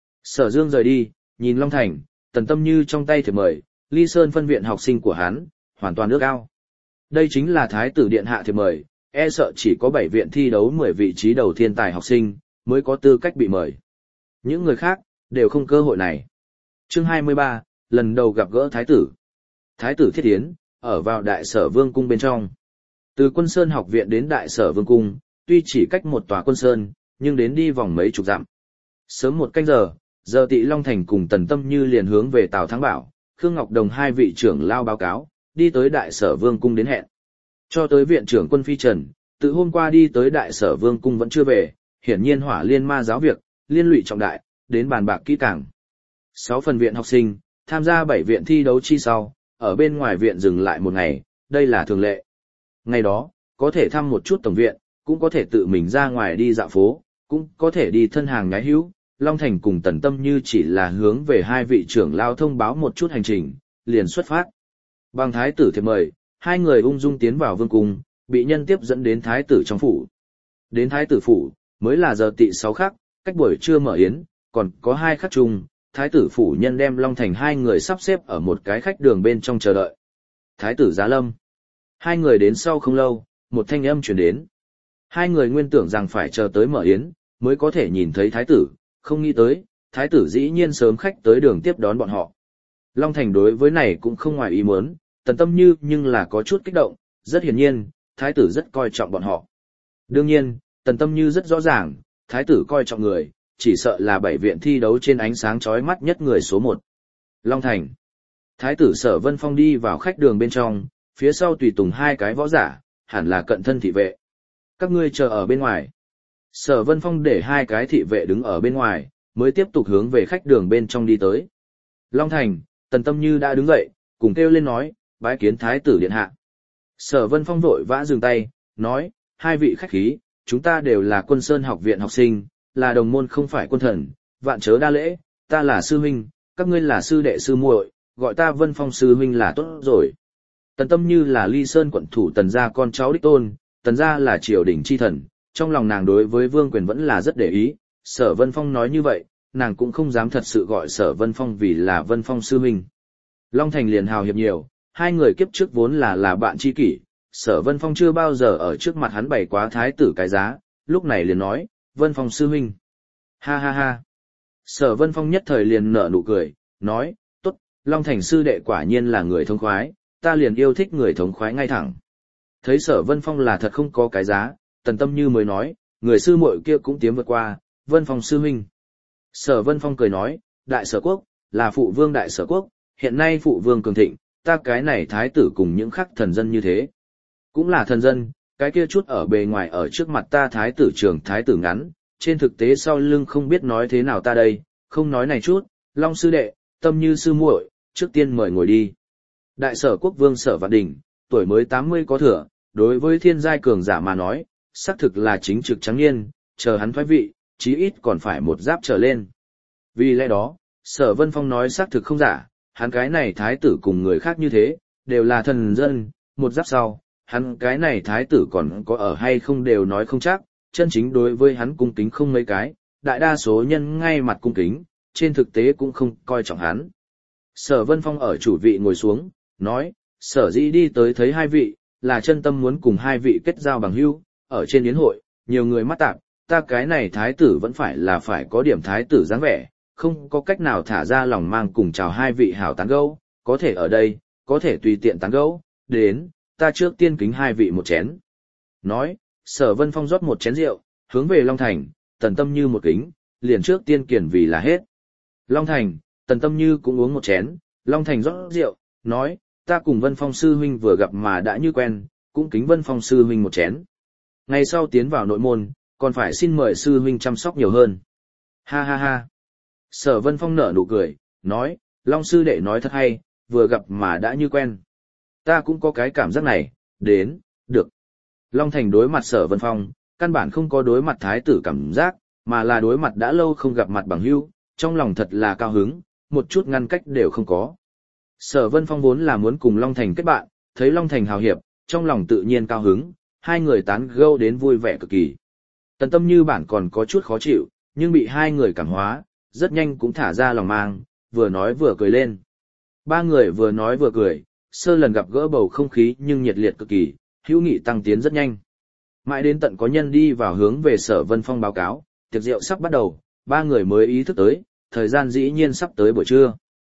Sở Dương rời đi, nhìn Long Thành, Tần Tâm Như trong tay thiệp mời, Ly Sơn phân viện học sinh của hắn, hoàn toàn ước ao. Đây chính là Thái tử điện hạ thiệp mời, e sợ chỉ có bảy viện thi đấu mười vị trí đầu thiên tài học sinh, mới có tư cách bị mời. Những người khác, đều không cơ hội này. Chương hai mươi ba, lần đầu gặp gỡ Thái tử. Thái tử thiết tiến, ở vào Đại Sở Vương cung bên trong. Từ Quân Sơn học viện đến Đại Sở Vương cung, tuy chỉ cách một tòa quân sơn, nhưng đến đi vòng mấy chục dặm. Sớm một canh giờ, giờ Tị Long Thành cùng Tần Tâm Như liền hướng về Tào Thắng Bảo, Khương Ngọc Đồng hai vị trưởng lao báo cáo, đi tới Đại Sở Vương cung đến hẹn. Cho tới viện trưởng quân Phi Trần, từ hôm qua đi tới Đại Sở Vương cung vẫn chưa về, hiển nhiên hỏa liên ma giáo việc, liên lụy trọng đại, đến bàn bạc kỹ càng. Sáu phần viện học sinh, tham gia bảy viện thi đấu chi sau, ở bên ngoài viện dừng lại một ngày, đây là thường lệ. Ngày đó, có thể thăm một chút tổng viện, cũng có thể tự mình ra ngoài đi dạo phố, cũng có thể đi thân hàng nhái hữu. Long Thành cùng Tần Tâm Như chỉ là hướng về hai vị trưởng lao thông báo một chút hành trình, liền xuất phát. Bằng thái tử thiệp mời, hai người ung dung tiến vào vương cung, bị nhân tiếp dẫn đến thái tử trong phủ. Đến thái tử phủ, mới là giờ Tị sáu khắc, cách buổi trưa mở yến, còn có hai khắc chung, thái tử phủ nhân đem Long Thành hai người sắp xếp ở một cái khách đường bên trong chờ đợi. Thái tử giá lâm. Hai người đến sau không lâu, một thanh âm truyền đến. Hai người nguyên tưởng rằng phải chờ tới mở yến, mới có thể nhìn thấy thái tử, không nghĩ tới, thái tử dĩ nhiên sớm khách tới đường tiếp đón bọn họ. Long Thành đối với này cũng không ngoài ý muốn, Tần Tâm Như nhưng là có chút kích động, rất hiển nhiên, thái tử rất coi trọng bọn họ. Đương nhiên, Tần Tâm Như rất rõ ràng, thái tử coi trọng người, chỉ sợ là bảy viện thi đấu trên ánh sáng chói mắt nhất người số một. Long Thành. Thái tử Sở Vân Phong đi vào khách đường bên trong, phía sau tùy tùng hai cái võ giả, hẳn là cận thân thị vệ. Các ngươi chờ ở bên ngoài. Sở Vân Phong để hai cái thị vệ đứng ở bên ngoài, mới tiếp tục hướng về khách đường bên trong đi tới. Long Thành, Tần Tâm Như đã đứng dậy, cùng kêu lên nói, bái kiến thái tử điện hạ. Sở Vân Phong vội vã dừng tay, nói, hai vị khách khí, chúng ta đều là Quân Sơn học viện học sinh, là đồng môn không phải quân thần, vạn chớ đa lễ, ta là sư huynh, các ngươi là sư đệ sư muội, gọi ta Vân Phong sư huynh là tốt rồi. Tần Tâm Như là Ly Sơn quận thủ Tần gia con cháu đích tôn, Tần gia là triều đình chi thần, trong lòng nàng đối với Vương Quyền vẫn là rất để ý, Sở Vân Phong nói như vậy, nàng cũng không dám thật sự gọi Sở Vân Phong vì là Vân Phong sư huynh. Long Thành liền hào hiệp nhiều, hai người kiếp trước vốn là là bạn tri kỷ, Sở Vân Phong chưa bao giờ ở trước mặt hắn bày quá thái tử cái giá, lúc này liền nói, Vân Phong sư huynh. Ha ha ha. Sở Vân Phong nhất thời liền nở nụ cười, nói, tốt, Long Thành sư đệ quả nhiên là người thống khoái, ta liền yêu thích người thống khoái ngay thẳng. Thấy Sở Vân Phong là thật không có cái giá, Tần Tâm Như mới nói, người sư muội kia cũng tiến vượt qua, Vân Phong sư huynh. Sở Vân Phong cười nói, Đại Sở quốc, là phụ vương đại sở quốc, hiện nay phụ vương cường thịnh, ta cái này thái tử cùng những khắc thần dân như thế. Cũng là thần dân, cái kia chút ở bề ngoài ở trước mặt ta thái tử trường thái tử ngắn, trên thực tế sau lưng không biết nói thế nào ta đây, không nói này chút, Long sư đệ, tâm như sư muội, trước tiên mời ngồi đi. Đại sở quốc vương Sở Vạn Đình, tuổi mới tám mươi có thừa, đối với thiên giai cường giả mà nói, xác thực là chính trực trắng niên, chờ hắn thoái vị, chí ít còn phải một giáp trở lên. Vì lẽ đó, Sở Vân Phong nói xác thực không giả, hắn cái này thái tử cùng người khác như thế, đều là thần dân, một giáp sau, hắn cái này thái tử còn có ở hay không đều nói không chắc, chân chính đối với hắn cung kính không mấy cái, đại đa số nhân ngay mặt cung kính, trên thực tế cũng không coi trọng hắn. Sở Vân Phong ở chủ vị ngồi xuống, nói, sở dĩ đi tới thấy hai vị, là chân tâm muốn cùng hai vị kết giao bằng hữu, ở trên yến hội, nhiều người mắt tạp, ta cái này thái tử vẫn phải là phải có điểm thái tử dáng vẻ, không có cách nào thả ra lòng mang cùng chào hai vị hảo tán gẫu, có thể ở đây, có thể tùy tiện tán gẫu, đến, ta trước tiên kính hai vị một chén. Nói, Sở Vân Phong rót một chén rượu, hướng về Long Thành, Tần Tâm Như một kính, liền trước tiên kiển vì là hết. Long Thành, Tần Tâm Như cũng uống một chén, Long Thành rót rượu, nói, ta cùng Vân Phong sư huynh vừa gặp mà đã như quen, cũng kính Vân Phong sư huynh một chén. Ngày sau tiến vào nội môn, còn phải xin mời sư huynh chăm sóc nhiều hơn. Ha ha ha. Sở Vân Phong nở nụ cười, nói, Long sư đệ nói thật hay, vừa gặp mà đã như quen. Ta cũng có cái cảm giác này, đến, được. Long Thành đối mặt Sở Vân Phong, căn bản không có đối mặt thái tử cảm giác, mà là đối mặt đã lâu không gặp mặt bằng hữu, trong lòng thật là cao hứng, một chút ngăn cách đều không có. Sở Vân Phong vốn là muốn cùng Long Thành kết bạn, thấy Long Thành hào hiệp, trong lòng tự nhiên cao hứng, hai người tán gẫu đến vui vẻ cực kỳ. Tần Tâm Như bản còn có chút khó chịu, nhưng bị hai người cảm hóa, rất nhanh cũng thả ra lòng mang, vừa nói vừa cười lên. Ba người vừa nói vừa cười, sơ lần gặp gỡ bầu không khí nhưng nhiệt liệt cực kỳ, hữu nghị tăng tiến rất nhanh. Mãi đến tận có nhân đi vào hướng về Sở Vân Phong báo cáo, tiệc rượu sắp bắt đầu, ba người mới ý thức tới, thời gian dĩ nhiên sắp tới buổi trưa.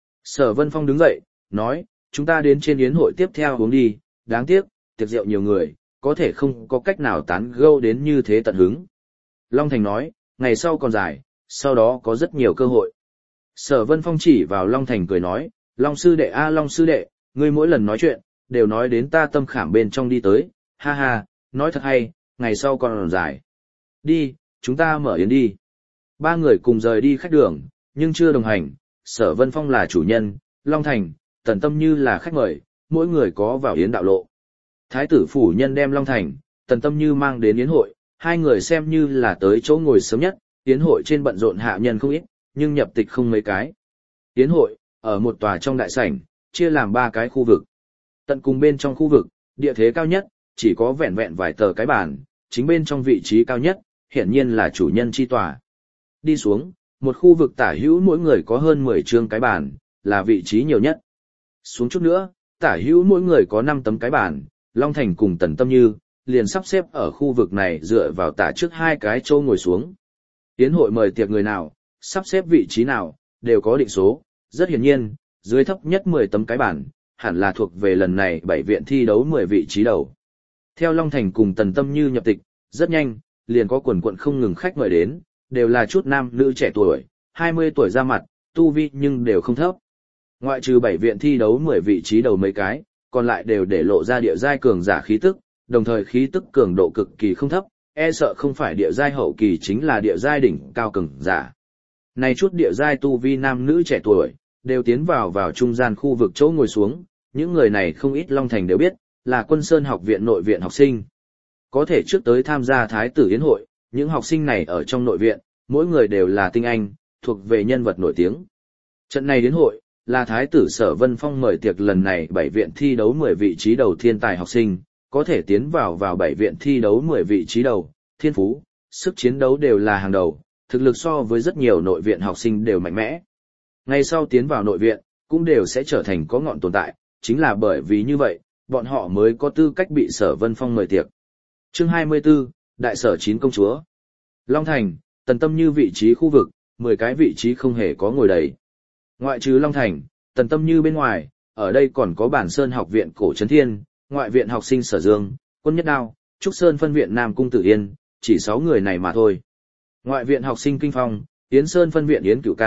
Sở Vân Phong đứng dậy, nói, chúng ta đến trên yến hội tiếp theo uống đi, đáng tiếc, tiệc rượu nhiều người, có thể không có cách nào tán gẫu đến như thế tận hứng. Long Thành nói, ngày sau còn dài, sau đó có rất nhiều cơ hội. Sở Vân Phong chỉ vào Long Thành cười nói, Long sư đệ a Long sư đệ, ngươi mỗi lần nói chuyện, đều nói đến ta tâm khảm bên trong đi tới, ha ha, nói thật hay, ngày sau còn dài. Đi, chúng ta mở yến đi. Ba người cùng rời đi khách đường, nhưng chưa đồng hành, Sở Vân Phong là chủ nhân, Long Thành, Tần Tâm Như là khách mời, mỗi người có vào yến đạo lộ. Thái tử phủ nhân đem Long Thành, Tần Tâm Như mang đến yến hội, hai người xem như là tới chỗ ngồi sớm nhất, yến hội trên bận rộn hạ nhân không ít, nhưng nhập tịch không mấy cái. Yến hội, ở một tòa trong đại sảnh, chia làm ba cái khu vực. Tận cùng bên trong khu vực, địa thế cao nhất, chỉ có vẹn vẹn vài tờ cái bàn, chính bên trong vị trí cao nhất, hiển nhiên là chủ nhân chi tòa. Đi xuống, một khu vực tả hữu mỗi người có hơn mười trương cái bàn, là vị trí nhiều nhất. Xuống chút nữa, tả hữu mỗi người có năm tấm cái bàn, Long Thành cùng Tần Tâm Như, liền sắp xếp ở khu vực này dựa vào tả trước hai cái chỗ ngồi xuống. Yến hội mời tiệc người nào, sắp xếp vị trí nào, đều có định số, rất hiển nhiên, dưới thấp nhất mười tấm cái bàn, hẳn là thuộc về lần này bảy viện thi đấu mười vị trí đầu. Theo Long Thành cùng Tần Tâm Như nhập tịch, rất nhanh, liền có quần quận không ngừng khách mời đến, đều là chút nam nữ trẻ tuổi, hai mươi tuổi ra mặt, tu vi nhưng đều không thấp. Ngoại trừ bảy viện thi đấu mười vị trí đầu mấy cái, còn lại đều để lộ ra địa giai cường giả khí tức, đồng thời khí tức cường độ cực kỳ không thấp, e sợ không phải địa giai hậu kỳ chính là địa giai đỉnh cao cường giả. Này chút địa giai tu vi nam nữ trẻ tuổi, đều tiến vào vào trung gian khu vực chỗ ngồi xuống, những người này không ít Long Thành đều biết, là Quân Sơn học viện nội viện học sinh. Có thể trước tới tham gia Thái tử yến hội, những học sinh này ở trong nội viện, mỗi người đều là tinh anh, thuộc về nhân vật nổi tiếng. Trận này yến hội, là Thái tử Sở Vân Phong mời tiệc lần này bảy viện thi đấu mười vị trí đầu thiên tài học sinh, có thể tiến vào vào bảy viện thi đấu mười vị trí đầu, thiên phú, sức chiến đấu đều là hàng đầu, thực lực so với rất nhiều nội viện học sinh đều mạnh mẽ. Ngay sau tiến vào nội viện, cũng đều sẽ trở thành có ngọn tồn tại, chính là bởi vì như vậy, bọn họ mới có tư cách bị Sở Vân Phong mời tiệc. Chương hai mươi tư, Đại sở chín công chúa. Long Thành, Tần Tâm Như vị trí khu vực, mười cái vị trí không hề có ngồi đầy. Ngoại trừ Long Thành, Tần Tâm Như bên ngoài, ở đây còn có Bản Sơn học viện Cổ Trấn Thiên, ngoại viện học sinh Sở Dương, Quân Nhất Đao, Trúc Sơn phân viện Nam Cung Tử Yên, chỉ sáu người này mà thôi. Ngoại viện học sinh Kinh Phong, Yến Sơn phân viện Yến Cửu Ca,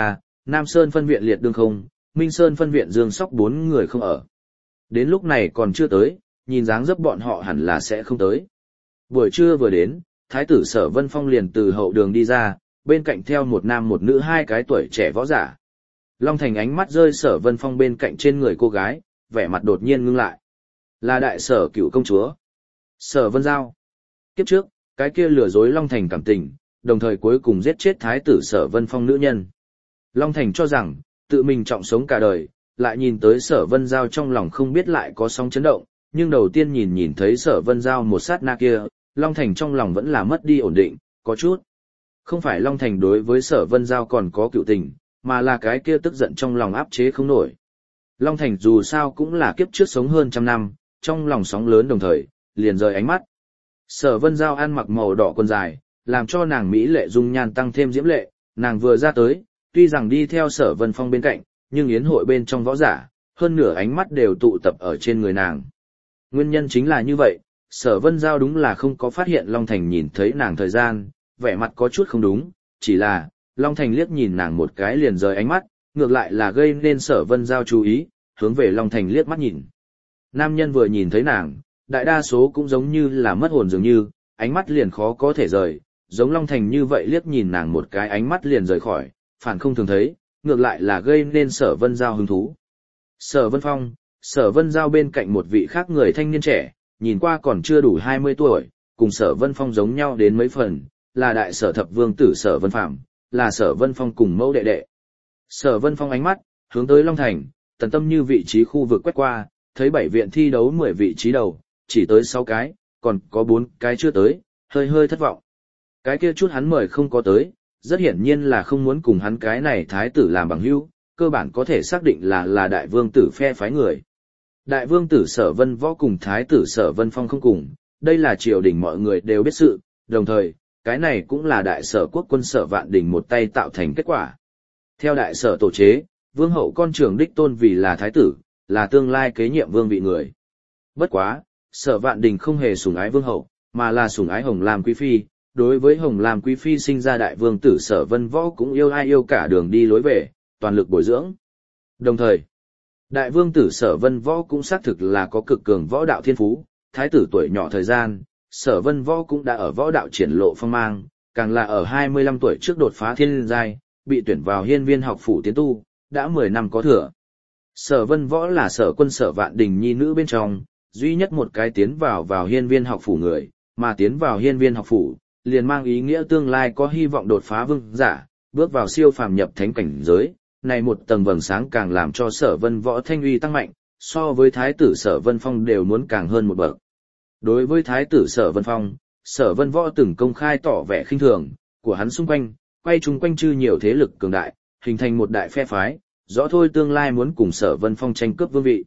Nam Sơn phân viện Liệt Đương không, Minh Sơn phân viện Dương Sóc bốn người không ở. Đến lúc này còn chưa tới, nhìn dáng dấp bọn họ hẳn là sẽ không tới. Buổi trưa vừa đến, Thái tử Sở Vân Phong liền từ hậu đường đi ra, bên cạnh theo một nam một nữ hai cái tuổi trẻ võ giả. Long Thành ánh mắt rơi Sở Vân Phong bên cạnh trên người cô gái, vẻ mặt đột nhiên ngưng lại. Là đại sở cựu công chúa. Sở Vân Giao. Kiếp trước, cái kia lừa dối Long Thành cảm tình, đồng thời cuối cùng giết chết Thái tử Sở Vân Phong nữ nhân. Long Thành cho rằng, tự mình trọng sống cả đời, lại nhìn tới Sở Vân Giao trong lòng không biết lại có sóng chấn động, nhưng đầu tiên nhìn nhìn thấy Sở Vân Giao một sát na kia, Long Thành trong lòng vẫn là mất đi ổn định, có chút. Không phải Long Thành đối với Sở Vân Giao còn có cựu tình, mà là cái kia tức giận trong lòng áp chế không nổi. Long Thành dù sao cũng là kiếp trước sống hơn trăm năm, trong lòng sóng lớn đồng thời, liền rời ánh mắt. Sở Vân Giao ăn mặc màu đỏ quần dài, làm cho nàng mỹ lệ dung nhan tăng thêm diễm lệ, nàng vừa ra tới, tuy rằng đi theo Sở Vân Phong bên cạnh, nhưng yến hội bên trong võ giả, hơn nửa ánh mắt đều tụ tập ở trên người nàng. Nguyên nhân chính là như vậy, Sở Vân Giao đúng là không có phát hiện Long Thành nhìn thấy nàng thời gian, vẻ mặt có chút không đúng, chỉ là, Long Thành liếc nhìn nàng một cái liền rời ánh mắt, ngược lại là gây nên Sở Vân Giao chú ý, hướng về Long Thành liếc mắt nhìn. Nam nhân vừa nhìn thấy nàng, đại đa số cũng giống như là mất hồn dường như, ánh mắt liền khó có thể rời, giống Long Thành như vậy liếc nhìn nàng một cái ánh mắt liền rời khỏi, phản không thường thấy, ngược lại là gây nên Sở Vân Giao hứng thú. Sở Vân Phong, Sở Vân Giao bên cạnh một vị khác người thanh niên trẻ, nhìn qua còn chưa đủ hai mươi tuổi, cùng Sở Vân Phong giống nhau đến mấy phần, là đại sở thập vương tử Sở Vân Phạm, là Sở Vân Phong cùng mẫu đệ đệ. Sở Vân Phong ánh mắt, hướng tới Long Thành, tần tâm như vị trí khu vực quét qua, thấy bảy viện thi đấu mười vị trí đầu, chỉ tới sáu cái, còn có bốn cái chưa tới, hơi hơi thất vọng. Cái kia chút hắn mời không có tới, rất hiển nhiên là không muốn cùng hắn cái này thái tử làm bằng hữu, cơ bản có thể xác định là là đại vương tử phe phái người. Đại vương tử Sở Vân Võ cùng thái tử Sở Vân Phong không cùng, đây là triều đình mọi người đều biết sự, đồng thời, cái này cũng là đại sở quốc quân Sở Vạn Đình một tay tạo thành kết quả. Theo đại sở tổ chế, vương hậu con trưởng đích tôn vì là thái tử, là tương lai kế nhiệm vương vị người. Bất quá, Sở Vạn Đình không hề sủng ái vương hậu, mà là sủng ái Hồng Lam quý phi. Đối với Hồng Lam quý phi sinh ra đại vương tử Sở Vân Võ cũng yêu ai yêu cả đường đi lối về, toàn lực bồi dưỡng. Đồng thời, đại vương tử Sở Vân Võ cũng xác thực là có cực cường võ đạo thiên phú, thái tử tuổi nhỏ thời gian, Sở Vân Võ cũng đã ở võ đạo triển lộ phong mang, càng là ở hai mươi lăm tuổi trước đột phá thiên giai, bị tuyển vào hiên viên học phủ tiến tu, đã mười năm có thừa. Sở Vân Võ là Sở Quân Sở Vạn Đình nhi nữ bên trong, duy nhất một cái tiến vào vào hiên viên học phủ người, mà tiến vào hiên viên học phủ, liền mang ý nghĩa tương lai có hy vọng đột phá vương giả, bước vào siêu phàm nhập thánh cảnh giới, này một tầng vầng sáng càng làm cho Sở Vân Võ thanh uy tăng mạnh, so với thái tử Sở Vân Phong đều muốn càng hơn một bậc. Đối với thái tử Sở Vân Phong, Sở Vân Võ từng công khai tỏ vẻ khinh thường của hắn xung quanh, quay chung quanh chư nhiều thế lực cường đại, hình thành một đại phe phái, rõ thôi tương lai muốn cùng Sở Vân Phong tranh cướp vương vị.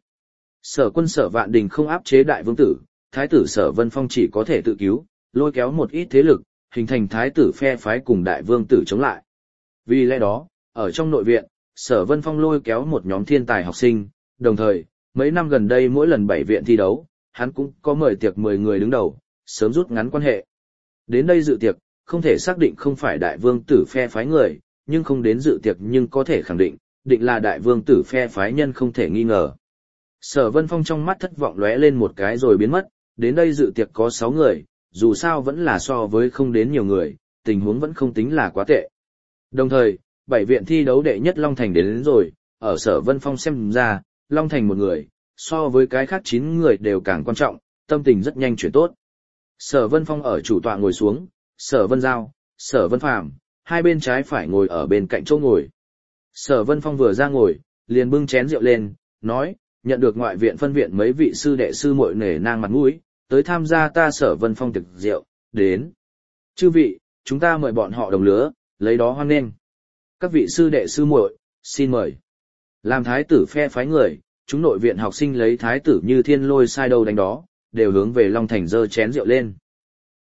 Sở Quân Sở Vạn Đình không áp chế đại vương tử, thái tử Sở Vân Phong chỉ có thể tự cứu, lôi kéo một ít thế lực, hình thành thái tử phe phái cùng đại vương tử chống lại. Vì lẽ đó, ở trong nội viện, Sở Vân Phong lôi kéo một nhóm thiên tài học sinh, đồng thời, mấy năm gần đây mỗi lần bảy viện thi đấu, hắn cũng có mời tiệc mười người đứng đầu, sớm rút ngắn quan hệ. Đến đây dự tiệc, không thể xác định không phải đại vương tử phe phái người, nhưng không đến dự tiệc nhưng có thể khẳng định, định là đại vương tử phe phái nhân không thể nghi ngờ. Sở Vân Phong trong mắt thất vọng lóe lên một cái rồi biến mất, đến đây dự tiệc có sáu người, dù sao vẫn là so với không đến nhiều người, tình huống vẫn không tính là quá tệ. Đồng thời, bảy viện thi đấu đệ nhất Long Thành đến, đến rồi, ở Sở Vân Phong xem ra, Long Thành một người, so với cái khác chín người đều càng quan trọng, tâm tình rất nhanh chuyển tốt. Sở Vân Phong ở chủ tọa ngồi xuống, Sở Vân Giao, Sở Vân Phàm, hai bên trái phải ngồi ở bên cạnh chỗ ngồi. Sở Vân Phong vừa ra ngồi, liền bưng chén rượu lên, nói, nhận được ngoại viện phân viện mấy vị sư đệ sư muội nể nang mặt mũi, tới tham gia ta Sở Vân Phong tiệc rượu, đến. Chư vị, chúng ta mời bọn họ đồng lứa, lấy đó hoan nghênh. Các vị sư đệ sư muội, xin mời. Làm thái tử phe phái người, chúng nội viện học sinh lấy thái tử như thiên lôi sai đâu đánh đó, đều hướng về Long Thành giơ chén rượu lên.